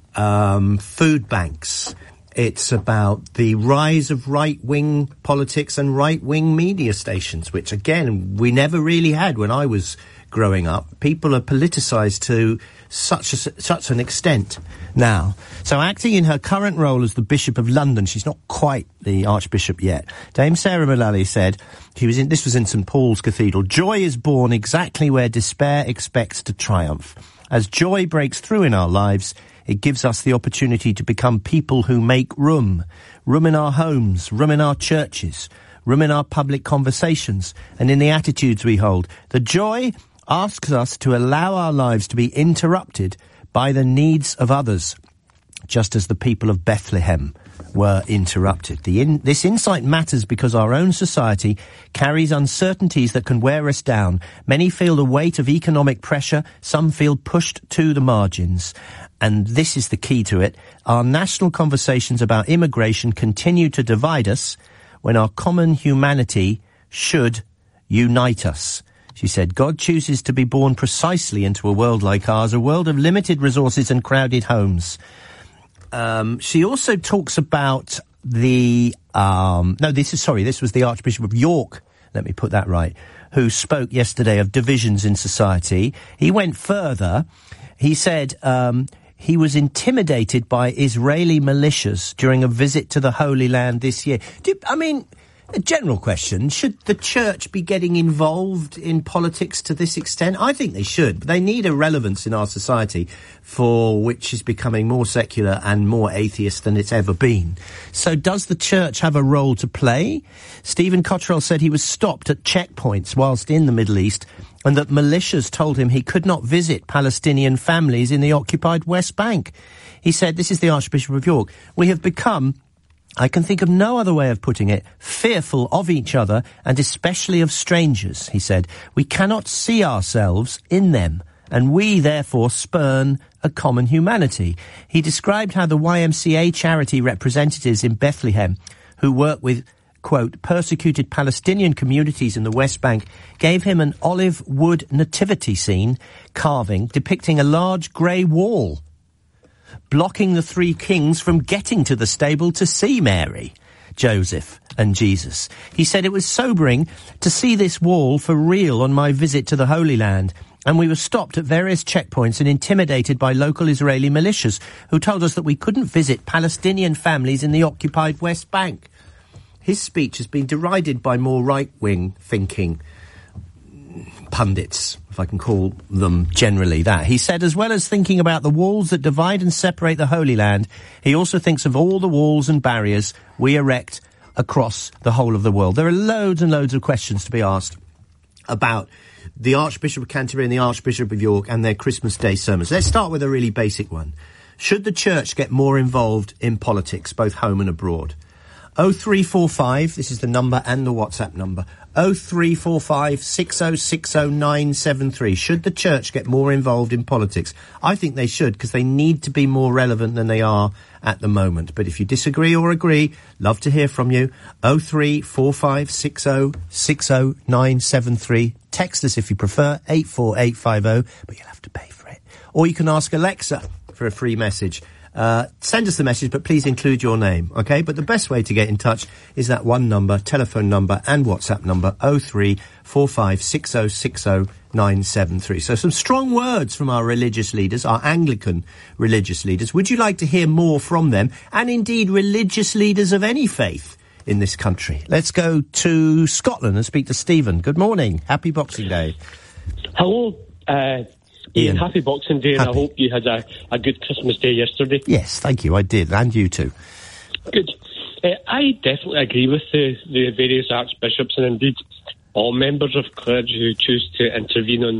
food banks. It's about the rise of right-wing politics and right-wing media stations, which, again, we never really had when I was growing up. People are politicised to such an extent now. So acting in her current role as the Bishop of London, she's not quite the Archbishop yet, Dame Sarah Mullally said, this was in St Paul's Cathedral, "Joy is born exactly where despair expects to triumph. As joy breaks through in our lives, it gives us the opportunity to become people who make room. Room in our homes, room in our churches, room in our public conversations, and in the attitudes we hold. The joy asks us to allow our lives to be interrupted by the needs of others, just as the people of Bethlehem were interrupted. This insight matters because our own society carries uncertainties that can wear us down. Many feel the weight of economic pressure, some feel pushed to the margins. And this is the key to it. Our national conversations about immigration continue to divide us when our common humanity should unite us." She said, "God chooses to be born precisely into a world like ours, a world of limited resources and crowded homes." She also talks about this was the Archbishop of York, let me put that right, who spoke yesterday of divisions in society. He went further. He said he was intimidated by Israeli militias during a visit to the Holy Land this year. A general question, should the church be getting involved in politics to this extent? I think they should, but they need a relevance in our society for which is becoming more secular and more atheist than it's ever been. So does the church have a role to play? Stephen Cottrell said he was stopped at checkpoints whilst in the Middle East and that militias told him he could not visit Palestinian families in the occupied West Bank. He said, this is the Archbishop of York, "We have become, I can think of no other way of putting it, fearful of each other and especially of strangers," he said. "We cannot see ourselves in them, and we therefore spurn a common humanity." He described how the YMCA charity representatives in Bethlehem, who work with, quote, persecuted Palestinian communities in the West Bank, gave him an olive wood nativity scene carving depicting a large grey wall blocking the three kings from getting to the stable to see Mary, Joseph and Jesus. He said, "It was sobering to see this wall for real on my visit to the Holy Land, and we were stopped at various checkpoints and intimidated by local Israeli militias who told us that we couldn't visit Palestinian families in the occupied West Bank." His speech has been derided by more right-wing thinking pundits, if I can call them generally that. He said, as well as thinking about the walls that divide and separate the Holy Land, he also thinks of all the walls and barriers we erect across the whole of the world. There are loads and loads of questions to be asked about the Archbishop of Canterbury and the Archbishop of York and their Christmas Day sermons. Let's start with a really basic one. Should the church get more involved in politics, both home and abroad? 0345, this is the number and the WhatsApp number, 0345 6060 973. Should the church get more involved in politics? I think they should, because they need to be more relevant than they are at the moment. But if you disagree or agree, love to hear from you. 0345 6060 973. Text us if you prefer, 84850, but you'll have to pay for it. Or you can ask Alexa for a free message. Send us the message, but please include your name, okay? But the best way to get in touch is that one number, telephone number and WhatsApp number, 0345 6060 973. So some strong words from our religious leaders, our Anglican religious leaders. Would you like to hear more from them? And indeed, religious leaders of any faith in this country. Let's go to Scotland and speak to Stephen. Good morning. Happy Boxing Day. Hello, Ian, happy Boxing Day, and I hope you had a good Christmas Day yesterday. Yes, thank you, I did, and you too. Good. I definitely agree with the various archbishops and indeed all members of clergy who choose to intervene on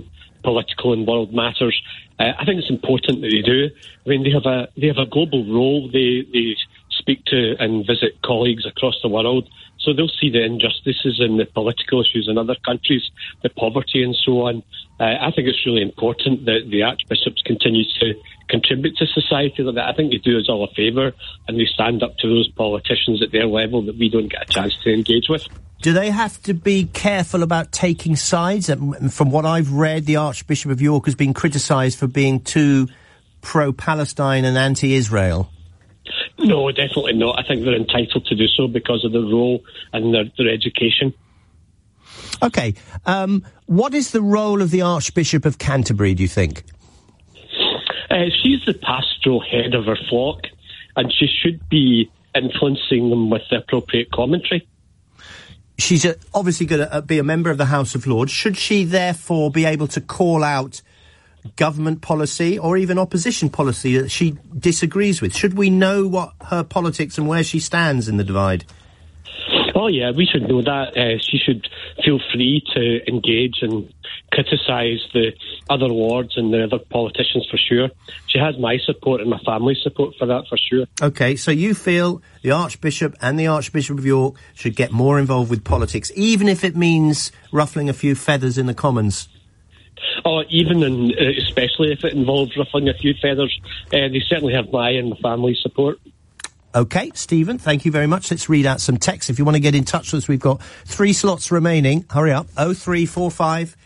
political and world matters. I think it's important that they do. I mean, they have a global role. They speak to and visit colleagues across the world, so they'll see the injustices and the political issues in other countries, the poverty and so on. I think it's really important that the archbishops continue to contribute to society like that. I think they do us all a favour, and they stand up to those politicians at their level that we don't get a chance to engage with. Do they have to be careful about taking sides? From what I've read, the Archbishop of York has been criticised for being too pro-Palestine and anti-Israel. No, definitely not. I think they're entitled to do so because of their role and their education. OK. What is the role of the Archbishop of Canterbury, do you think? She's the pastoral head of her flock, and she should be influencing them with the appropriate commentary. She's obviously going to be a member of the House of Lords. Should she therefore be able to call out government policy or even opposition policy that she disagrees with? Should we know what her politics and where she stands in the divide? Oh, yeah, we should know that. She should feel free to engage and criticise the other lords and the other politicians for sure. She has my support and my family's support for that for sure. OK, so you feel the Archbishop and the Archbishop of York should get more involved with politics, even if it means ruffling a few feathers in the Commons? Oh, even and especially if it involves ruffling a few feathers. They certainly have my and my family's support. OK, Stephen, thank you very much. Let's read out some text. If you want to get in touch with us, we've got 3 slots remaining. Hurry up. 0345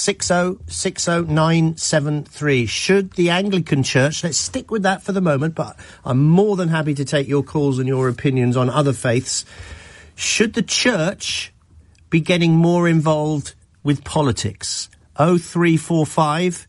6060973. Should the Anglican Church, let's stick with that for the moment, but I'm more than happy to take your calls and your opinions on other faiths. Should the Church be getting more involved with politics? 0345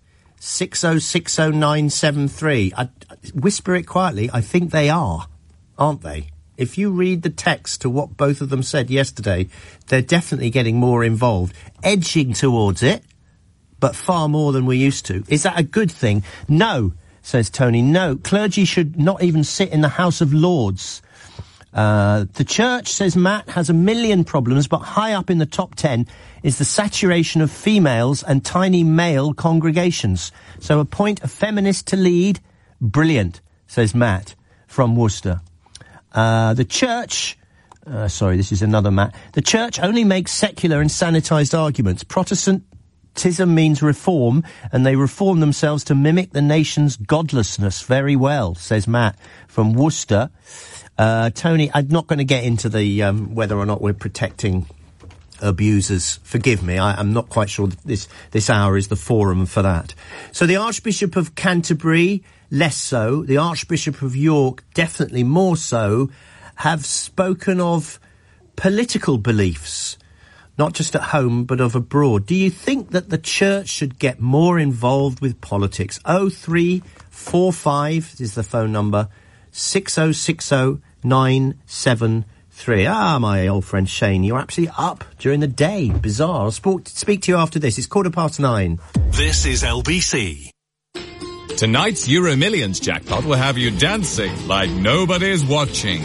6060973. Whisper it quietly. I think they are, aren't they? If you read the text to what both of them said yesterday, they're definitely getting more involved, edging towards it, but far more than we used to. Is that a good thing? No, says Tony. No, clergy should not even sit in the House of Lords. The church, says Matt, has a million problems, but high up in the top 10 is the saturation of females and tiny male congregations. So appoint a feminist to lead. Brilliant, says Matt from Worcester. The church... sorry, this is another Matt. The church only makes secular and sanitised arguments. Protestantism means reform, and they reform themselves to mimic the nation's godlessness very well, says Matt from Worcester. Tony, I'm not going to get into the whether or not we're protecting abusers. Forgive me, I'm not quite sure that this hour is the forum for that. So the Archbishop of Canterbury, less so. The Archbishop of York, definitely more so, have spoken of political beliefs, not just at home, but of abroad. Do you think that the church should get more involved with politics? 0345 is the phone number, 6060973. My old friend Shane, you're absolutely up during the day. Bizarre. I'll speak to you after this. It's 9:15. This is LBC. Tonight's Euro Millions jackpot will have you dancing like nobody's watching.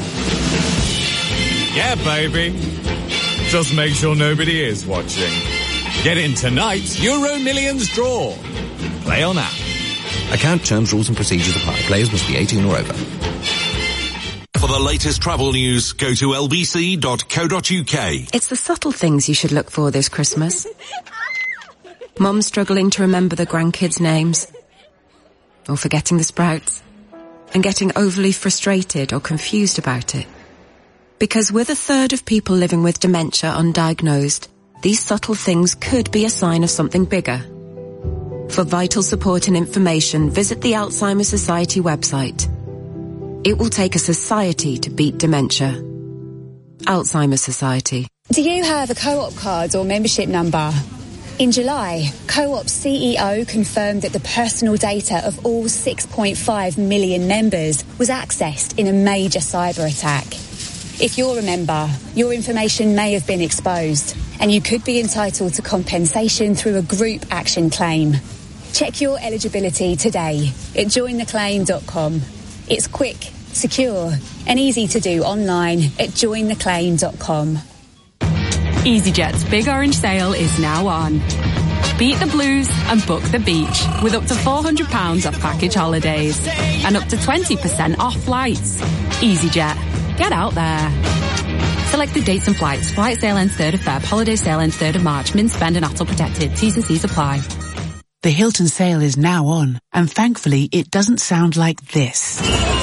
Yeah, baby. Just make sure nobody is watching. Get in tonight's Euro Millions draw. Play on app. Account terms, rules and procedures apply. Players must be 18 or over. For the latest travel news, go to lbc.co.uk. It's the subtle things you should look for this Christmas. Mum struggling to remember the grandkids' names, or forgetting the sprouts, and getting overly frustrated or confused about it. Because with 1/3 of people living with dementia undiagnosed, these subtle things could be a sign of something bigger. For vital support and information, visit the Alzheimer's Society website. It will take a society to beat dementia. Alzheimer's Society. Do you have a Co-op card or membership number? In July, Co-op's CEO confirmed that the personal data of all 6.5 million members was accessed in a major cyber attack. If you're a member, your information may have been exposed, and you could be entitled to compensation through a group action claim. Check your eligibility today at jointheclaim.com. It's quick, secure, and easy to do online at jointheclaim.com. EasyJet's Big Orange Sale is now on. Beat the blues and book the beach with up to £400 off package holidays and up to 20% off flights. EasyJet. Get out there. Selected dates and flights. Flight sale ends 3rd of Feb. Holiday sale ends 3rd of March. Min spend and ATOL protected. T's and C's apply. The Hilton sale is now on, and thankfully it doesn't sound like this.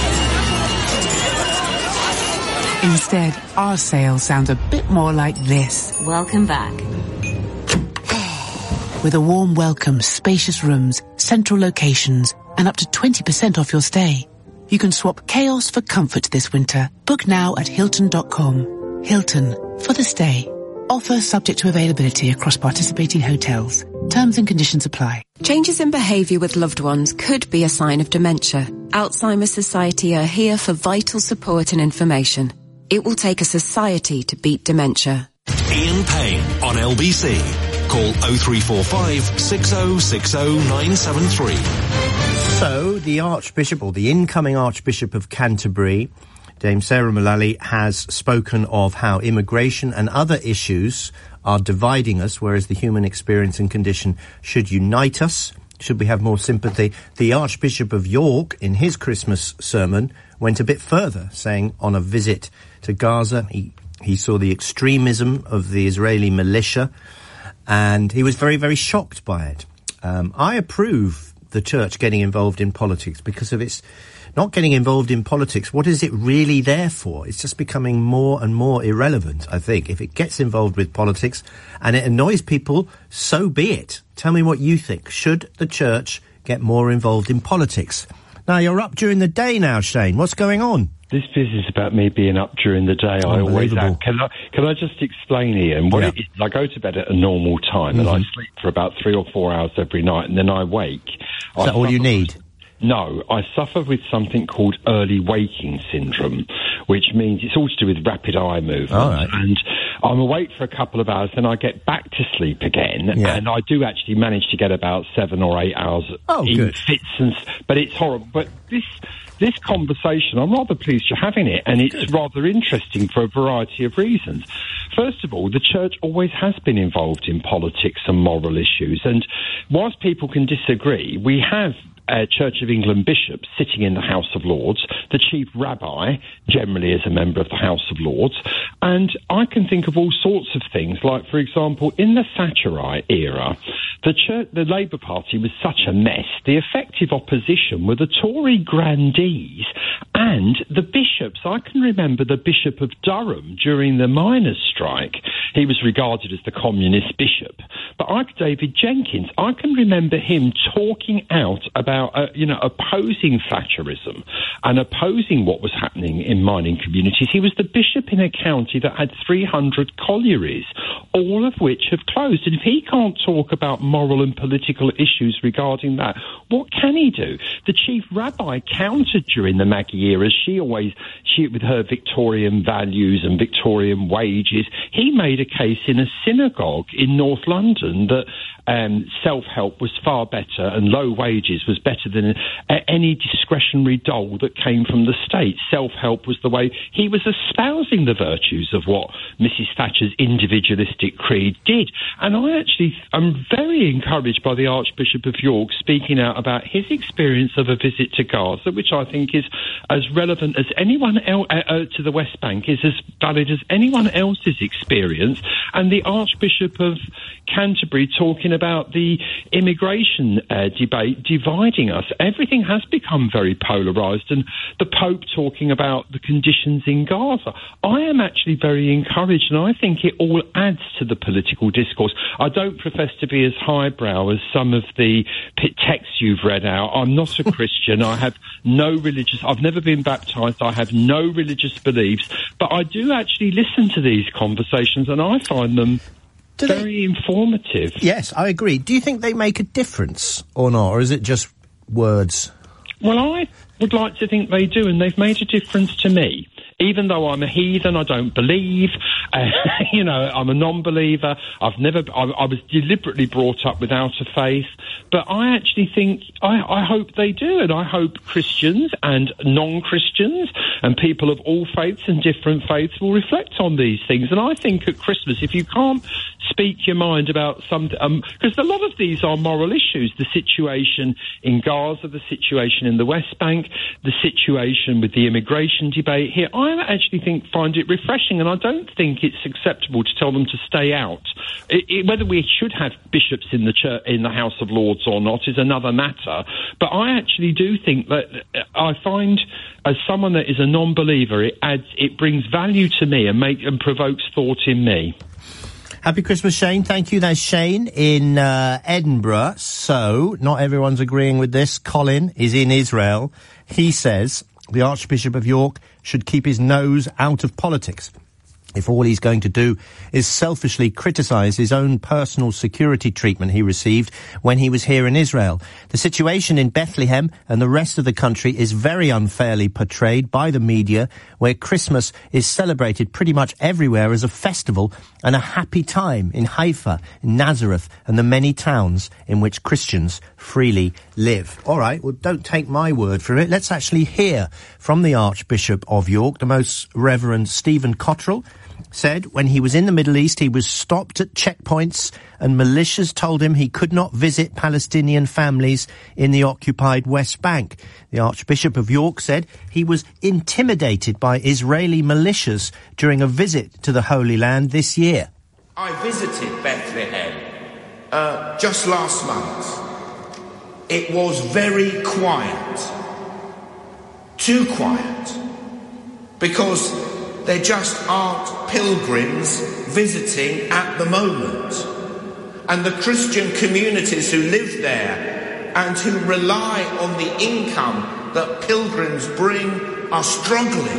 Instead, our sale sounds a bit more like this. Welcome back. With a warm welcome, spacious rooms, central locations, and up to 20% off your stay. You can swap chaos for comfort this winter. Book now at Hilton.com. Hilton, for the stay. Offer subject to availability across participating hotels. Terms and conditions apply. Changes in behaviour with loved ones could be a sign of dementia. Alzheimer's Society are here for vital support and information. It will take a society to beat dementia. Ian Payne on LBC. Call 0345 6060 973. So, the Archbishop, or the incoming Archbishop of Canterbury, Dame Sarah Mullally, has spoken of how immigration and other issues are dividing us, whereas the human experience and condition should unite us. Should we have more sympathy? The Archbishop of York, in his Christmas sermon, went a bit further, saying on a visit to Gaza, he saw the extremism of the Israeli militia, and he was very, very shocked by it. I approve the church getting involved in politics, because if it's not getting involved in politics, what is it really there for? It's just becoming more and more irrelevant, I think. If it gets involved with politics and it annoys people, so be it. Tell me what you think. Should the church get more involved in politics? Now, you're up during the day now, Shane. What's going on? This business about me being up during the day, I always am. Can I just explain, Ian, what it is? I go to bed at a normal time and I sleep for about 3 or 4 hours every night, and then I wake. Is that all you need? No, I suffer with something called early waking syndrome, which means it's all to do with rapid eye movement. Right. And I'm awake for a couple of hours, then I get back to sleep again, and I do actually manage to get about 7 or 8 hours in fits, but it's horrible. But this conversation, I'm rather pleased you're having it, and it's rather interesting for a variety of reasons. First of all, the church always has been involved in politics and moral issues, and whilst people can disagree, we have Church of England bishops sitting in the House of Lords, the chief rabbi generally is a member of the House of Lords, and I can think of all sorts of things, like, for example, in the Thatcherite era, the Labour Party was such a mess. The effective opposition were the Tory grandees and the bishops. I can remember the Bishop of Durham during the miners' strike. He was regarded as the communist bishop. But David Jenkins, I can remember him talking out about opposing Thatcherism and opposing what was happening in mining communities. He was the bishop in a county that had 300 collieries, all of which have closed. And if he can't talk about moral and political issues regarding that, what can he do? The chief rabbi countered during the Maggie era, she with her Victorian values and Victorian wages. He made a case in a synagogue in North London that self-help was far better and low wages was better than any discretionary dole that came from the state. Self-help was the way. He was espousing the virtues of what Mrs. Thatcher's individualistic creed did. And I'm very encouraged by the Archbishop of York speaking out about his experience of a visit to Gaza, which I think is as relevant as anyone else to the West Bank, is as valid as anyone else's experience. And the Archbishop of Canterbury talking about the immigration debate dividing us. Everything has become very polarised, and the Pope talking about the conditions in Gaza. I am actually very encouraged, and I think it all adds to the political discourse. I don't profess to be as highbrow as some of the texts you've read out. I'm not a Christian. I have I've never been baptised. I have no religious beliefs, but I do actually listen to these conversations, and I find them very informative. Yes, I agree. Do you think they make a difference or not, or is it just words? Well, I would like to think they do, and they've made a difference to me. even though I'm a heathen, I don't believe. You know, I'm a non-believer. I was deliberately brought up without a faith. But I actually think, I hope they do, and I hope Christians and non-Christians and people of all faiths and different faiths will reflect on these things. And I think at Christmas, if you can't speak your mind about something, because a lot of these are moral issues, the situation in Gaza, the situation in the West Bank, the situation with the immigration debate here, I actually find it refreshing, and I don't think it's acceptable to tell them to stay out. Whether we should have bishops in the church, in the House of Lords or not is another matter, but I actually do think that I find, as someone that is a non-believer, it brings value to me and provokes thought in me. Happy Christmas, Shane. Thank you. There's Shane in Edinburgh. So, not everyone's agreeing with this. Colin is in Israel. He says the Archbishop of York should keep his nose out of politics. If all he's going to do is selfishly criticise his own personal security treatment he received when he was here in Israel. The situation in Bethlehem and the rest of the country is very unfairly portrayed by the media, where Christmas is celebrated pretty much everywhere as a festival and a happy time in Haifa, in Nazareth, and the many towns in which Christians freely live. All right, well, don't take my word for it. Let's actually hear from the Archbishop of York, the Most Reverend Stephen Cottrell. Said when he was in the Middle East, he was stopped at checkpoints and militias told him he could not visit Palestinian families in the occupied West Bank. The Archbishop of York said he was intimidated by Israeli militias during a visit to the Holy Land this year. I visited Bethlehem just last month. It was very quiet. Too quiet. Because there just aren't pilgrims visiting at the moment. And the Christian communities who live there and who rely on the income that pilgrims bring are struggling.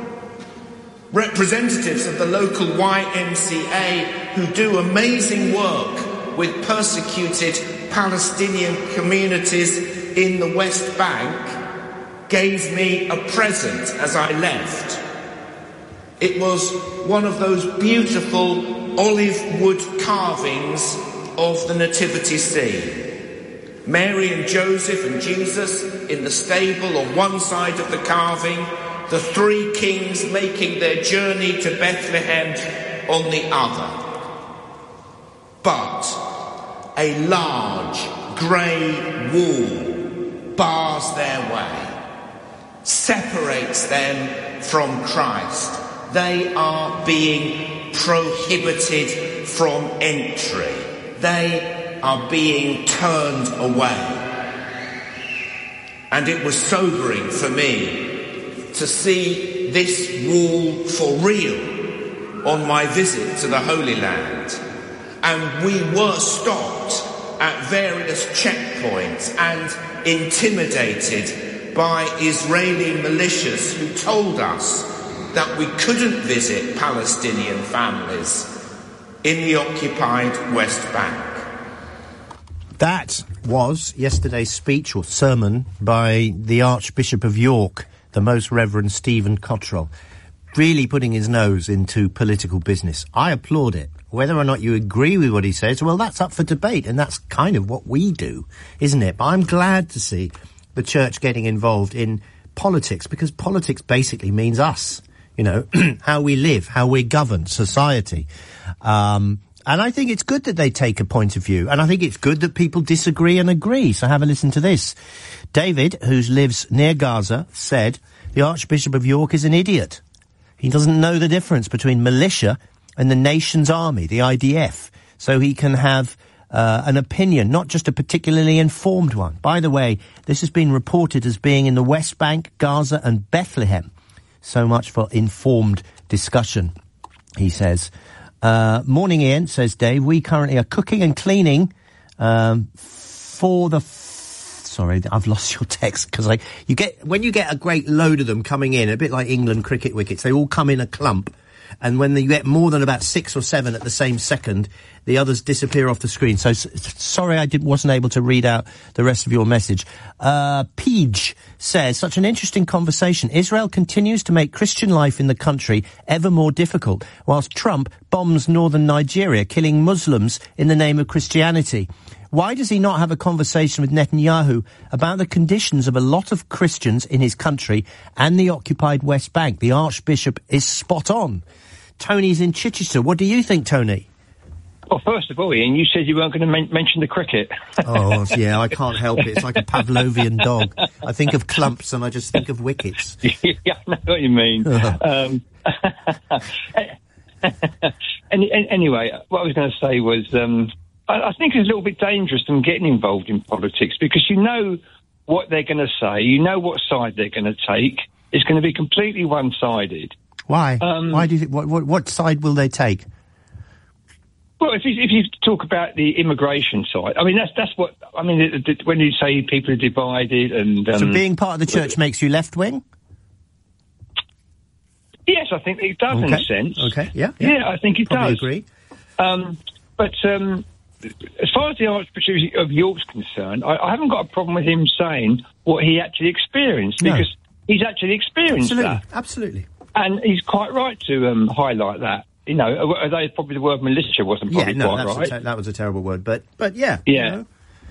Representatives of the local YMCA who do amazing work with persecuted Palestinian communities in the West Bank gave me a present as I left. It was one of those beautiful olive wood carvings of the nativity scene. Mary and Joseph and Jesus in the stable on one side of the carving, the three kings making their journey to Bethlehem on the other. But a large grey wall bars their way, separates them from Christ. They are being prohibited from entry. They are being turned away. And it was sobering for me to see this wall for real on my visit to the Holy Land. And we were stopped at various checkpoints and intimidated by Israeli militias who told us that we couldn't visit Palestinian families in the occupied West Bank. That was yesterday's speech or sermon by the Archbishop of York, the Most Reverend Stephen Cottrell, really putting his nose into political business. I applaud it. Whether or not you agree with what he says, well, that's up for debate, and that's kind of what we do, isn't it? But I'm glad to see the church getting involved in politics, because politics basically means us. You know, how we live, how we govern society. And I think it's good that they take a point of view. And I think it's good that people disagree and agree. So have a listen to this. David, who lives near Gaza, said the Archbishop of York is an idiot. He doesn't know the difference between militia and the nation's army, the IDF. So he can have an opinion, not just a particularly informed one. By the way, this has been reported as being in the West Bank, Gaza and Bethlehem. So much for informed discussion, he says. Morning, Ian, says Dave. We currently are cooking and cleaning for the... Sorry, I've lost your text, because when you get a great load of them coming in, a bit like England cricket wickets, they all come in a clump. And when you get more than about 6 or 7 at the same second, the others disappear off the screen. So sorry I wasn't able to read out the rest of your message. Peach says, such an interesting conversation. Israel continues to make Christian life in the country ever more difficult, whilst Trump bombs northern Nigeria, killing Muslims in the name of Christianity. Why does he not have a conversation with Netanyahu about the conditions of a lot of Christians in his country and the occupied West Bank? The Archbishop is spot on. Tony's in Chichester. What do you think, Tony? Well, first of all, Ian, you said you weren't going to mention the cricket. Oh, yeah, I can't help it. It's like a Pavlovian dog. I think of clumps and I just think of wickets. Yeah, I know what you mean. Anyway, what I was going to say was... I think it's a little bit dangerous them getting involved in politics because you know what they're going to say, you know what side they're going to take. It's going to be completely one-sided. Why? Why do you think? What side will they take? Well, if you talk about the immigration side, I mean that's what I mean. When you say people are divided and so being part of the church makes you left-wing. Yes, I think it does in a sense. Okay, yeah, I think it probably does. Agree. But as far as the Archbishop of York's concerned, I haven't got a problem with him saying what he actually experienced because he's actually experienced that. Absolutely. And he's quite right to highlight that. You know, although probably the word militia wasn't probably quite right. That was a terrible word, but yeah. Yeah.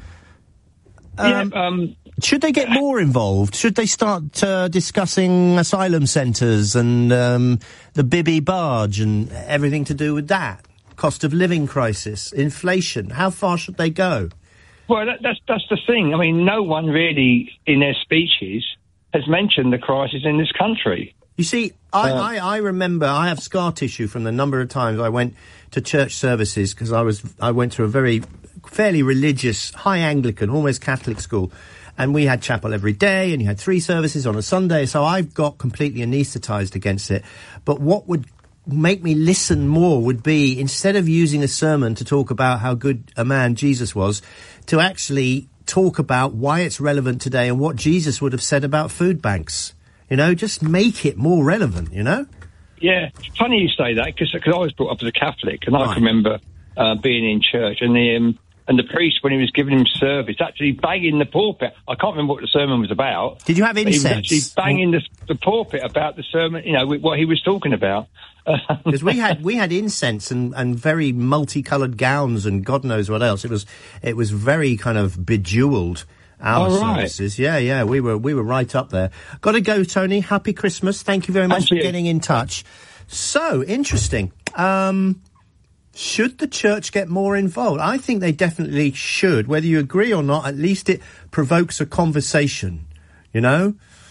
You know. Should they get more involved? Should they start discussing asylum centres and the Bibi barge and everything to do with that? Cost of living crisis, inflation. How far should they go? Well, that's the thing. I mean, no one really in their speeches has mentioned the crisis in this country. You see, I remember I have scar tissue from the number of times I went to church services because I went to a fairly religious, high Anglican, almost Catholic school, and we had chapel every day, and you had 3 services on a Sunday. So I've got completely anaesthetised against it. But what would make me listen more would be, instead of using a sermon to talk about how good a man Jesus was, to actually talk about why it's relevant today and what Jesus would have said about food banks. You know, just make it more relevant, you know? Yeah, it's funny you say that, because I was brought up as a Catholic, and I can remember being in church, and the priest, when he was giving him service, actually banging the pulpit. I can't remember what the sermon was about. Did you have incense? He was actually banging the pulpit about the sermon, you know, what he was talking about. Because we had incense and very multicoloured gowns and God knows what else. It was very kind of bejewelled. Our services, yeah, we were right up there. Got to go, Tony. Happy Christmas. Thank you very much for getting in touch. So interesting. Should the church get more involved? I think they definitely should. Whether you agree or not, at least it provokes a conversation. You know.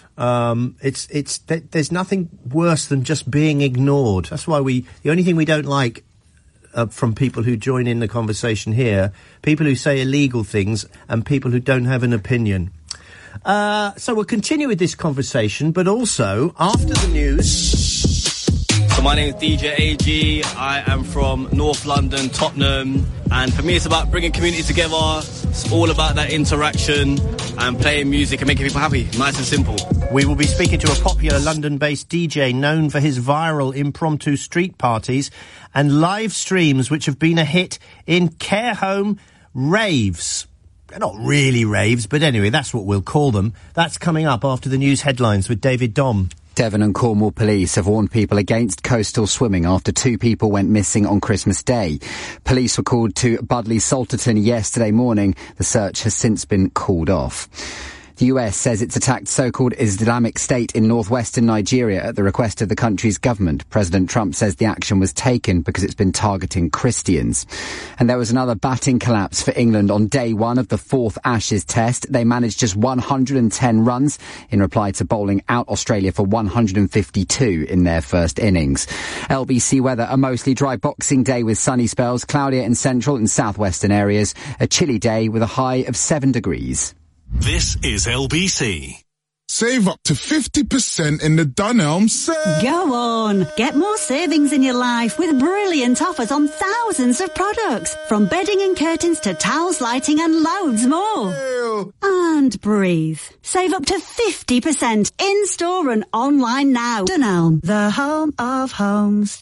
There's nothing worse than just being ignored. That's why the only thing we don't like from people who join in the conversation here, people who say illegal things and people who don't have an opinion. So we'll continue with this conversation, but also after the news. So my name is DJ AG. I am from North London, Tottenham, and for me it's about bringing community together. It's all about that interaction and playing music and making people happy. Nice and simple. We will be speaking to a popular London-based DJ known for his viral impromptu street parties and live streams which have been a hit in care home raves. They're not really raves, but anyway, that's what we'll call them. That's coming up after the news headlines with David Dom. Devon and Cornwall police have warned people against coastal swimming after 2 people went missing on Christmas Day. Police were called to Budleigh Salterton yesterday morning. The search has since been called off. The US says it's attacked so-called Islamic State in northwestern Nigeria at the request of the country's government. President Trump says the action was taken because it's been targeting Christians. And there was another batting collapse for England on day 1 of the 4th Ashes test. They managed just 110 runs in reply to bowling out Australia for 152 in their first innings. LBC weather: a mostly dry Boxing Day with sunny spells, cloudier in central and southwestern areas. A chilly day with a high of 7 degrees. This is LBC. Save up to 50% in the Dunelm sale. Go on. Get more savings in your life with brilliant offers on thousands of products. From bedding and curtains to towels, lighting and loads more. Ew. And breathe. Save up to 50% in-store and online now. Dunelm, the home of homes.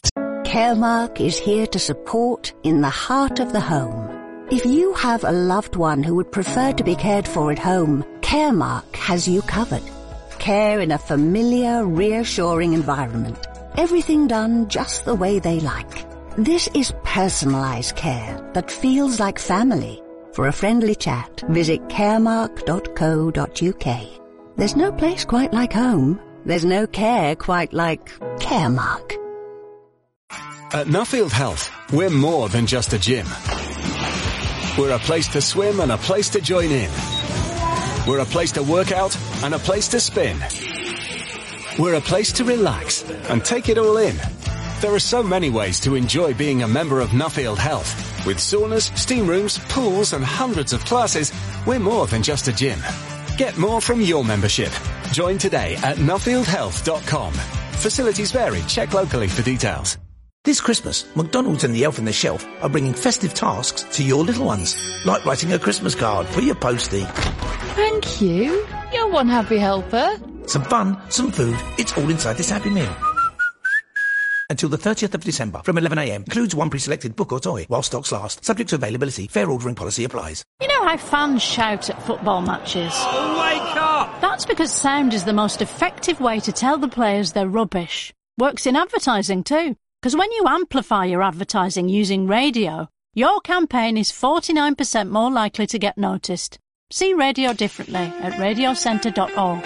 Caremark is here to support in the heart of the home. If you have a loved one who would prefer to be cared for at home, Caremark has you covered. Care in a familiar, reassuring environment. Everything done just the way they like. This is personalised care that feels like family. For a friendly chat, visit caremark.co.uk. There's no place quite like home. There's no care quite like Caremark. At Nuffield Health, we're more than just a gym. We're a place to swim and a place to join in. We're a place to work out and a place to spin. We're a place to relax and take it all in. There are so many ways to enjoy being a member of Nuffield Health. With saunas, steam rooms, pools and hundreds of classes, we're more than just a gym. Get more from your membership. Join today at nuffieldhealth.com. Facilities vary. Check locally for details. This Christmas, McDonald's and the Elf on the Shelf are bringing festive tasks to your little ones, like writing a Christmas card for your postie. Thank you. You're one happy helper. Some fun, some food, it's all inside this Happy Meal. Until the 30th of December from 11am. Includes one pre-selected book or toy while stocks last. Subject to availability. Fair ordering policy applies. You know how fans shout at football matches? Wake up! That's because sound is the most effective way to tell the players they're rubbish. Works in advertising too. Because when you amplify your advertising using radio, your campaign is 49% more likely to get noticed. See radio differently at radiocentre.org.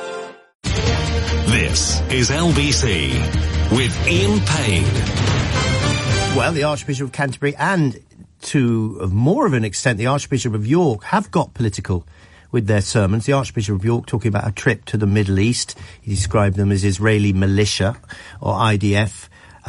This is LBC with Ian Payne. Well, the Archbishop of Canterbury and, to more of an extent, the Archbishop of York have got political with their sermons. The Archbishop of York talking about a trip to the Middle East. He described them as Israeli militia, or IDF.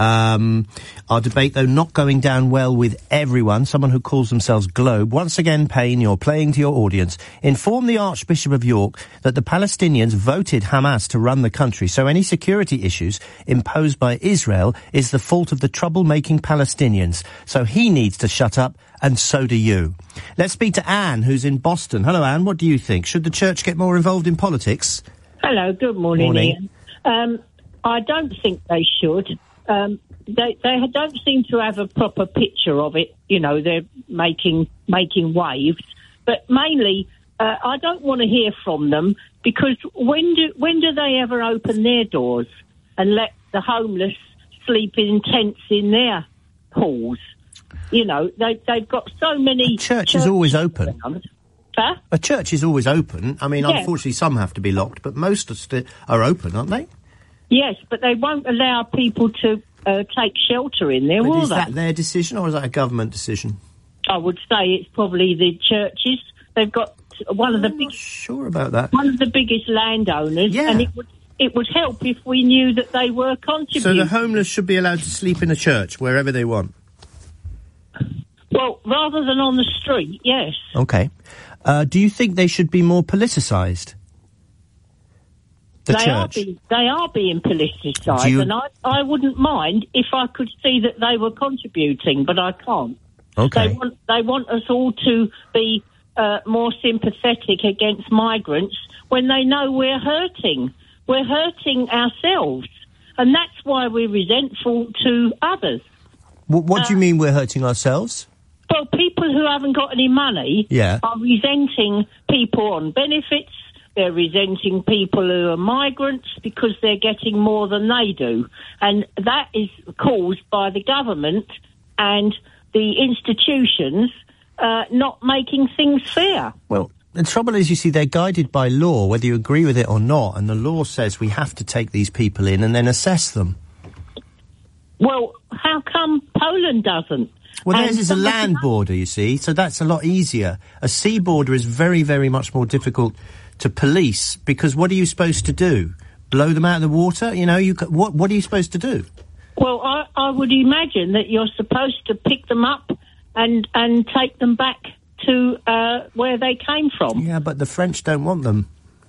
Our debate, though, not going down well with everyone. Someone who calls themselves Globe. Once again, Payne, you're playing to your audience. Inform the Archbishop of York that the Palestinians voted Hamas to run the country, so any security issues imposed by Israel is the fault of the troublemaking Palestinians. So he needs to shut up, and so do you. Let's speak to Anne, who's in Boston. Hello, Anne. What do you think? Should the church get more involved in politics? Hello. Good morning, Ian. I don't think they should. They don't seem to have a proper picture of it. You know, they're making waves, but mainly I don't want to hear from them, because when do they ever open their doors and let the homeless sleep in tents in their halls? You know, they've got so many. A church is always open. Huh? A church is always open. I mean, Yeah. Unfortunately, some have to be locked, but most are open, aren't they? Yes, but they won't allow people to take shelter in there, will Is they? that their decision, or is that a government decision? I would say it's probably the churches. They've got one of the big. Sure about that. One of the biggest landowners, and it would help if we knew that they were contributing. So the homeless should be allowed to sleep in a church wherever they want. Well, rather than on the street, yes. Okay. Do you think they should be more politicised? The church. They are being politicised, and I wouldn't mind if I could see that they were contributing, but I can't. Okay. They want us all to be more sympathetic against migrants when they know we're hurting. We're hurting ourselves, and that's why we're resentful to others. What do you mean we're hurting ourselves? Well, people who haven't got any money are resenting people on benefits. They're resenting people who are migrants because they're getting more than they do. And that is caused by the government and the institutions not making things fair. Well, the trouble is, you see, they're guided by law, whether you agree with it or not, and the law says we have to take these people in and then assess them. Well, how come Poland doesn't? Well, theirs is a land border, you see, so that's a lot easier. A sea border is very, very much more difficult to police, because what are you supposed to do? Blow them out of the water? You know, what are you supposed to do? Well, I would imagine that you're supposed to pick them up and take them back to where they came from. Yeah, but the French don't want them.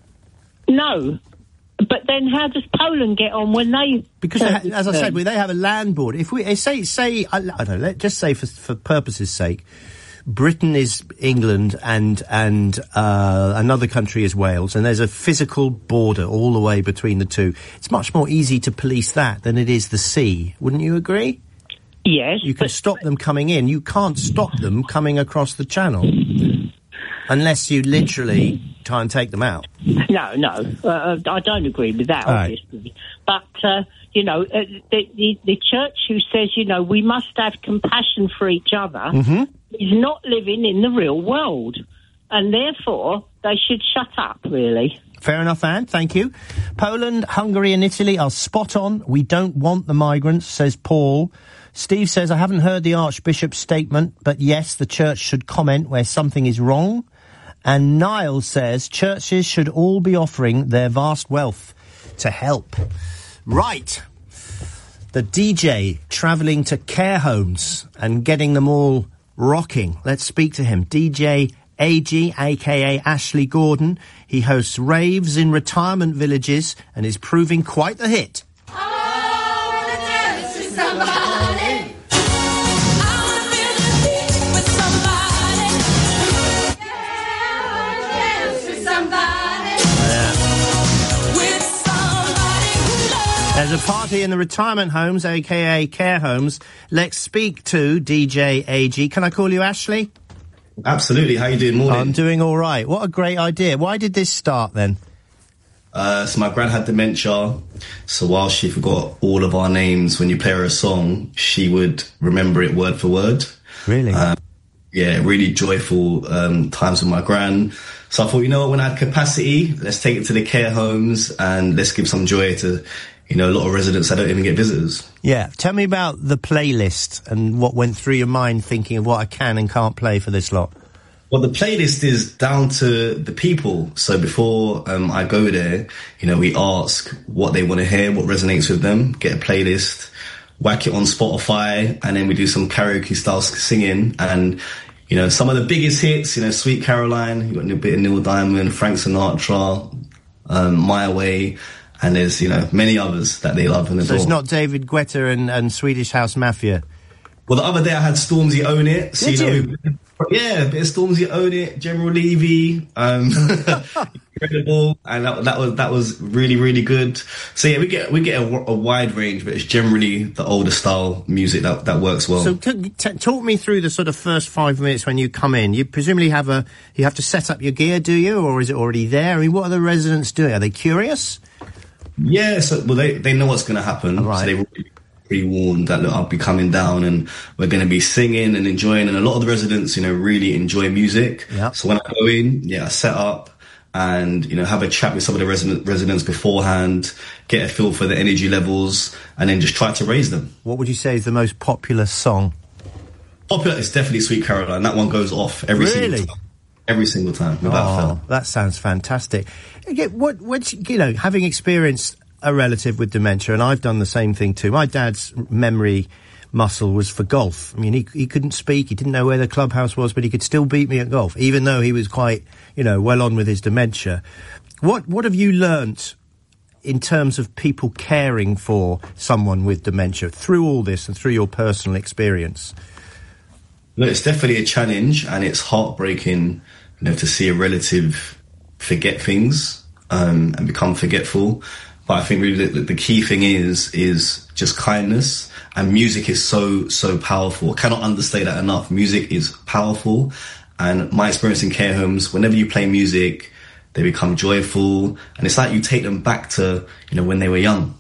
No. But then how does Poland get on when they... Because, as I said, they have a land border. If we say I don't know, let's just say for purposes' sake, Britain is England and another country is Wales, and there's a physical border all the way between the two. It's much more easy to police that than it is the sea. Wouldn't you agree? Yes. You can stop them coming in. You can't stop them coming across the channel. Unless you literally try and take them out. No. I don't agree with that, obviously. Right. But, the church who says, we must have compassion for each other is not living in the real world. And therefore, they should shut up, really. Fair enough, Anne. Thank you. Poland, Hungary and Italy are spot on. We don't want the migrants, says Paul. Steve says, I haven't heard the Archbishop's statement, but yes, the church should comment where something is wrong. And Niall says, churches should all be offering their vast wealth to help. Right. The DJ travelling to care homes and getting them all rocking. Let's speak to him. DJ AG, a.k.a. Ashley Gordon. He hosts raves in retirement villages and is proving quite the hit. There's a party in the retirement homes, a.k.a. care homes. Let's speak to DJ AG. Can I call you Ashley? Absolutely. How you doing? Morning. I'm doing all right. What a great idea. Why did this start then? So my gran had dementia. So while she forgot all of our names, when you play her a song, she would remember it word for word. Really? Really joyful times with my gran. So I thought, when I had capacity, let's take it to the care homes and let's give some joy to, a lot of residents that don't even get visitors. Yeah. Tell me about the playlist and what went through your mind thinking of what I can and can't play for this lot. Well, the playlist is down to the people. So before I go there, we ask what they want to hear, what resonates with them, get a playlist, whack it on Spotify, and then we do some karaoke style singing. And, some of the biggest hits, Sweet Caroline, you've got a bit of Neil Diamond, Frank Sinatra, My Way. And there's, many others that they love and adore. So it's not David Guetta and Swedish House Mafia? Well, the other day I had Stormzy Own It. So, Did you? Yeah, a bit of Stormzy Own It, General Levy, incredible. And that was really, really good. So yeah, we get a wide range, but it's generally the older style music that works well. So talk me through the sort of first 5 minutes when you come in. You presumably have to set up your gear, do you? Or is it already there? I mean, what are the residents doing? Are they curious? Yeah, they know what's going to happen. Right. So they're pre-warned that, look, I'll be coming down and we're going to be singing and enjoying. And a lot of the residents, really enjoy music. Yep. So when I go in, I set up and, have a chat with some of the residents beforehand, get a feel for the energy levels, and then just try to raise them. What would you say is the most popular song? Popular is definitely Sweet Caroline. That one goes off every single time. Every single time, without fail. That sounds fantastic. Again, having experienced a relative with dementia, and I've done the same thing too. My dad's memory muscle was for golf. I mean, he couldn't speak, he didn't know where the clubhouse was, but he could still beat me at golf, even though he was quite, well on with his dementia. What have you learnt in terms of people caring for someone with dementia through all this and through your personal experience? Look, it's definitely a challenge, and it's heartbreaking, to see a relative forget things and become forgetful. But I think really the key thing is just kindness, and music is so powerful. I cannot understate that enough. Music is powerful, and my experience in care homes, whenever you play music, they become joyful, and it's like you take them back to when they were young.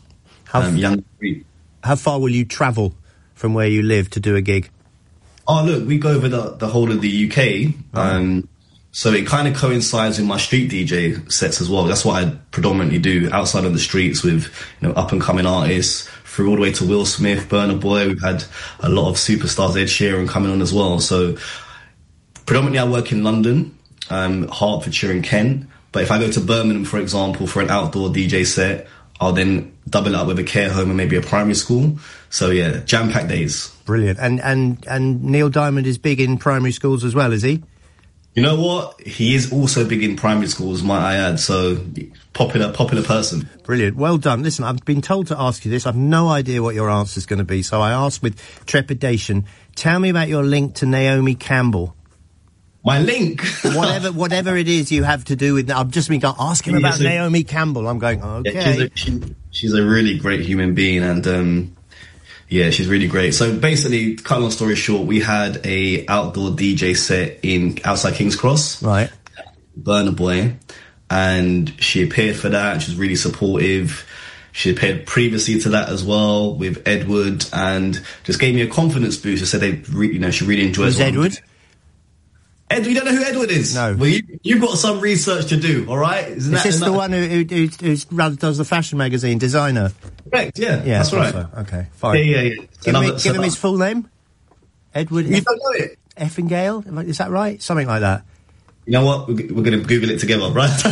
How far will you travel from where you live to do a gig? Oh, look, we go over the whole of the UK. So it kind of coincides with my street DJ sets as well. That's what I predominantly do outside on the streets with, up and coming artists, through all the way to Will Smith, Burna Boy. We've had a lot of superstars, Ed Sheeran coming on as well. So predominantly I work in London, Hertfordshire and Kent. But if I go to Birmingham, for example, for an outdoor DJ set, I'll then double it up with a care home and maybe a primary school. So yeah, jam-packed days. Brilliant. And Neil Diamond is big in primary schools as well, is he? You know what? He is also big in primary schools, might I add. So popular person. Brilliant. Well done. Listen, I've been told to ask you this. I've no idea what your answer is going to be. So I ask with trepidation. Tell me about your link to Naomi Campbell. My link? whatever it is you have to do with... I've just been asking about Naomi Campbell. I'm going, okay. Yeah, she's a really great human being, and Yeah, she's really great. So basically, cut a long story short, we had a outdoor DJ set outside King's Cross. Right. Burna Boy. And she appeared for that. And she was really supportive. She appeared previously to that as well with Edward, and just gave me a confidence boost. She said she really enjoys. Who's Edward? Edward, you don't know who Edward is? No. Well, you've got some research to do, all right? Is this the one who does the fashion magazine, designer? Correct, yeah that's right. So. Okay, fine. Yeah. Give him his full name. Edward. You don't know it? Effingale? Is that right? Something like that. You know what? We're going to Google it together, right?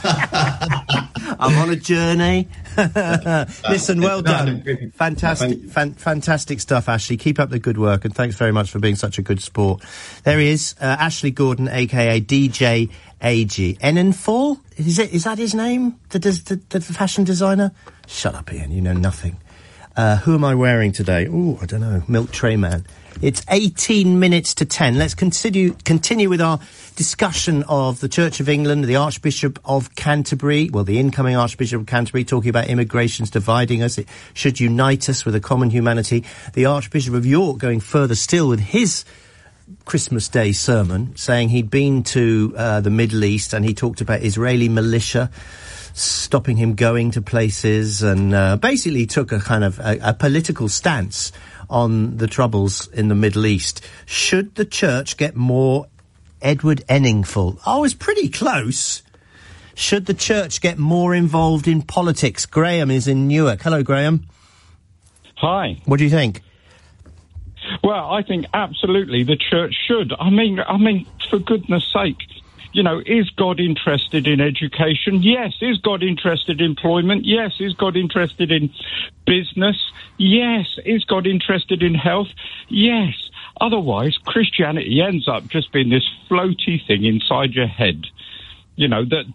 I'm on a journey. Listen, well done. Fantastic stuff, Ashley. Keep up the good work, and thanks very much for being such a good sport. There he is, Ashley Gordon, a.k.a. DJ AG. Enenfall? Is that his name? The fashion designer? Shut up, Ian. You know nothing. Who am I wearing today? Oh, I don't know. Milk Tray Man. It's 18 minutes to 10. Let's continue with our discussion of the Church of England, the Archbishop of Canterbury, the incoming Archbishop of Canterbury, talking about immigration's dividing us. It should unite us with a common humanity. The Archbishop of York going further still with his Christmas Day sermon, saying he'd been to the Middle East, and he talked about Israeli militia stopping him going to places, and basically took a kind of a political stance on the troubles in the Middle East. Should the church get more Edward Enninful? I was pretty close. Should the church get more involved in politics? Graham is in Newark. Hello, Graham. Hi. What do you think? Well, I think absolutely the church should. I mean, for goodness sake, is God interested in education? Yes. Is God interested in employment? Yes. Is God interested in business? Yes. Is God interested in health? Yes. Otherwise, Christianity ends up just being this floaty thing inside your head, that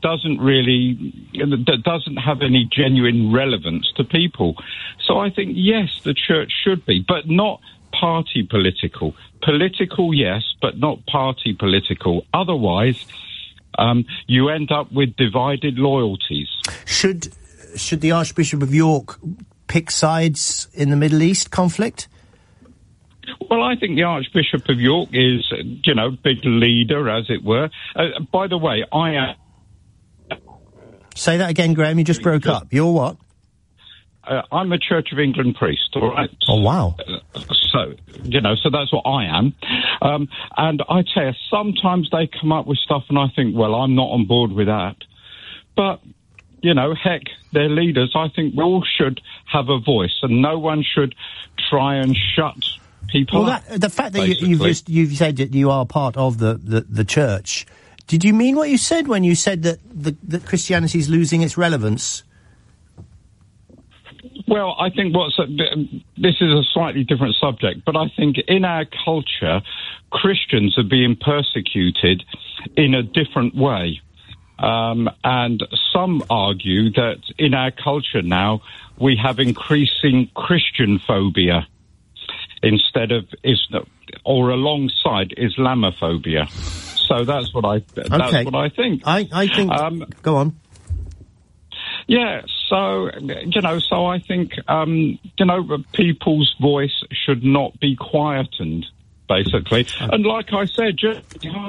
doesn't have any genuine relevance to people. So I think, yes, the church should be, but not party political. Political, yes, but not party political. Otherwise, you end up with divided loyalties. Should the Archbishop of York pick sides in the Middle East conflict? Well, I think the Archbishop of York is, big leader, as it were. By the way, I am... Say that again, Graham, you just broke up. You're what? I'm a Church of England priest, all right? Oh, wow. So that's what I am. And I tell you, sometimes they come up with stuff and I think, well, I'm not on board with that. But, heck, they're leaders. I think we all should have a voice, and no one should try and shut people up. The fact that you've said that you are part of the church, did you mean what you said when you said that Christianity is losing its relevance? Well, I think this is a slightly different subject, but I think in our culture, Christians are being persecuted in a different way. And some argue that in our culture now, we have increasing Christian phobia instead of, or alongside Islamophobia. So that's what I think. I think, go on. Yeah, so I think, people's voice should not be quietened, basically. And like I said, just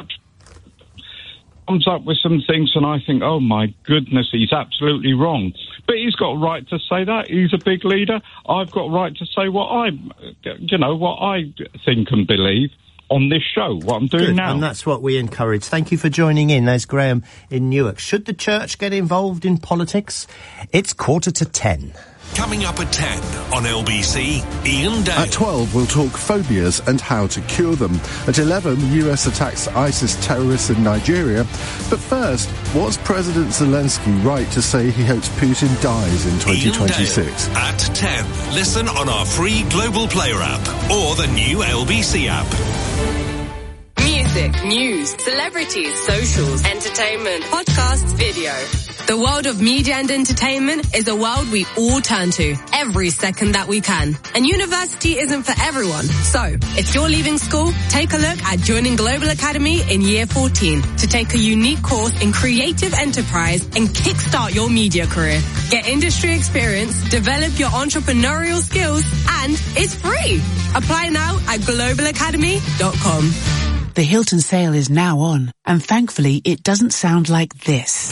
comes up with some things and I think, oh my goodness, he's absolutely wrong. But he's got a right to say that. He's a big leader. I've got a right to say what I think and believe on this show, what I'm doing now. And that's what we encourage. Thank you for joining in. There's Graham in Newark. Should the church get involved in politics? It's 9:45. Coming up at 10 on LBC, Ian Dale. At 12, we'll talk phobias and how to cure them. At 11, the US attacks ISIS terrorists in Nigeria. But first, was President Zelensky right to say he hopes Putin dies in 2026? At 10, listen on our free Global Player app or the new LBC app. Music, news, celebrities, socials, entertainment, podcasts, video. The world of media and entertainment is a world we all turn to every second that we can. And university isn't for everyone. So, if you're leaving school, take a look at joining Global Academy in Year 14 to take a unique course in creative enterprise and kickstart your media career. Get industry experience, develop your entrepreneurial skills, and it's free. Apply now at globalacademy.com. The Hilton sale is now on, and thankfully it doesn't sound like this.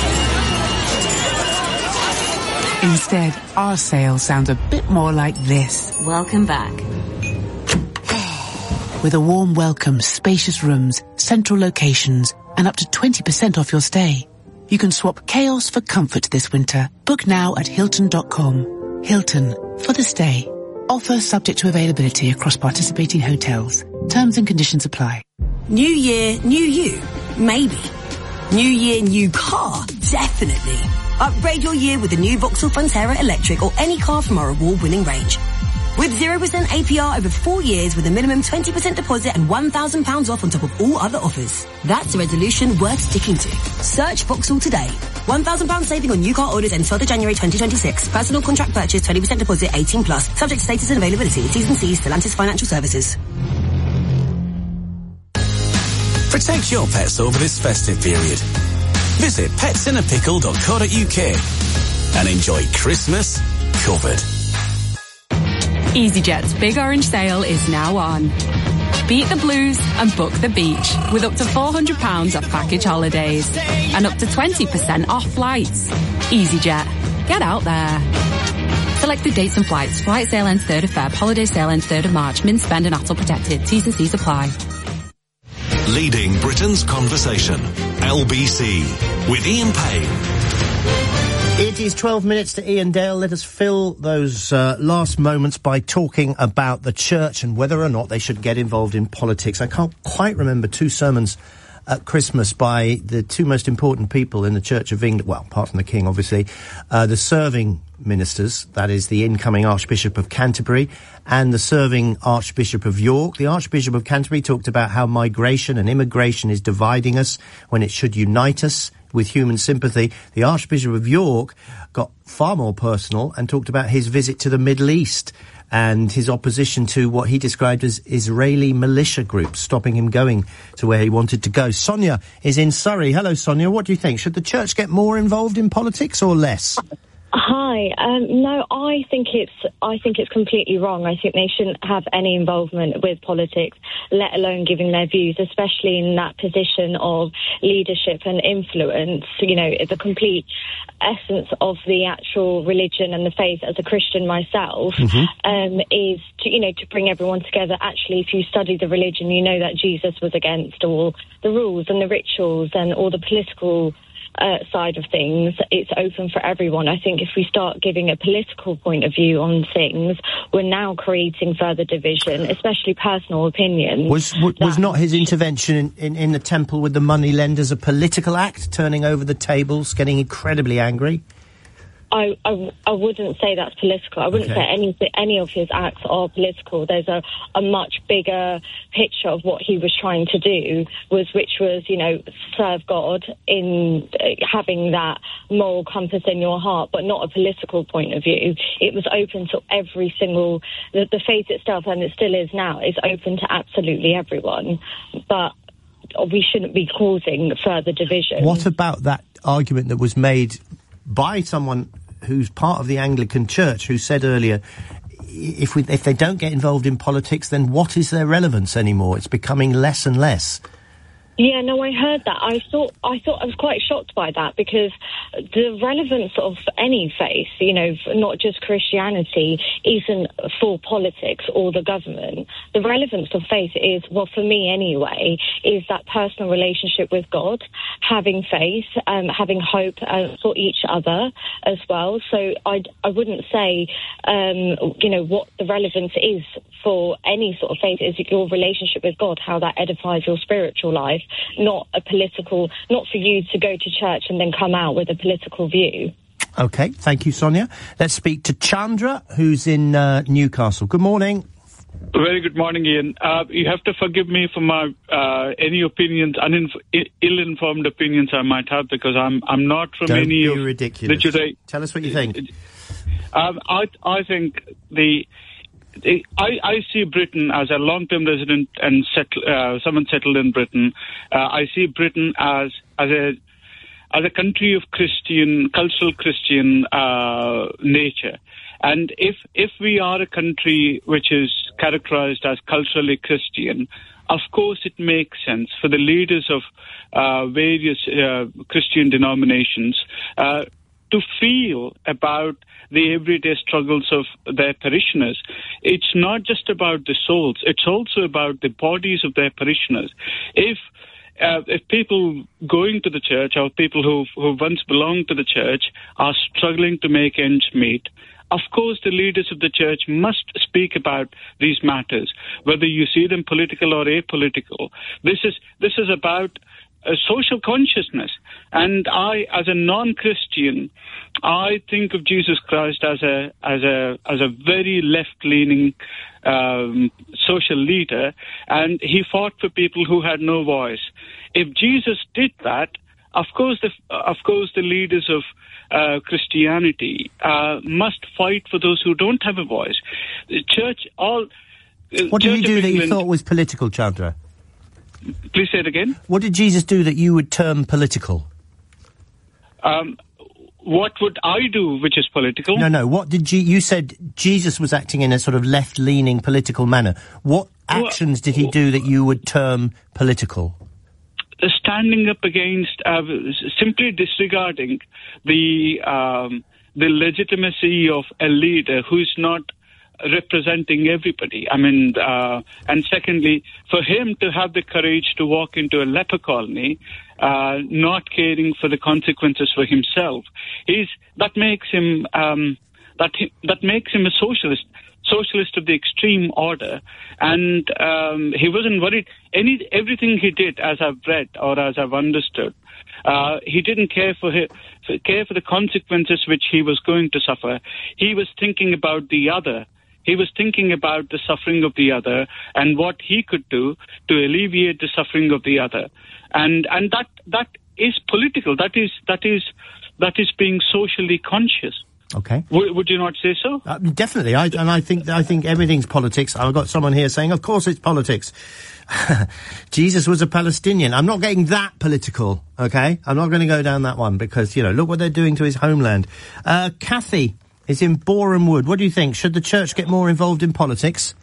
Instead, our sale sounds a bit more like this. Welcome back. With a warm welcome, spacious rooms, central locations, and up to 20% off your stay. You can swap chaos for comfort this winter. Book now at Hilton.com. Hilton, for the stay. Offer subject to availability across participating hotels. Terms and conditions apply. New year, new you. Maybe. New year, new car. Definitely. Upgrade your year with the new Vauxhall Frontera Electric or any car from our award-winning range. With 0% APR over 4 years with a minimum 20% deposit and £1,000 off on top of all other offers. That's a resolution worth sticking to. Search Vauxhall today. £1,000 saving on new car orders ends 12th of January 2026. Personal contract purchase, 20% deposit, 18+. Subject to status and availability. T's and C's, Stellantis Financial Services. Protect your pets over this festive period. Visit petsinnapickle.co.uk and enjoy Christmas covered. EasyJet's Big Orange Sale is now on. Beat the blues and book the beach with up to £400 off package holidays and up to 20% off flights. EasyJet. Get out there. Selected dates and flights. Flight sale ends 3rd of Feb. Holiday sale ends 3rd of March. Min spend and ATOL protected. T's and C's apply. Leading Britain's conversation. LBC with Ian Payne. It is 12 minutes to Ian Dale. Let us fill those last moments by talking about the church and whether or not they should get involved in politics. I can't quite remember two sermons at Christmas by the two most important people in the Church of England, well, apart from the King, obviously, the serving ministers, that is the incoming Archbishop of Canterbury and the serving Archbishop of York. The Archbishop of Canterbury talked about how migration and immigration is dividing us when it should unite us with human sympathy. The Archbishop of York got far more personal and talked about his visit to the Middle East and his opposition to what he described as Israeli militia groups, stopping him going to where he wanted to go. Sonia is in Surrey. Hello, Sonia. What do you think? Should the church get more involved in politics or less? Hi. No, I think it's completely wrong. I think they shouldn't have any involvement with politics, let alone giving their views, especially in that position of leadership and influence. You know, the complete essence of the actual religion and the faith as a Christian myself is to bring everyone together. Actually, if you study the religion, you know that Jesus was against all the rules and the rituals and all the political side of things. It's open for everyone. I think if we start giving a political point of view on things, we're now creating further division, especially personal opinions. Was not his intervention in the temple with the money lenders a political act, turning over the tables, getting incredibly angry? I wouldn't say that's political. I wouldn't say any of his acts are political. There's a much bigger picture of what he was trying to do, which was, serve God in having that moral compass in your heart, but not a political point of view. It was open to every single, the faith itself, and it still is now, is open to absolutely everyone. But we shouldn't be causing further division. What about that argument that was made by someone who's part of the Anglican Church, who said earlier, if they don't get involved in politics, then what is their relevance anymore? It's becoming less and less. Yeah, no, I heard that. I thought I was quite shocked by that, because the relevance of any faith, not just Christianity, isn't for politics or the government. The relevance of faith is, well, for me anyway, is that personal relationship with God, having faith, having hope for each other as well. So I wouldn't say, what the relevance is for any sort of faith is your relationship with God, how that edifies your spiritual life, not for you to go to church and then come out with a political view. OK, thank you, Sonia. Let's speak to Chandra, who's in Newcastle. Good morning. Very good morning, Ian. You have to forgive me for my any opinions, ill-informed opinions I might have, because I'm not from Don't any be of ridiculous. the Judaic. Tell us what you think. I think I see Britain as a long-term resident and someone settled in Britain. I see Britain as a country of cultural Christian nature. And if we are a country which is characterized as culturally Christian, of course it makes sense for the leaders of various Christian denominations to feel about the everyday struggles of their parishioners. It's not just about the souls, it's also about the bodies of their parishioners. If people going to the church, or people who once belonged to the church, are struggling to make ends meet, of course the leaders of the church must speak about these matters, whether you see them political or apolitical. This is about social consciousness. And I, as a non-Christian, I think of Jesus Christ as a very left-leaning social leader, and he fought for people who had no voice. If Jesus did that, of course the leaders of Christianity must fight for those who don't have a voice. The church, What did he do that you thought was political, Chandra? Please say it again. What did Jesus do that you would term political? What would I do which is political? No. What did you said Jesus was acting in a sort of left-leaning political manner. What actions did he do that you would term political? Standing up against, simply disregarding the legitimacy of a leader who's not representing everybody. I mean, and secondly, for him to have the courage to walk into a leper colony, not caring for the consequences for himself, that makes him a socialist of the extreme order, and he wasn't worried. Everything he did, as I've read or as I've understood, he didn't care for the consequences which he was going to suffer. He was thinking about the other. He was thinking about the suffering of the other and what he could do to alleviate the suffering of the other, and that is political. That is being socially conscious. Okay. Would you not say so? Definitely. I think everything's politics. I've got someone here saying, of course it's politics. Jesus was a Palestinian. I'm not getting that political, okay? I'm not going to go down that one because, look what they're doing to his homeland. Kathy is in Boreham Wood. What do you think? Should the church get more involved in politics?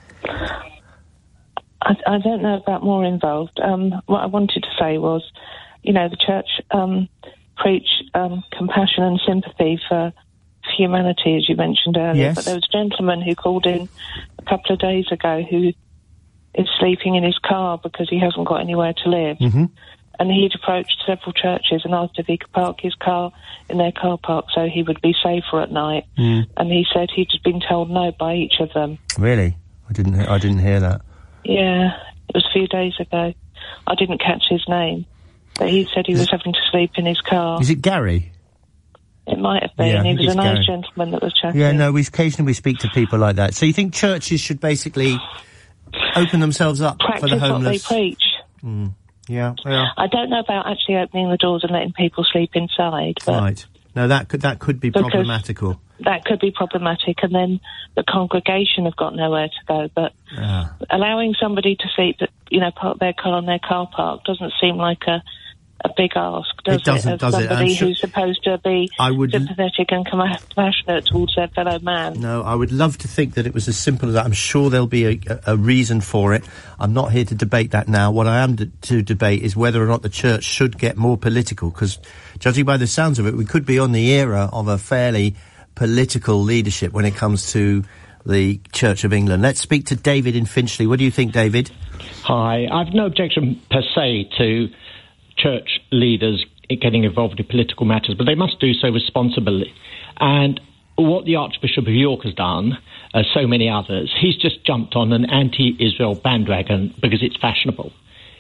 I don't know about more involved. What I wanted to say was, the church preach compassion and sympathy for humanity, as you mentioned earlier. Yes. But there was a gentleman who called in a couple of days ago who is sleeping in his car because he hasn't got anywhere to live. Mm-hmm. And he'd approached several churches and asked if he could park his car in their car park so he would be safer at night. Mm. And he said he'd been told no by each of them. Really? I didn't hear that. Yeah, it was a few days ago. I didn't catch his name, but he said he was having to sleep in his car. Is it Gary? It might have been. Yeah, He was a nice Gary. gentleman that was chatting. Yeah, no, occasionally we speak to people like that. So you think churches should basically open themselves up Practice for the homeless? what they preach. Mm. Yeah. I don't know about actually opening the doors and letting people sleep inside, but Right. No, that could be Because- problematical. that could be problematic, and then the congregation have got nowhere to go. But allowing somebody to sleep, park their car on their car park doesn't seem like a big ask, does it? It doesn't, Of does it? somebody I'm sure- who's supposed to be I would- sympathetic and compassionate towards their fellow man. No, I would love to think that it was as simple as that. I'm sure there'll be a reason for it. I'm not here to debate that now. What I am to debate is whether or not the church should get more political, because judging by the sounds of it, we could be on the era of a fairly political leadership when it comes to the Church of England. Let's speak to David in Finchley. What do you think, David? Hi. I've no objection per se to church leaders getting involved in political matters, but they must do so responsibly. And what the Archbishop of York has done, as so many others, he's just jumped on an anti-Israel bandwagon because it's fashionable.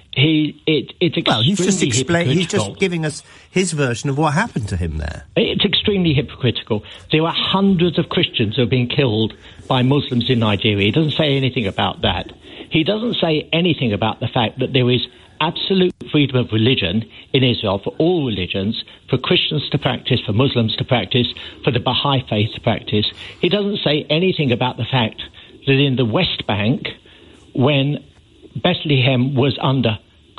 It's extremely He's just hypocritical. giving us his version of what happened to him there. It's extremely hypocritical. There are hundreds of Christians who are being killed by Muslims in Nigeria. He doesn't say anything about that. He doesn't say anything about the fact that there is absolute freedom of religion in Israel for all religions, for Christians to practice, for Muslims to practice, for the Baha'i faith to practice. He doesn't say anything about the fact that in the West Bank, when Bethlehem was under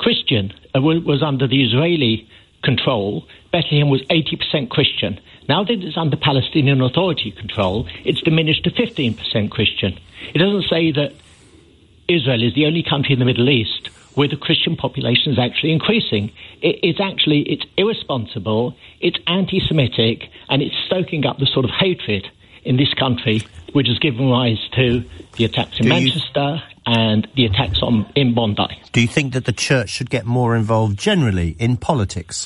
was under the Israeli control, Bethlehem was 80% Christian. Now that it's under Palestinian Authority control, it's diminished to 15% Christian. It doesn't say that Israel is the only country in the Middle East where the Christian population is actually increasing. It's irresponsible, it's anti-Semitic, and it's stoking up the sort of hatred in this country which has given rise to the attacks in Manchester and the attacks in Bondi. Do you think that the church should get more involved generally in politics?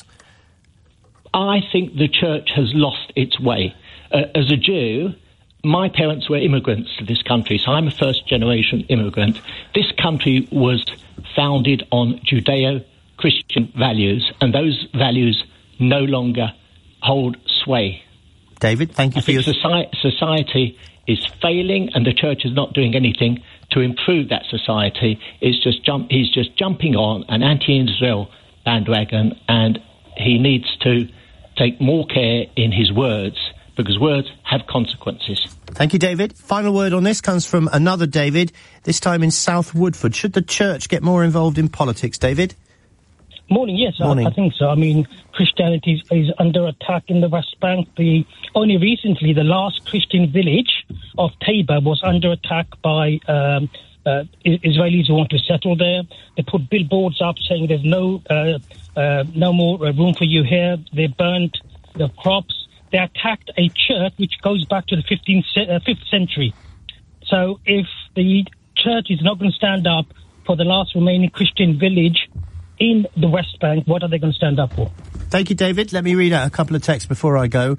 I think the church has lost its way. As a Jew, my parents were immigrants to this country, so I'm a first-generation immigrant. This country was founded on Judeo-Christian values, and those values no longer hold sway. David, thank you for your... Society is failing, and the church is not doing anything to improve that society. He's just jumping on an anti-Israel bandwagon, and he needs to take more care in his words, because words have consequences. Thank you, David. Final word on this comes from another David, this time in South Woodford. Should the church get more involved in politics, David? Morning, yes, Morning. I think so. I mean, Christianity is under attack in the West Bank. Only recently, the last Christian village of Tabor was under attack by Israelis who want to settle there. They put billboards up saying there's no more room for you here. They burned the crops. They attacked a church which goes back to the 5th century. So if the church is not going to stand up for the last remaining Christian village in the West Bank, what are they going to stand up for? Thank you, David. Let me read out a couple of texts before I go.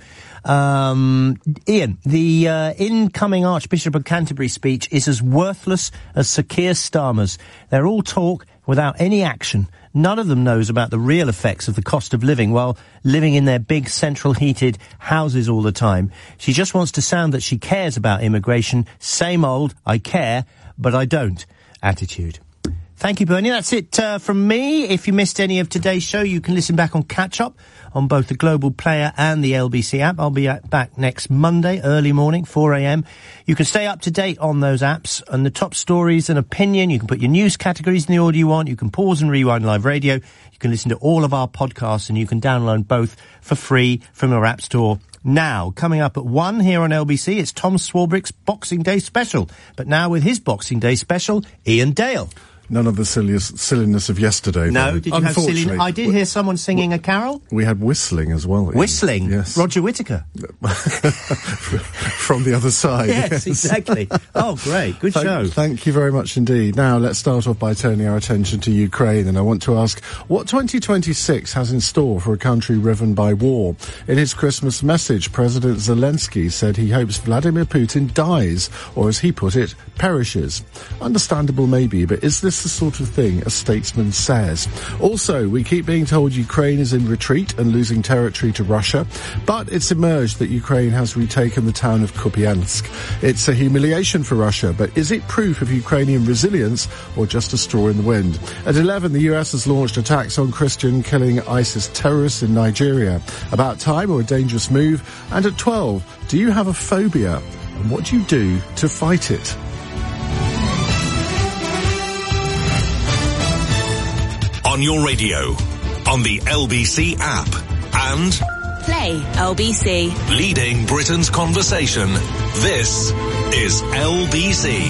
Ian, the incoming Archbishop of Canterbury speech is as worthless as Sir Keir Starmer's. They're all talk without any action. None of them knows about the real effects of the cost of living while living in their big central heated houses all the time. She just wants to sound that she cares about immigration. Same old, I care, but I don't attitude. Thank you, Bernie. That's it from me. If you missed any of today's show, you can listen back on Catch Up on both the Global Player and the LBC app. I'll be back next Monday, early morning, 4 a.m. You can stay up to date on those apps and the top stories and opinion. You can put your news categories in the order you want. You can pause and rewind live radio. You can listen to all of our podcasts, and you can download both for free from your app store. Now, coming up at 1 here on LBC, it's Tom Swarbrick's Boxing Day special. But now with his Boxing Day special, Ian Dale. None of the silliness of yesterday. No, though. did you have silliness? I did hear someone singing a carol. We had whistling as well. Whistling? Yes. Roger Whittaker. From the other side. Yes, exactly. Oh, great. Good show. Thank you very much indeed. Now, let's start off by turning our attention to Ukraine, and I want to ask what 2026 has in store for a country riven by war. In his Christmas message, President Zelensky said he hopes Vladimir Putin dies, or as he put it, perishes. Understandable maybe, but is this the sort of thing a statesman says? Also, we keep being told Ukraine is in retreat and losing territory to Russia, but it's emerged that Ukraine has retaken the town of Kupiansk. It's a humiliation for Russia, but is it proof of Ukrainian resilience or just a straw in the wind? At 11, the US has launched attacks on Christian, killing ISIS terrorists in Nigeria. About time or a dangerous move? And at 12, do you have a phobia? And what do you do to fight it? On your radio, on the LBC app, and Play LBC. Leading Britain's conversation. This is LBC.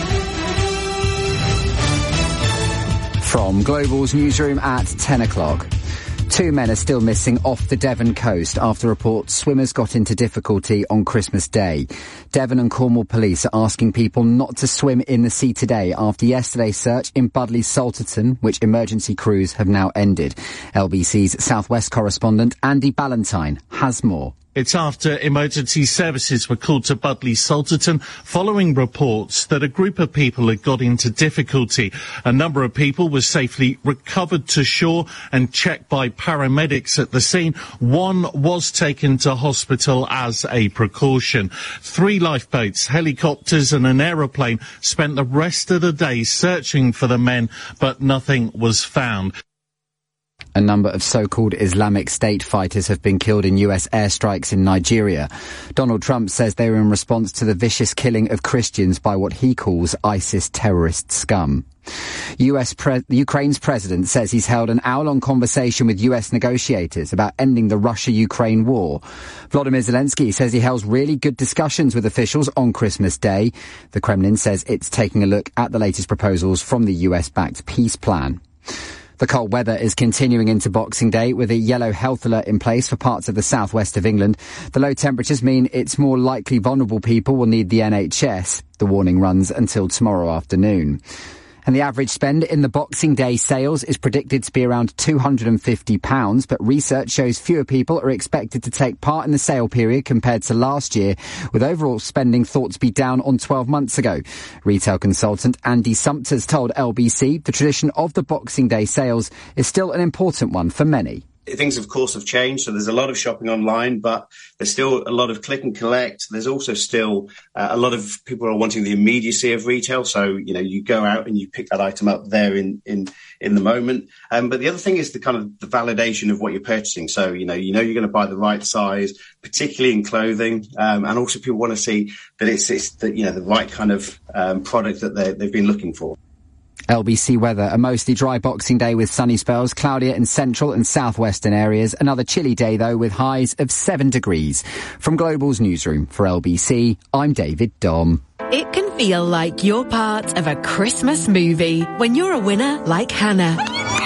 From Global's newsroom at 10 o'clock. 2 men are still missing off the Devon coast after reports swimmers got into difficulty on Christmas Day. Devon and Cornwall police are asking people not to swim in the sea today after yesterday's search in Budleigh Salterton, which emergency crews have now ended. LBC's Southwest correspondent Andy Ballantyne has more. It's after emergency services were called to Budleigh Salterton following reports that a group of people had got into difficulty. A number of people were safely recovered to shore and checked by paramedics at the scene. One was taken to hospital as a precaution. 3 lifeboats, helicopters and an aeroplane spent the rest of the day searching for the men, but nothing was found. A number of so-called Islamic State fighters have been killed in US airstrikes in Nigeria. Donald Trump says they were in response to the vicious killing of Christians by what he calls ISIS terrorist scum. Ukraine's president says he's held an hour-long conversation with US negotiators about ending the Russia-Ukraine war. Volodymyr Zelensky says he held really good discussions with officials on Christmas Day. The Kremlin says it's taking a look at the latest proposals from the US-backed peace plan. The cold weather is continuing into Boxing Day with a yellow health alert in place for parts of the southwest of England. The low temperatures mean it's more likely vulnerable people will need the NHS. The warning runs until tomorrow afternoon. And the average spend in the Boxing Day sales is predicted to be around £250, but research shows fewer people are expected to take part in the sale period compared to last year, with overall spending thought to be down on 12 months ago. Retail consultant Andy Sumpters told LBC the tradition of the Boxing Day sales is still an important one for many. Things, of course, have changed, so there's a lot of shopping online, but there's still a lot of click and collect. There's also still a lot of people are wanting the immediacy of retail, so, you know, you go out and you pick that item up there in the moment. But the other thing is the kind of the validation of what you're purchasing. So, you know you're going to buy the right size, particularly in clothing, and also people want to see that it's the, you know, the right kind of product that they've been looking for. LBC weather, a mostly dry Boxing Day with sunny spells, cloudier in central and southwestern areas. Another chilly day, though, with highs of 7 degrees. From Global's newsroom for LBC, I'm David Dom. It can feel like you're part of a Christmas movie when you're a winner like Hannah.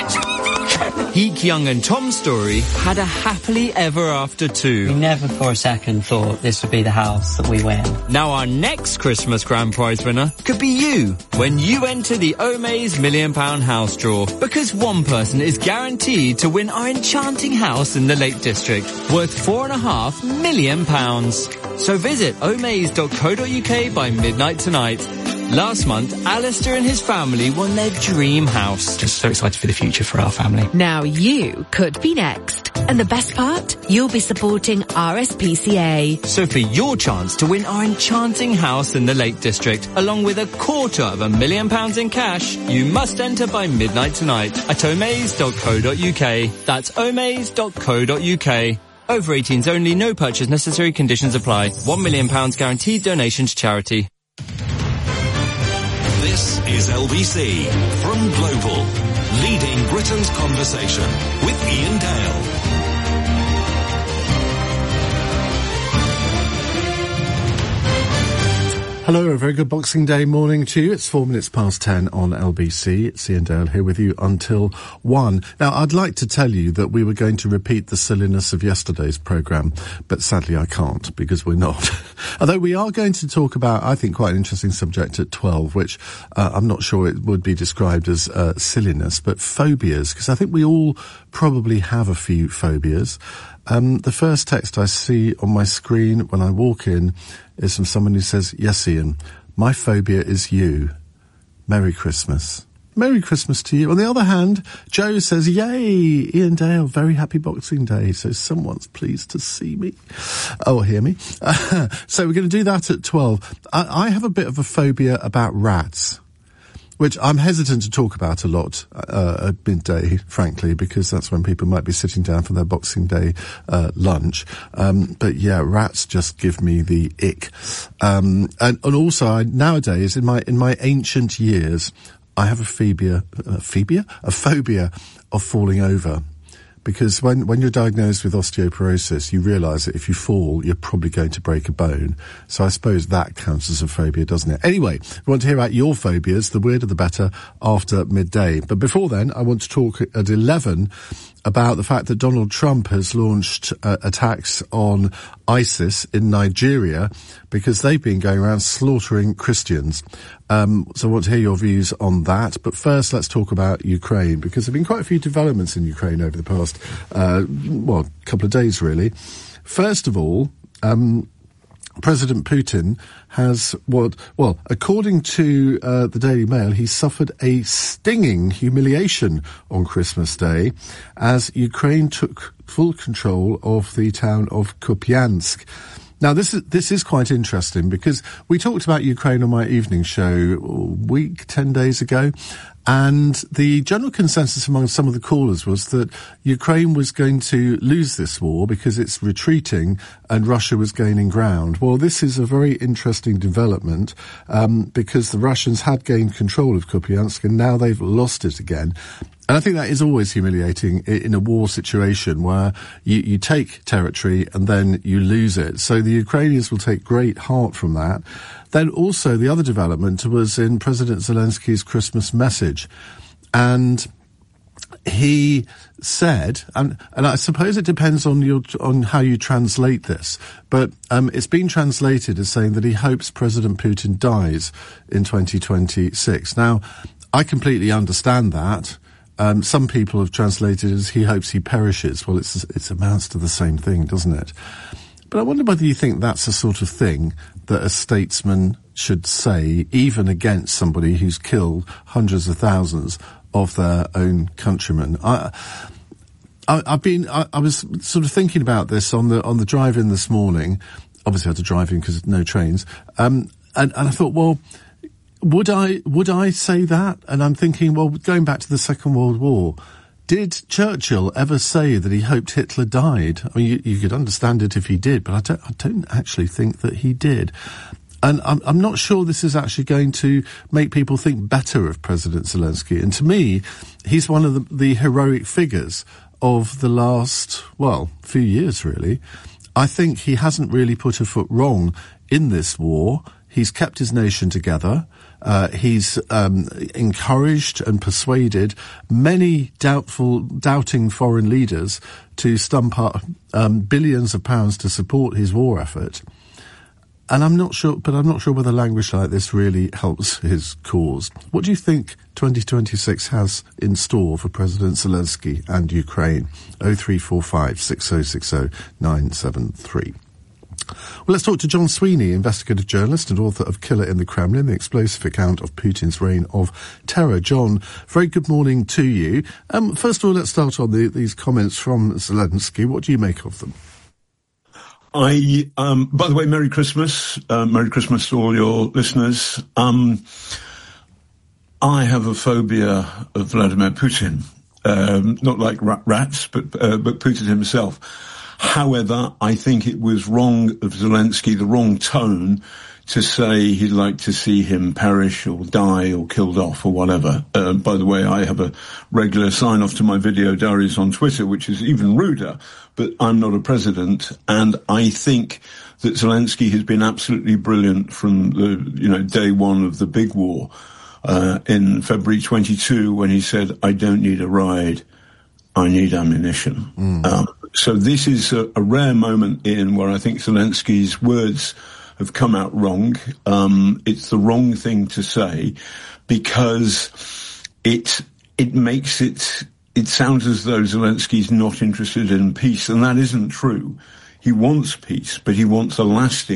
Heek, Young and Tom's story had a happily ever after too. We never for a second thought this would be the house that we win. Now our next Christmas grand prize winner could be you when you enter the Omaze £1 Million house draw, because one person is guaranteed to win our enchanting house in the Lake District worth £4.5 million. So visit omaze.co.uk by midnight tonight. Last month, Alistair and his family won their dream house. Just so excited for the future for our family. Now you could be next. And the best part? You'll be supporting RSPCA. So for your chance to win our enchanting house in the Lake District, along with £250 million in cash, you must enter by midnight tonight at omaze.co.uk. That's omaze.co.uk. Over 18s only, no purchase necessary, conditions apply. £1 million guaranteed donation to charity. This is LBC from Global, leading Britain's conversation with Ian Dale. Hello, a very good Boxing Day morning to you. It's 4 minutes past 10 on LBC. It's Ian Dale here with you until 1. Now, I'd like to tell you that we were going to repeat the silliness of yesterday's programme, but sadly I can't, because we're not. Although we are going to talk about, I think, quite an interesting subject at 12, which I'm not sure it would be described as silliness, but phobias, because I think we all probably have a few phobias. The first text I see on my screen when I walk in is from someone who says, "Yes, Ian, my phobia is you. Merry Christmas." Merry Christmas to you. On the other hand, Joe says, "Yay, Ian Dale, very happy Boxing Day. So someone's pleased to see me. Or hear me." So we're going to do that at 12. I have a bit of a phobia about rats, which I'm hesitant to talk about a lot at midday, frankly, because that's when people might be sitting down for their Boxing Day lunch. But yeah, rats just give me the ick. And also, nowadays, in my ancient years, I have a phobia of falling over. Because when you're diagnosed with osteoporosis, you realise that if you fall, you're probably going to break a bone. So I suppose that counts as a phobia, doesn't it? Anyway, we want to hear about your phobias. The weirder the better after midday. But before then, I want to talk at 11 about the fact that Donald Trump has launched attacks on ISIS in Nigeria because they've been going around slaughtering Christians. So I want to hear your views on that. But first, let's talk about Ukraine, because there have been quite a few developments in Ukraine over the past, couple of days, really. First of all, President Putin has according to the Daily Mail, he suffered a stinging humiliation on Christmas Day as Ukraine took full control of the town of Kupiansk. Now, this is quite interesting because we talked about Ukraine on my evening show 10 days ago, and the general consensus among some of the callers was that Ukraine was going to lose this war because it's retreating and Russia was gaining ground. Well, this is a very interesting development because the Russians had gained control of Kupiansk and now they've lost it again. And I think that is always humiliating in a war situation where you take territory and then you lose it. So the Ukrainians will take great heart from that. Then also the other development was in President Zelensky's Christmas message. And he said, and I suppose it depends on how you translate this, but it's been translated as saying that he hopes President Putin dies in 2026. Now, I completely understand that. Some people have translated as he hopes he perishes. Well, it amounts to the same thing, doesn't it? But I wonder whether you think that's the sort of thing that a statesman should say, even against somebody who's killed hundreds of thousands of their own countrymen. I was sort of thinking about this on the drive in this morning. Obviously I had to drive in because no trains. And I thought, well, would I say that? And I'm thinking, well, going back to the Second World War, did Churchill ever say that he hoped Hitler died? I mean, you could understand it if he did, but I don't actually think that he did. And I'm not sure this is actually going to make people think better of President Zelensky. And to me, he's one of the heroic figures of the last, few years, really. I think he hasn't really put a foot wrong in this war. He's kept his nation together. He's encouraged and persuaded many doubting foreign leaders to stump up billions of pounds to support his war effort. And I'm not sure whether language like this really helps his cause. What do you think 2026 has in store for President Zelensky and Ukraine? 0345 6060 973. Well, let's talk to John Sweeney, investigative journalist and author of Killer in the Kremlin, the explosive account of Putin's reign of terror. John, very good morning to you. First of all, let's start on these comments from Zelensky. What do you make of them? By the way, Merry Christmas. Merry Christmas to all your listeners. I have a phobia of Vladimir Putin. Not like rats, but Putin himself. However, I think it was wrong of Zelensky, the wrong tone, to say he'd like to see him perish or die or killed off or whatever. By the way, I have a regular sign-off to my video diaries on Twitter, which is even ruder, but I'm not a president, and I think that Zelensky has been absolutely brilliant from the, day one of the big war, in February 22, when he said, "I don't need a ride, I need ammunition." So this is a rare moment where I think Zelensky's words have come out wrong. It's the wrong thing to say because it makes it sounds as though Zelensky's not interested in peace, and that isn't true. He wants peace, but he wants a lasting